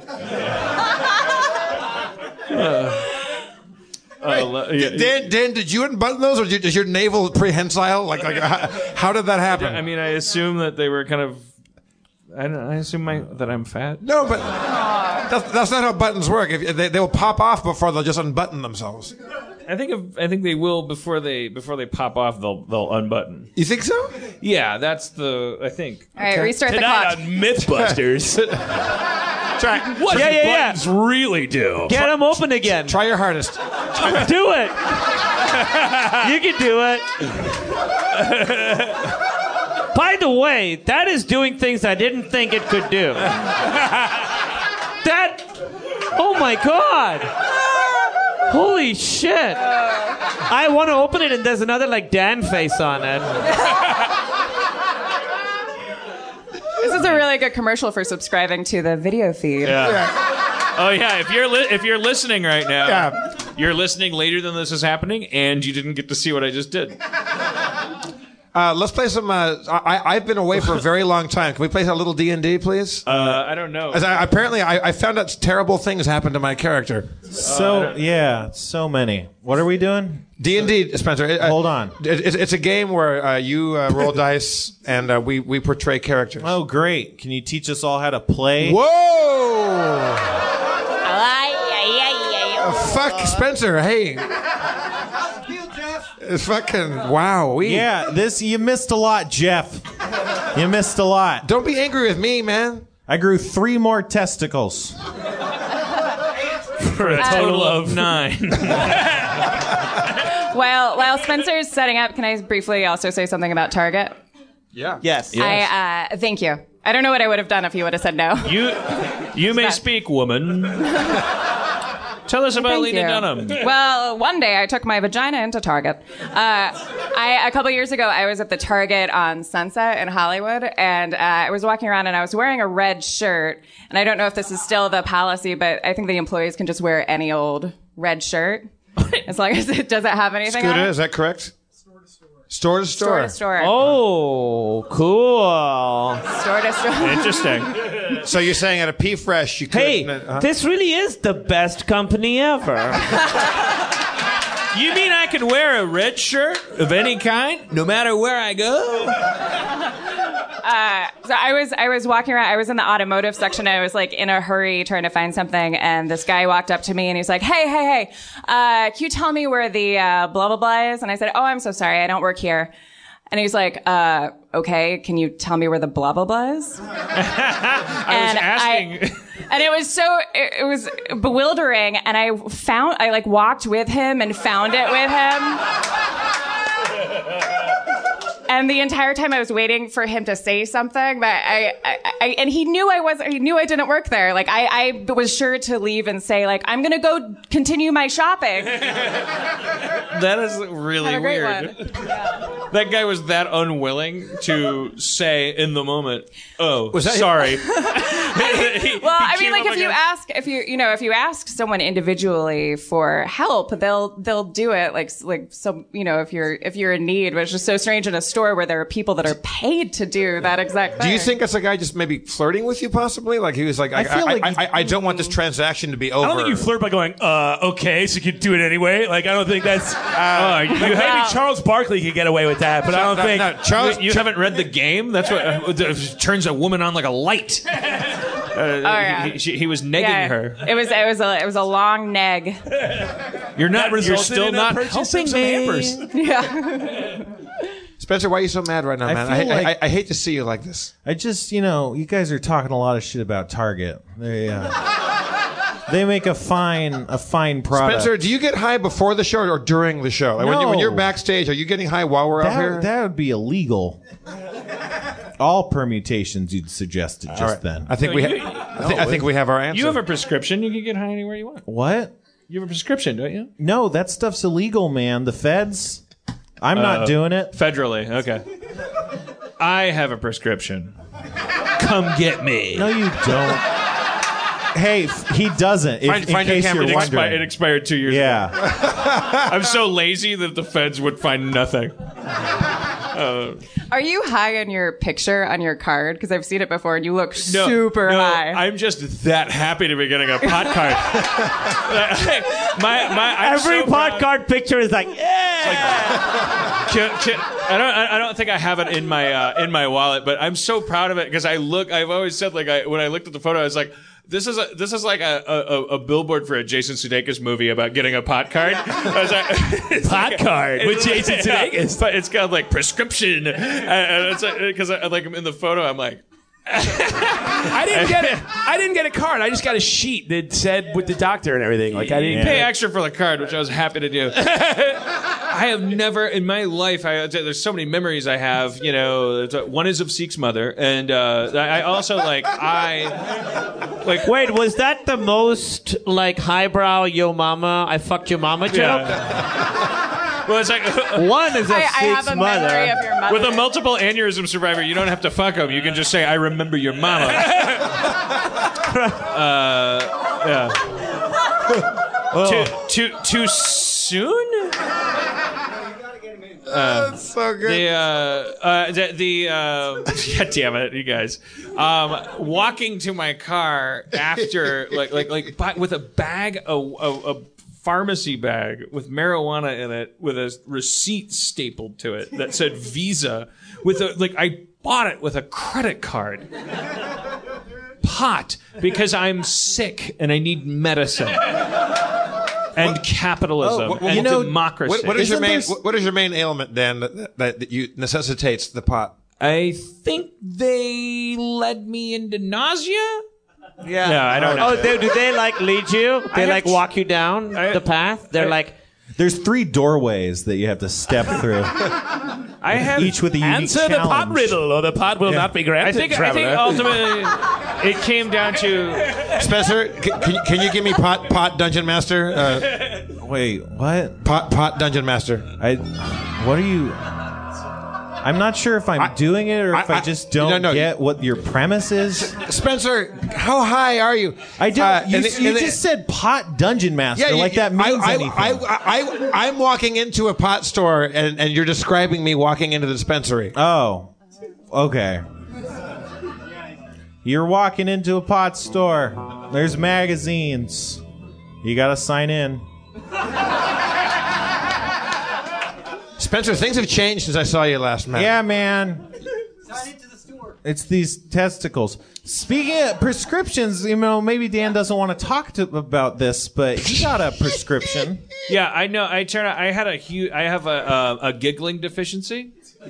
Uh, uh, yeah,
Dan, Dan, did you unbutton those, or did, is your navel prehensile? Like, like how, how did that happen?
I mean, I assume that they were kind of. I don't. I assume my, that I'm fat.
No, but that's, that's not how buttons work. If they, they will pop off before they'll just unbutton themselves.
I think if, I think they will before they before they pop off. They'll they'll unbutton.
You think so?
Yeah, that's the. I think.
All right, restart the
Tonight
clock.
on Mythbusters.
Try,
What
Yeah,
do
yeah, yeah.
buttons really do?
Get him open again.
try your hardest.
Do it. You can do it. By the way, that is doing things I didn't think it could do. That. Oh my god. Holy shit. I want to open it and there's another like Dan face on it.
This is a really good commercial for subscribing to the video feed.
Yeah. Oh yeah, if you're li- if you're listening right now,
Yeah.
you're listening later than this is happening, and you didn't get to see what I just did.
Uh, let's play some. Uh, I, I've been away for a very long time. Can we play a little D and D, please?
Uh, I don't know.
As I, apparently, I, I found out terrible things happened to my character.
So yeah, so many. What are we doing?
D and D, Spencer. uh,
Hold on.
It, it's, it's a game where uh, you uh, roll dice and uh, we we portray characters.
Oh, great! Can you teach us all how to play?
Whoa! Uh, fuck Spencer. Hey. It's fucking wow. We
Yeah, this you missed a lot, Jeff. You missed a lot.
don't be angry with me, man.
I grew three more testicles.
For a total of nine.
While while Spencer's setting up, can I briefly also say something about Target?
Yeah.
Yes.
I uh, thank you. I don't know what I would have done if you would have said no.
You you may
that-
speak, woman. Tell us about
Thank
Lena
you.
Dunham.
Well, one day I took my vagina into Target. Uh, I, a couple years ago, I was at the Target on Sunset in Hollywood, and uh, I was walking around and I was wearing a red shirt. And I don't know if this is still the policy, but I think the employees can just wear any old red shirt as long as it doesn't have anything on
Scooter,
it.
is that correct? Store to store.
Store to store.
Oh, cool.
Store to store.
Interesting.
So you're saying at a P Fresh you
Hey,
couldn't, uh,
this really is the best company ever.
You mean I can wear a red shirt of any kind, no matter where I go?
Uh, so I was I was walking around. I was in the automotive section. I was like in a hurry trying to find something, and this guy walked up to me and he's like, "Hey, hey, hey! Uh, can you tell me where the uh, blah blah blah is?" And I said, "Oh, I'm so sorry. I don't work here." And he's like, uh, "Okay, can you tell me where the blah blah blah is?"
I
and
was asking.
I, and it was so it, it was bewildering. And I found I like walked with him and found it with him. And the entire time I was waiting for him to say something, but I, I, I and he knew I was, he knew I didn't work there. Like I, I was sure to leave and say like, I'm gonna go continue my shopping.
That is really
Have a great
weird.
one. Yeah.
That guy was that unwilling to say in the moment, "Oh,
Was that-
sorry."
Well, I mean, like if you ask, if you, you know, if you ask someone individually for help, they'll, they'll do it. Like, like, so, you know, if you're, if you're in need, which is so strange in a store where there are people that are paid to do that exact thing.
Do you think that's a guy just maybe flirting with you, possibly? Like he was like, I,
I feel
I,
like
I,
you-
I, I don't want this transaction to be over.
I don't think you flirt by going, uh, okay, so you could do it anyway. Like, I don't think that's. Uh,
you
like, maybe
have-
Charles Barkley could get away with that, but I don't
No,
think.
no, Charles, you, you haven't read the game. That's what uh, it turns a woman on like a light. Uh,
Oh, yeah.
he, she, he was negging
Yeah.
her.
It was, it was a, it was a long neg.
You're not. You're
resulted
still
in a
not
purchase of
helping
some
me.
hampers.
Yeah.
Spencer, why are you so mad right now,
I
man?
feel
I,
like-
I, I hate to see you like this.
I just, you know, you guys are talking a lot of shit about Target. They, uh, they make a fine, a fine product.
Spencer, do you get high before the show or during the show? Like when, you, when
No.
you're backstage, are you getting high while we're out
that,
here?
that would be illegal. All permutations you'd suggested just
All right.
then.
I think we, ha-
you-
I, think, I think we have our answer.
You have a prescription. You can get high anywhere you want.
What?
You have a prescription, don't you?
No, that stuff's illegal, man. The feds. I'm
Uh,
not doing it.
Federally, okay. I have a prescription. Come get me.
No, you don't. Hey, f- he doesn't. If,
Find-
in
find your
case
camera.
you're
It expi-
wondering.
it expired two years
Yeah.
ago. I'm so lazy that the feds would find nothing. Uh,
Are you high on your picture on your card? Because I've seen it before, and you look
no,
super
no,
high.
I'm just that happy to be getting a pot card. my, my, I'm
Every
so
pot
proud.
card picture is like,
Can- can- I don't. I I don't think I have it in my uh, in my wallet, but I'm so proud of it because I look. I've always said like I when I looked at the photo, I was like, this is a this is like a, a, a billboard for a Jason Sudeikis movie about getting a pot card. I was like, it's
Pot
like-
card with
it's
Jason
yeah,
Sudeikis.
but it's got like prescription, and, and it's like because I, like in the photo, I'm like.
I didn't get it. I didn't get a card. I just got a sheet that said with the doctor and everything. Like I didn't
pay
get
extra for the card, which I was happy to do. I have never in my life. I, there's so many memories I have. You know, one is of Seek's mother, and uh, I also like I like.
wait, was that the most like highbrow "yo mama, I fucked your mama" joke?
Well, it's like
one is of
I, I have
Seek's
a
mother.
memory of your mother.
with a multiple aneurysm survivor, you don't have to fuck them. You can just say, "I remember your mama." uh, yeah. Too too too soon. Uh,
so good.
The uh, uh, the, the uh, God damn it, you guys! Um, walking to my car after like like like by, with a bag, a, a, a pharmacy bag with marijuana in it, with a receipt stapled to it that said Visa, with a like I bought it with a credit card. Pot because I'm sick and I need medicine. And capitalism
Oh, well,
and
you know,
democracy.
What, what is your
Isn't
main
there-
what, what is your main ailment, Dan, that, that, that you necessitates the pot?
I think they led me into nausea.
Yeah.
No, I don't know.
Oh, they, do they like lead you? They
have
like
ch-
walk you down the path? They're
I-
like,
There's three doorways that you have to step through.
I have
Each with a unique
Answer the pot
challenge.
riddle, or the pot will
Yeah.
not be
I
granted.
think I think
traveler.
ultimately it came down to
Spencer, can, can, you, can you give me pot pot dungeon master? Uh,
Wait, what?
pot pot dungeon master.
I. What are you? I'm not sure if I'm
I-
doing it or if I,
I- I-
just don't
no, no.
get what your premise is.
Spencer, how high are you?
I don't.
Uh,
you
and the-
you
and the-
just said pot dungeon master.
you-
like that means
I, I,
anything.
I, I, I, I'm walking into a pot store and, and you're describing me walking into the dispensary.
Oh, okay. You're walking into a pot store. There's magazines. You gotta sign in.
Spencer, things have changed since I saw you last, man.
Yeah, man.
Sign into the store.
It's these testicles. Speaking of prescriptions, you know, maybe Dan doesn't want to talk to about this, but he got a prescription.
Yeah, I know. I turn out I had a huge. I have a a, a giggling deficiency.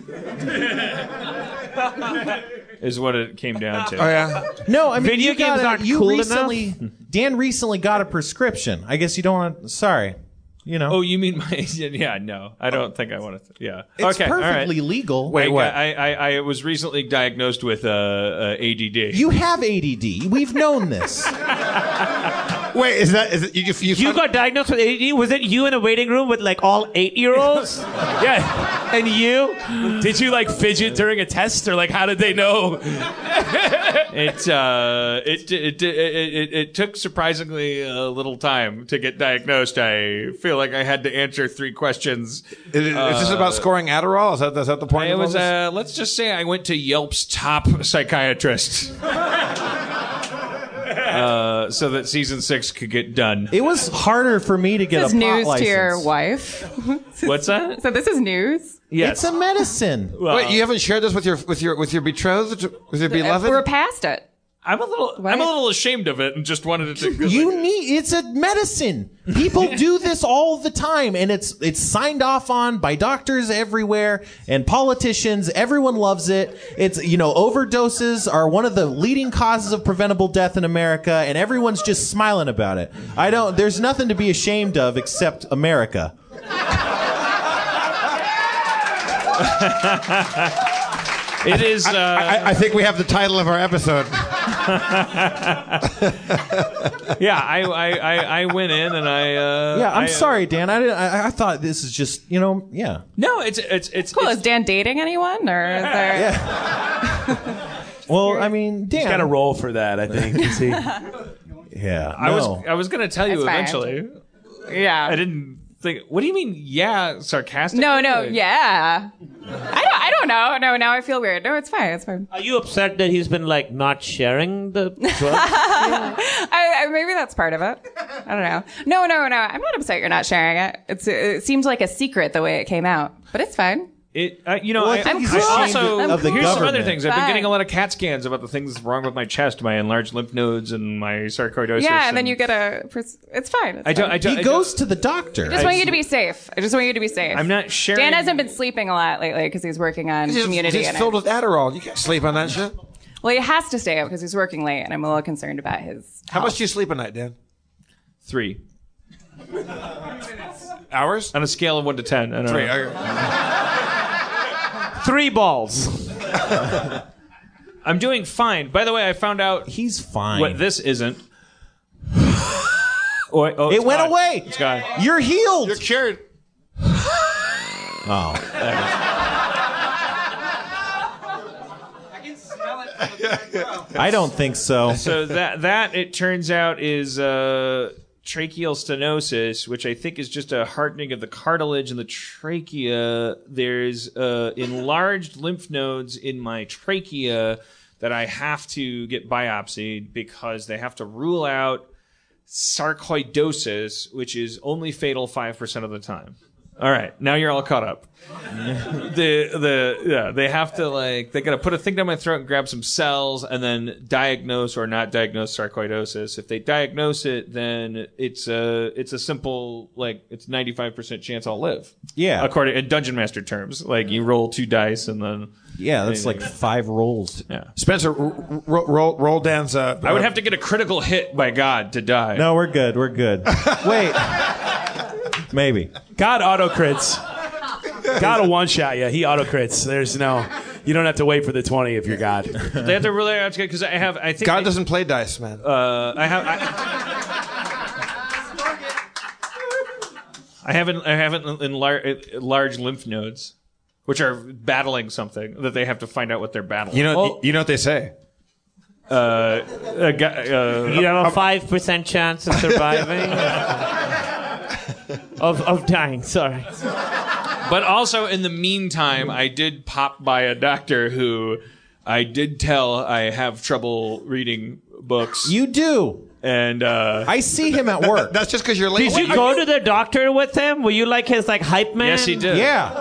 Is what it came down to.
Oh yeah. No, I mean
Video
you got
games
a,
aren't
you
cool
recently.
enough?
Dan recently got a prescription. I guess you don't want to. Sorry. You know.
Oh, you mean my? Yeah, no, I don't think I want to. Yeah,
It's
okay, all right.
perfectly legal.
Wait, what? I, I I was recently diagnosed with uh, uh, A D D.
You have A D D. We've known this.
Wait, is that is it? You, you,
You got diagnosed with A D D? Was it you in a waiting room with like all eight-year-olds?
Yeah.
And you?
Did you like fidget during a test, or like how did they know?
It, uh, it, it, it, it, it took surprisingly a little time to get diagnosed. I feel like I had to answer three questions.
Is, is this about scoring Adderall? Is that, is that the point
It
of all
was,
this?
uh, let's just say I went to Yelp's top psychiatrist. Uh, so that season six could get done.
It was harder for me to get
This is
a pot
news
license.
to your wife.
What's that?
So this is news.
Yes.
It's a medicine.
Well,
Wait, you haven't shared this with your with your with your betrothed, with your beloved?
We're past it.
I'm a little, I'm a little ashamed of it, and just wanted it to.
You need. It's a medicine. People do this all the time, and it's it's signed off on by doctors everywhere and politicians. Everyone loves it. It's you know overdoses are one of the leading causes of preventable death in America, and everyone's just smiling about it. I don't. There's nothing to be ashamed of except America.
It is. Uh,
I, I, I think we have the title of our episode.
yeah, I, I, I, I went in and I. Uh,
Yeah, I'm
I, uh,
sorry, Dan. I, didn't, I I thought this is just you know yeah.
No, it's it's it's
Cool.
it's-
Is Dan dating anyone, or is there?
Well, I mean, Dan.
He's got a role for that, I think. Is he?
Yeah.
I
no.
was I was gonna tell you
That's fine.
eventually.
Yeah.
I didn't think. What do you mean? Yeah, sarcastic.
No, no, yeah. I don't. I don't know. No, now I feel weird. No, it's fine. It's fine.
Are you upset that he's been like not sharing the drugs?
I, I, maybe that's part of it. I don't know. No, no, no. I'm not upset you're not sharing it. It's. It seems like a secret the way it came out, but it's fine.
It, uh, you know,
Well, I
I,
think
I'm
he's
cool.
ashamed
also
I'm
of the
cool.
here's some other
government.
things. I've been
Fine.
getting a lot of CAT scans about the things wrong with my chest, my enlarged lymph nodes, and my sarcoidosis.
Yeah, and then you get a. pers- It's fine. It's
I don't.
fine.
I don't.
He
I
goes
don't-
to the doctor.
I just want you to be safe. I just want you to be safe.
I'm not sharing.
Dan hasn't been sleeping a lot lately because he's working on
He's,
community.
he's
and
filled
it.
with Adderall. You can't sleep on that shit.
Well, he has to stay up because he's working late, and I'm a little concerned about his.
How much do you sleep a night, Dan?
Three
Hours?
on a scale of one to ten. I don't
Three.
know.
Okay.
Three balls.
I'm doing fine. By the way, I found out
He's fine.
what this isn't. Oh, oh,
it
it's
went
gone.
away.
It's gone.
You're healed.
You're cured.
Oh.
I can smell it from the back row.
I don't think so.
So that that it turns out is uh, tracheal stenosis, which I think is just a hardening of the cartilage in the trachea. There's uh, enlarged lymph nodes in my trachea that I have to get biopsied because they have to rule out sarcoidosis, which is only fatal five percent of the time. All right, now you're all caught up. the the yeah, they have to like they gotta put a thing down my throat and grab some cells and then diagnose or not diagnose sarcoidosis. If they diagnose it, then it's a it's a simple like it's ninety-five percent chance I'll live.
Yeah.
according in Dungeon Master terms, like you roll two dice and then
Yeah, that's like five rolls.
yeah.
Spencer, r- r- roll, roll Dan's. Uh,
I would have to get a critical hit by God to die.
No, we're good. We're good. Wait. Maybe.
God auto crits. God will one shot you. He auto crits. There's no. You don't have to wait for the twenty if you're God.
They have to really because I have I think
God
I,
doesn't play dice, man.
Uh, I have. I, I haven't. I haven't enlarged large lymph nodes, which are battling something that they have to find out what they're battling.
You know. You know what they say.
Uh, a guy, uh,
You have a five percent chance of surviving. of of dying. Sorry.
But also, in the meantime, I did pop by a doctor who I did tell I have trouble reading books.
You do.
And uh,
I see him at work.
That's just because you're lazy.
Did you go to the doctor with him? Were you like his like hype man?
Yes, he did.
Yeah.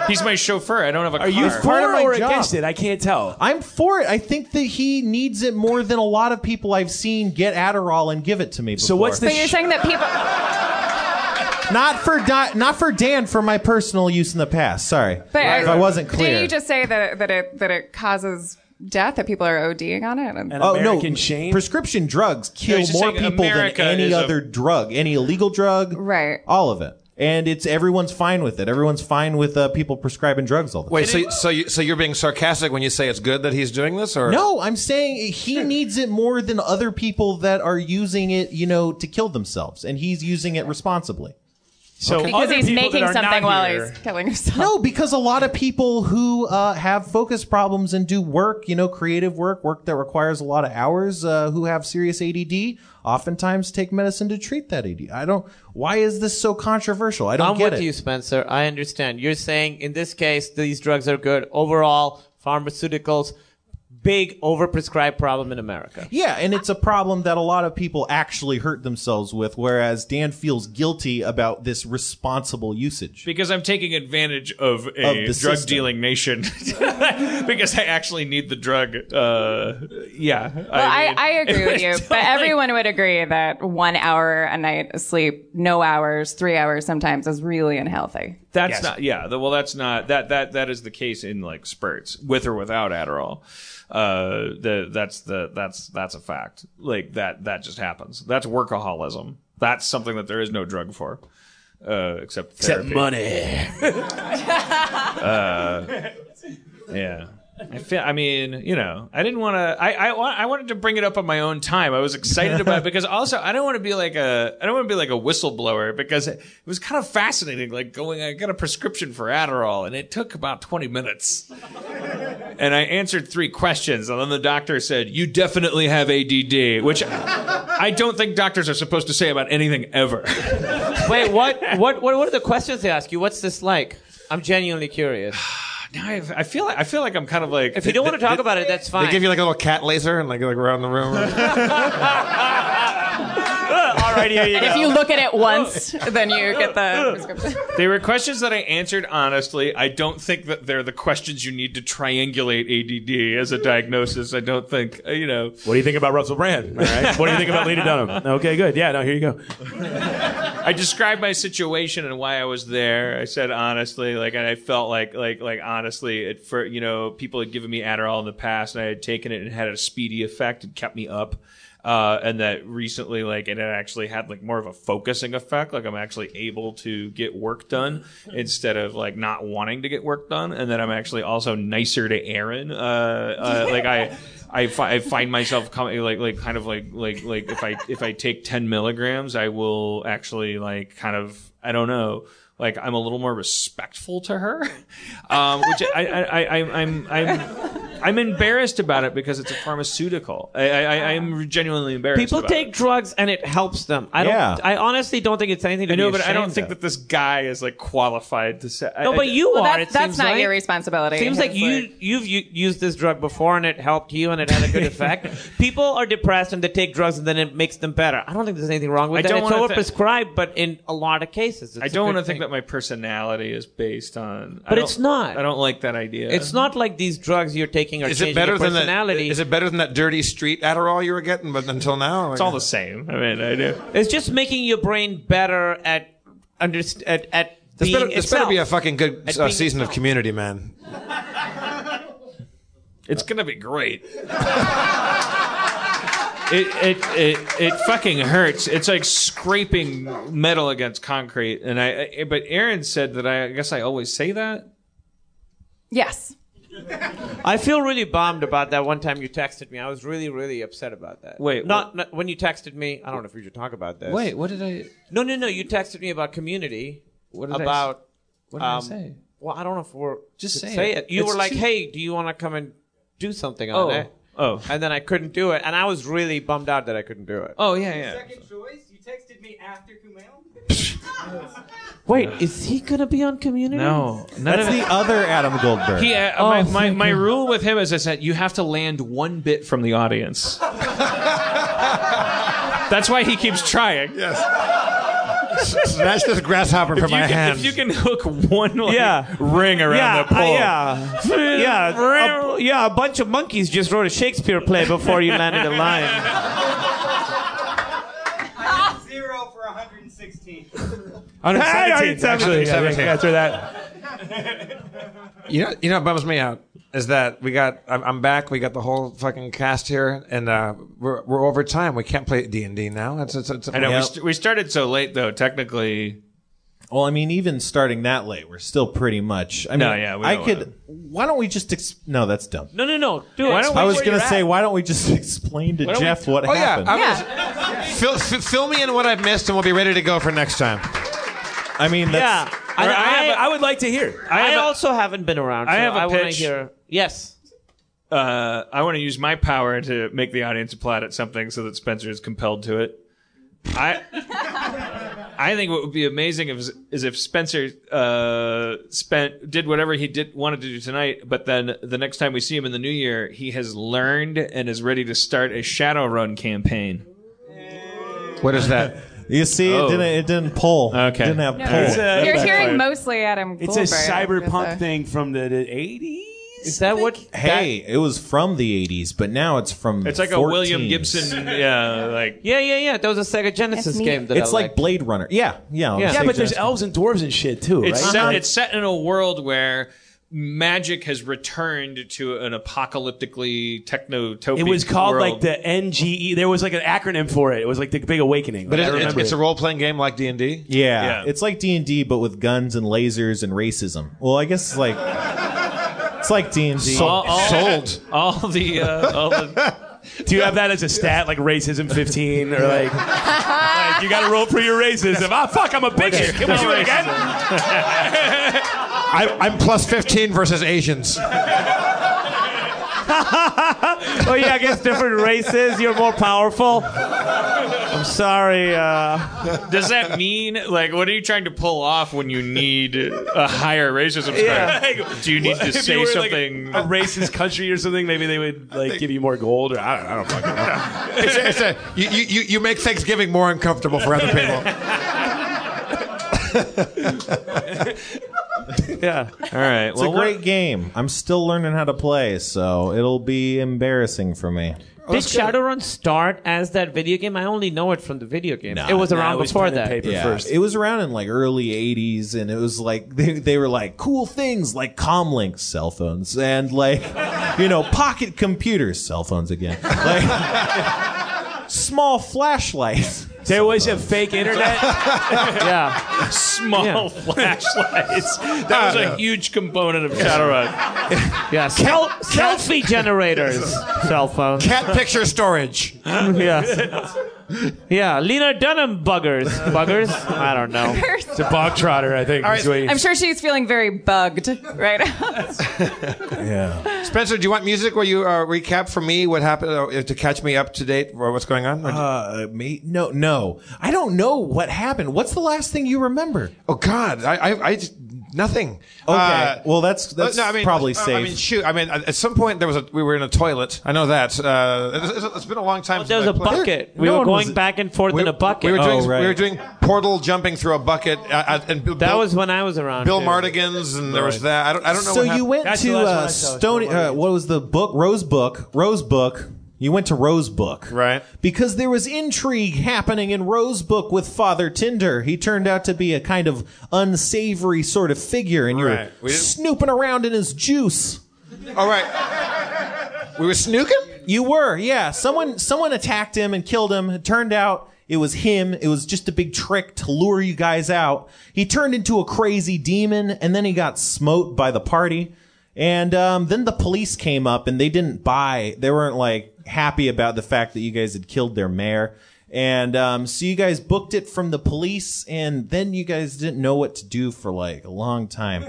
He's my chauffeur. I don't have a car.
Are you
part of
for
my
or
job.
against it? I can't tell.
I'm for it. I think that he needs it more than a lot of people I've seen get Adderall and give it to me before.
So what's the
So you're saying that people.
Not for Di- not for Dan, for my personal use in the past. Sorry,
But,
if I wasn't clear.
Didn't you just say that that it that it causes death, that people are ODing on it? And,
oh no! Prescription drugs kill
he's just
more
saying
people than
America
any
is a-
other drug, any illegal drug,
right?
All of it, and it's everyone's fine with it. Everyone's fine with uh, people prescribing drugs all the time.
Wait, so so you so you're being sarcastic when you say it's good that he's doing this, or
No, I'm saying he needs it more than other people that are using it, you know, to kill themselves, and he's using it responsibly.
So
because
other
he's
people
making
that are
something
not
while
here-
he's killing himself.
No, because a lot of people who uh, have focus problems and do work, you know, creative work, work that requires a lot of hours, uh, who have serious A D D, oftentimes take medicine to treat that A D D. I don't. Why is this so controversial? I don't
I'm
get
with
it.
you, Spencer. I understand. You're saying in this case these drugs are good. Overall, pharmaceuticals, big overprescribed problem in America.
Yeah, and it's a problem that a lot of people actually hurt themselves with, whereas Dan feels guilty about this responsible usage.
Because I'm taking advantage of a
Of the
drug
system.
dealing nation. Because I actually need the drug. Uh, yeah.
Well, I,
mean,
I agree with you,
it's
but
like-
everyone would agree that one hour a night of sleep, no hours, three hours sometimes, is really unhealthy.
That's
Yes.
not. Yeah. The, well, that's not. That that that is the case in like spurts, with or without Adderall. Uh, the that's the that's that's a fact. Like that that just happens. That's workaholism. That's something that there is no drug for, uh, except
Except
therapy.
money.
uh, yeah. I feel. I mean, you know, I didn't want to. I I, wa- I wanted to bring it up on my own time. I was excited about it because also I don't want to be like a. I don't want to be like a whistleblower because it was kind of fascinating. Like going, I got a prescription for Adderall and it took about twenty minutes, and I answered three questions, and then the doctor said, "You definitely have A D D," which I don't think doctors are supposed to say about anything ever.
Wait, what, what? What? What are the questions they ask you? What's this like? I'm genuinely curious.
Now I, I feel like I feel like I'm kind of like.
If you don't want to talk about it, that's fine.
they give you like a little cat laser and like like around the room?
All right, here you
And
go.
if you look at it once, then you get the prescription.
They were questions that I answered honestly. I don't think that they're the questions you need to triangulate A D D as a diagnosis. I don't think, uh, you know.
What do you think about Russell Brand? All right. What do you think about Lena Dunham? Okay, good. Yeah, no, here you go.
I described my situation and why I was there. I said honestly, like, and I felt like, like, like honestly, it for you know, people had given me Adderall in the past, and I had taken it and it had a speedy effect and kept me up. Uh, and that recently, like, it had actually had like more of a focusing effect. Like I'm actually able to get work done instead of like not wanting to get work done. And that I'm actually also nicer to Aaron. Uh, uh, like I, I, fi- I find myself coming like, like kind of like, like, like if I, if I take ten milligrams, I will actually like kind of, I don't know. Like I'm a little more respectful to her, um, which I, I, I, I'm, I'm, I'm embarrassed about it because it's a pharmaceutical. I, I, I'm genuinely embarrassed.
People
about
take
it.
drugs and it helps them. I don't.
Yeah.
I honestly don't think it's anything to
I know,
be
but I don't
ashamed
think
of.
that this guy is like qualified to say.
No,
I-
but you
Well,
are.
that's,
it
that's
seems
not
like.
your responsibility.
Seems like
It's
you you've u- used this drug before and it helped you and it had a good effect. People are depressed and they take drugs and then it makes them better. I don't think there's anything wrong with
I
that.
don't
It's
wanna thi-
overprescribed, but in a lot of cases, it's
I
a
don't
good
want to think
thing.
that my personality is based on. I
But
don't-
it's not.
I don't like that idea.
It's not like these drugs you're taking are
Is
changing
it better
your
than that?
personality.
Is it better than that dirty street Adderall you were getting? But until now,
It's all the same. I mean, I do.
It's just making your brain better at underst- at at
This
being
better, this
itself.
better be a fucking good
At
uh,
being
season of
itself.
Community, man.
It's gonna be great. It, it it it fucking hurts. It's like scraping metal against concrete. And I, I but Aaron said that I, I guess I always say that.
Yes.
I feel really bummed about that one time you texted me. I was really, really upset about that.
Wait,
not, not when you texted me. I don't know if we should talk about this.
Wait, what did I?
No, no, no. You texted me about Community.
What did I
about?
s- what did I
um,
say?
Well, I don't know if we're
Just
to
say it.
You
It's
were like,
too-
"Hey, do you want to come and do something
Oh,
on it?"
oh.
And then I couldn't do it, and I was really bummed out that I couldn't do it.
Oh yeah, yeah.
Second choice, you texted me after Kumail?
Wait, is he gonna be on Community?
No, none
That's
of
the
it.
other Adam Goldberg.
He, uh,
Oh,
my, my,
thank
my
you.
rule with him is I said you have to land one bit from the audience. That's why he keeps trying.
Yes. Snatch this grasshopper
If
from
you
my
can,
hand.
If you can hook one like,
Yeah.
ring around
yeah,
the pole.
Uh, yeah, yeah, a, yeah. A bunch of monkeys just wrote a Shakespeare play before you landed a line.
I did zero for one hundred sixteen.
one hundred seventeen, actually. Yeah,
one hundred seventeen.
yeah, after that.
You know, you know what bums me out is that we got. I'm, I'm back. We got the whole fucking cast here, and uh, we're we're over time. We can't play D and D now. It's, it's, it's,
I know we,
Yep.
st- we started so late though. Technically,
Well, I mean, even starting that late, we're still pretty much. I mean,
No, yeah, we
I
don't
could. Why don't we just? Ex- no, that's dumb.
No, no, no. Do
Why
it.
don't
I
we-
was
where
gonna
you're
say,
at.
why don't we just explain to
Why don't we-
Jeff what
oh
happened?
yeah, I'm gonna- fill, fill, fill me in what I've missed, and we'll be ready to go for next time.
I mean, that's,
Yeah, I,
I,
I,
have a- I would like to hear.
I,
have a-
also haven't been around.
I
so
have a
I want to
pitch.
hear. Yes.
uh, I want to use my power to make the audience applaud at something so that Spencer is compelled to it. I I think what would be amazing is, is if Spencer uh, spent did whatever he did wanted to do tonight, but then the next time we see him in the new year, he has learned and is ready to start a Shadowrun campaign.
What is that?
You see,
Oh.
it didn't. It didn't pull.
Okay.
It didn't have
No,
pull.
It's a-
You're
That's
hearing
fine.
mostly Adam
It's a
Goldberg.
cyberpunk
It's a-
thing from the, the eighties.
Is that what?
Hey, it was from the eighties, but now it's from.
It's like a
fourteens.
William Gibson, yeah, like
Yeah, yeah, yeah. That was a Sega Genesis
That's neat.
game that
It's
I
like
liked.
Blade Runner. Yeah, yeah.
Yeah.
Yeah,
Sega
but there's
Genesis.
elves and dwarves and shit too, right?
it's
Uh-huh.
set it's set in a world where magic has returned to an apocalyptically technotopic
It was called
world.
like the N G E. There was like an acronym for it. It was like the Big Awakening.
But
I
it, it's,
remember
it's
it.
a role playing game like D and D.
Yeah,
Yeah.
it's like D and D, but with guns and lasers and racism. Well, I guess it's like it's like D and D.
all, all,
Sold.
all the uh, all the
Do you have that as a stat, like racism fifteen, or like, like you got to roll for your racism? Ah, fuck, I'm a bigot. Can we do it again?
I, I'm plus fifteen versus Asians.
Oh yeah, against different races, you're more powerful. I'm sorry. Uh,
does that mean like what are you trying to pull off when you need a higher racism score?
Yeah.
Do you need to
If you
say
were, like,
something?
a racist country or something, maybe they would like give you more gold, or I don't, I don't fucking know.
It's a, it's a, you, you, you make Thanksgiving more uncomfortable for other people.
yeah.
All right.
It's a great game. I'm still learning how to play, so it'll be embarrassing for me.
Did Shadowrun start as that video game? I only know it from the video game.
Nah,
it was
nah,
around
it was
before
pen and
that.
paper.
Yeah,
first.
it was around in like early eighties, and it was like they, they were like cool things like comlinks, cell phones, and like you know pocket computers, cell phones again, like small flashlights.
There was a fake internet.
Yeah.
Small
Yeah.
flashlights. That was a huge component of Shadowrun.
Yeah. Sel- selfie generators. Cell phones.
Cat picture storage.
Yeah. Yeah. Lena Dunham buggers. Buggers? I don't know.
It's a bog trotter, I think.
All right.
is what you-
I'm sure she's feeling very bugged right now.
Yeah.
Spencer, do you want music where you uh, recap for me what happened uh, to catch me up to date or what's going on? Or-
Uh, me? No, no. I don't know what happened. What's the last thing you remember?
oh God, I, I, I just, nothing.
Okay.
Uh,
well, that's that's
no, I mean,
probably
uh,
safe.
I mean, shoot. I mean, at some point there was a we were in a toilet. I know that. Uh, it's, it's been a long time.
There was
since
a
I played.
bucket. We
No
were
one
going
was-
back and forth
We,
in a bucket.
we were doing
Oh, right.
we were doing portal jumping through a bucket, uh, uh, and Bill,
that was when I was around.
Bill
too.
Mardigan's, and there was that. I don't I don't know.
so
what
you
happened.
went
That's the
to
last one
uh,
I saw,
Stony.
Bill
Uh,
Mardigan.
what was the book? Rose Book. Rose Book. You went to Rose Book.
Right.
Because there was intrigue happening in Rose Book with Father Tinder. He turned out to be a kind of unsavory sort of figure, and you
Right.
were
We didn't-
snooping around in his juice.
All right. We were snooking.
You were, yeah. Someone someone attacked him and killed him. It turned out it was him. It was just a big trick to lure you guys out. He turned into a crazy demon, and then he got smote by the party. And um, then the police came up, and they didn't buy. They weren't like happy about the fact that you guys had killed their mayor. And um, so you guys booked it from the police, and then you guys didn't know what to do for like a long time.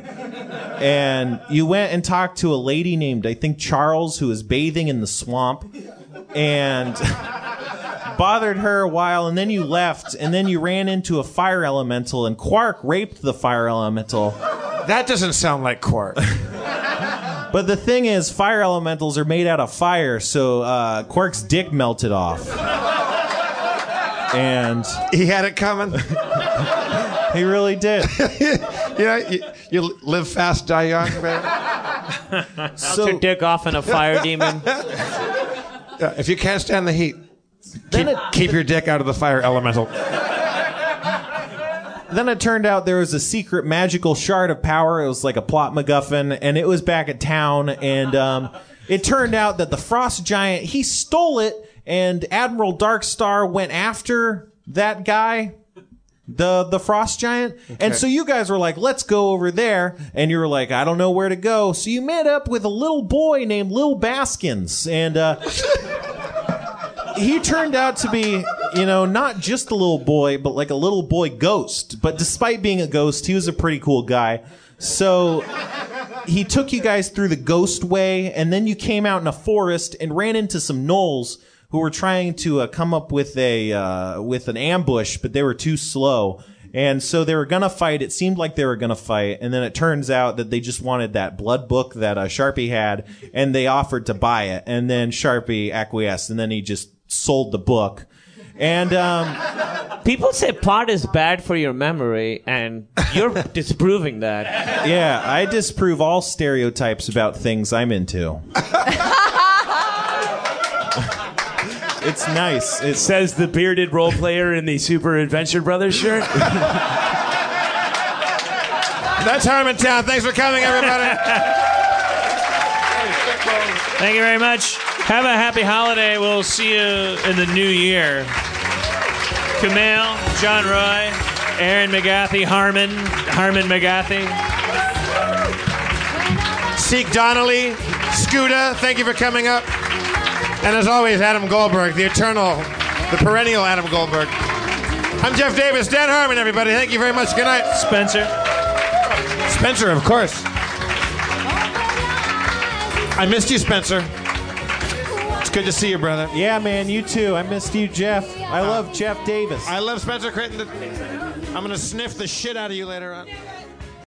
And you went and talked to a lady named, I think, Charles, who was bathing in the swamp, and bothered her a while, and then you left, and then you ran into a fire elemental, and Quark raped the fire elemental.
That doesn't sound like Quark.
But the thing is, fire elementals are made out of fire, so uh, Quark's dick melted off. and
he had it coming.
He really did.
You know, you, you live fast, die young, man.
Melt your dick off in a fire demon.
Yeah, if you can't stand the heat,
Then
keep,
it-
keep your dick out of the fire elemental.
Then it turned out there was a secret magical shard of power. It was like a plot MacGuffin, and it was back at town. And um, it turned out that the Frost Giant, he stole it, and Admiral Darkstar went after that guy, the the Frost Giant. And so you guys were like, let's go over there. And you were like, I don't know where to go. So you met up with a little boy named Lil Baskins. And uh, he turned out to be, you know, not just a little boy, but like a little boy ghost. But despite being a ghost, he was a pretty cool guy. So he took you guys through the ghost way, and then you came out in a forest and ran into some gnolls who were trying to uh, come up with a uh, with an ambush, but they were too slow. And so they were gonna fight. It seemed like they were gonna fight, and then it turns out that they just wanted that blood book that uh, Sharpie had, and they offered to buy it. And then Sharpie acquiesced, and then he just sold the book. And um,
people say pot is bad for your memory, and you're disproving that.
Yeah, I disprove all stereotypes about things I'm into. It's nice. It
says the bearded role player in the Super Adventure Brothers shirt.
That's Harmontown. Thanks for coming, everybody.
Thank you very much. Have a happy holiday. We'll see you in the new year. Kumail, John Roy, Aaron McGathy, Harmon, Harmon McGathy.
Seek Donnelly, Scuda, thank you for coming up. And as always, Adam Goldberg, the eternal, the perennial Adam Goldberg. I'm Jeff Davis, Dan Harmon, everybody. Thank you very much. Good night.
Spencer.
Spencer, of course. I missed you, Spencer. It's good to see you, brother.
Yeah, man, you too. I missed you, Jeff. I love Jeff Davis.
I love Spencer Critton. I'm going to sniff the shit out of you later on.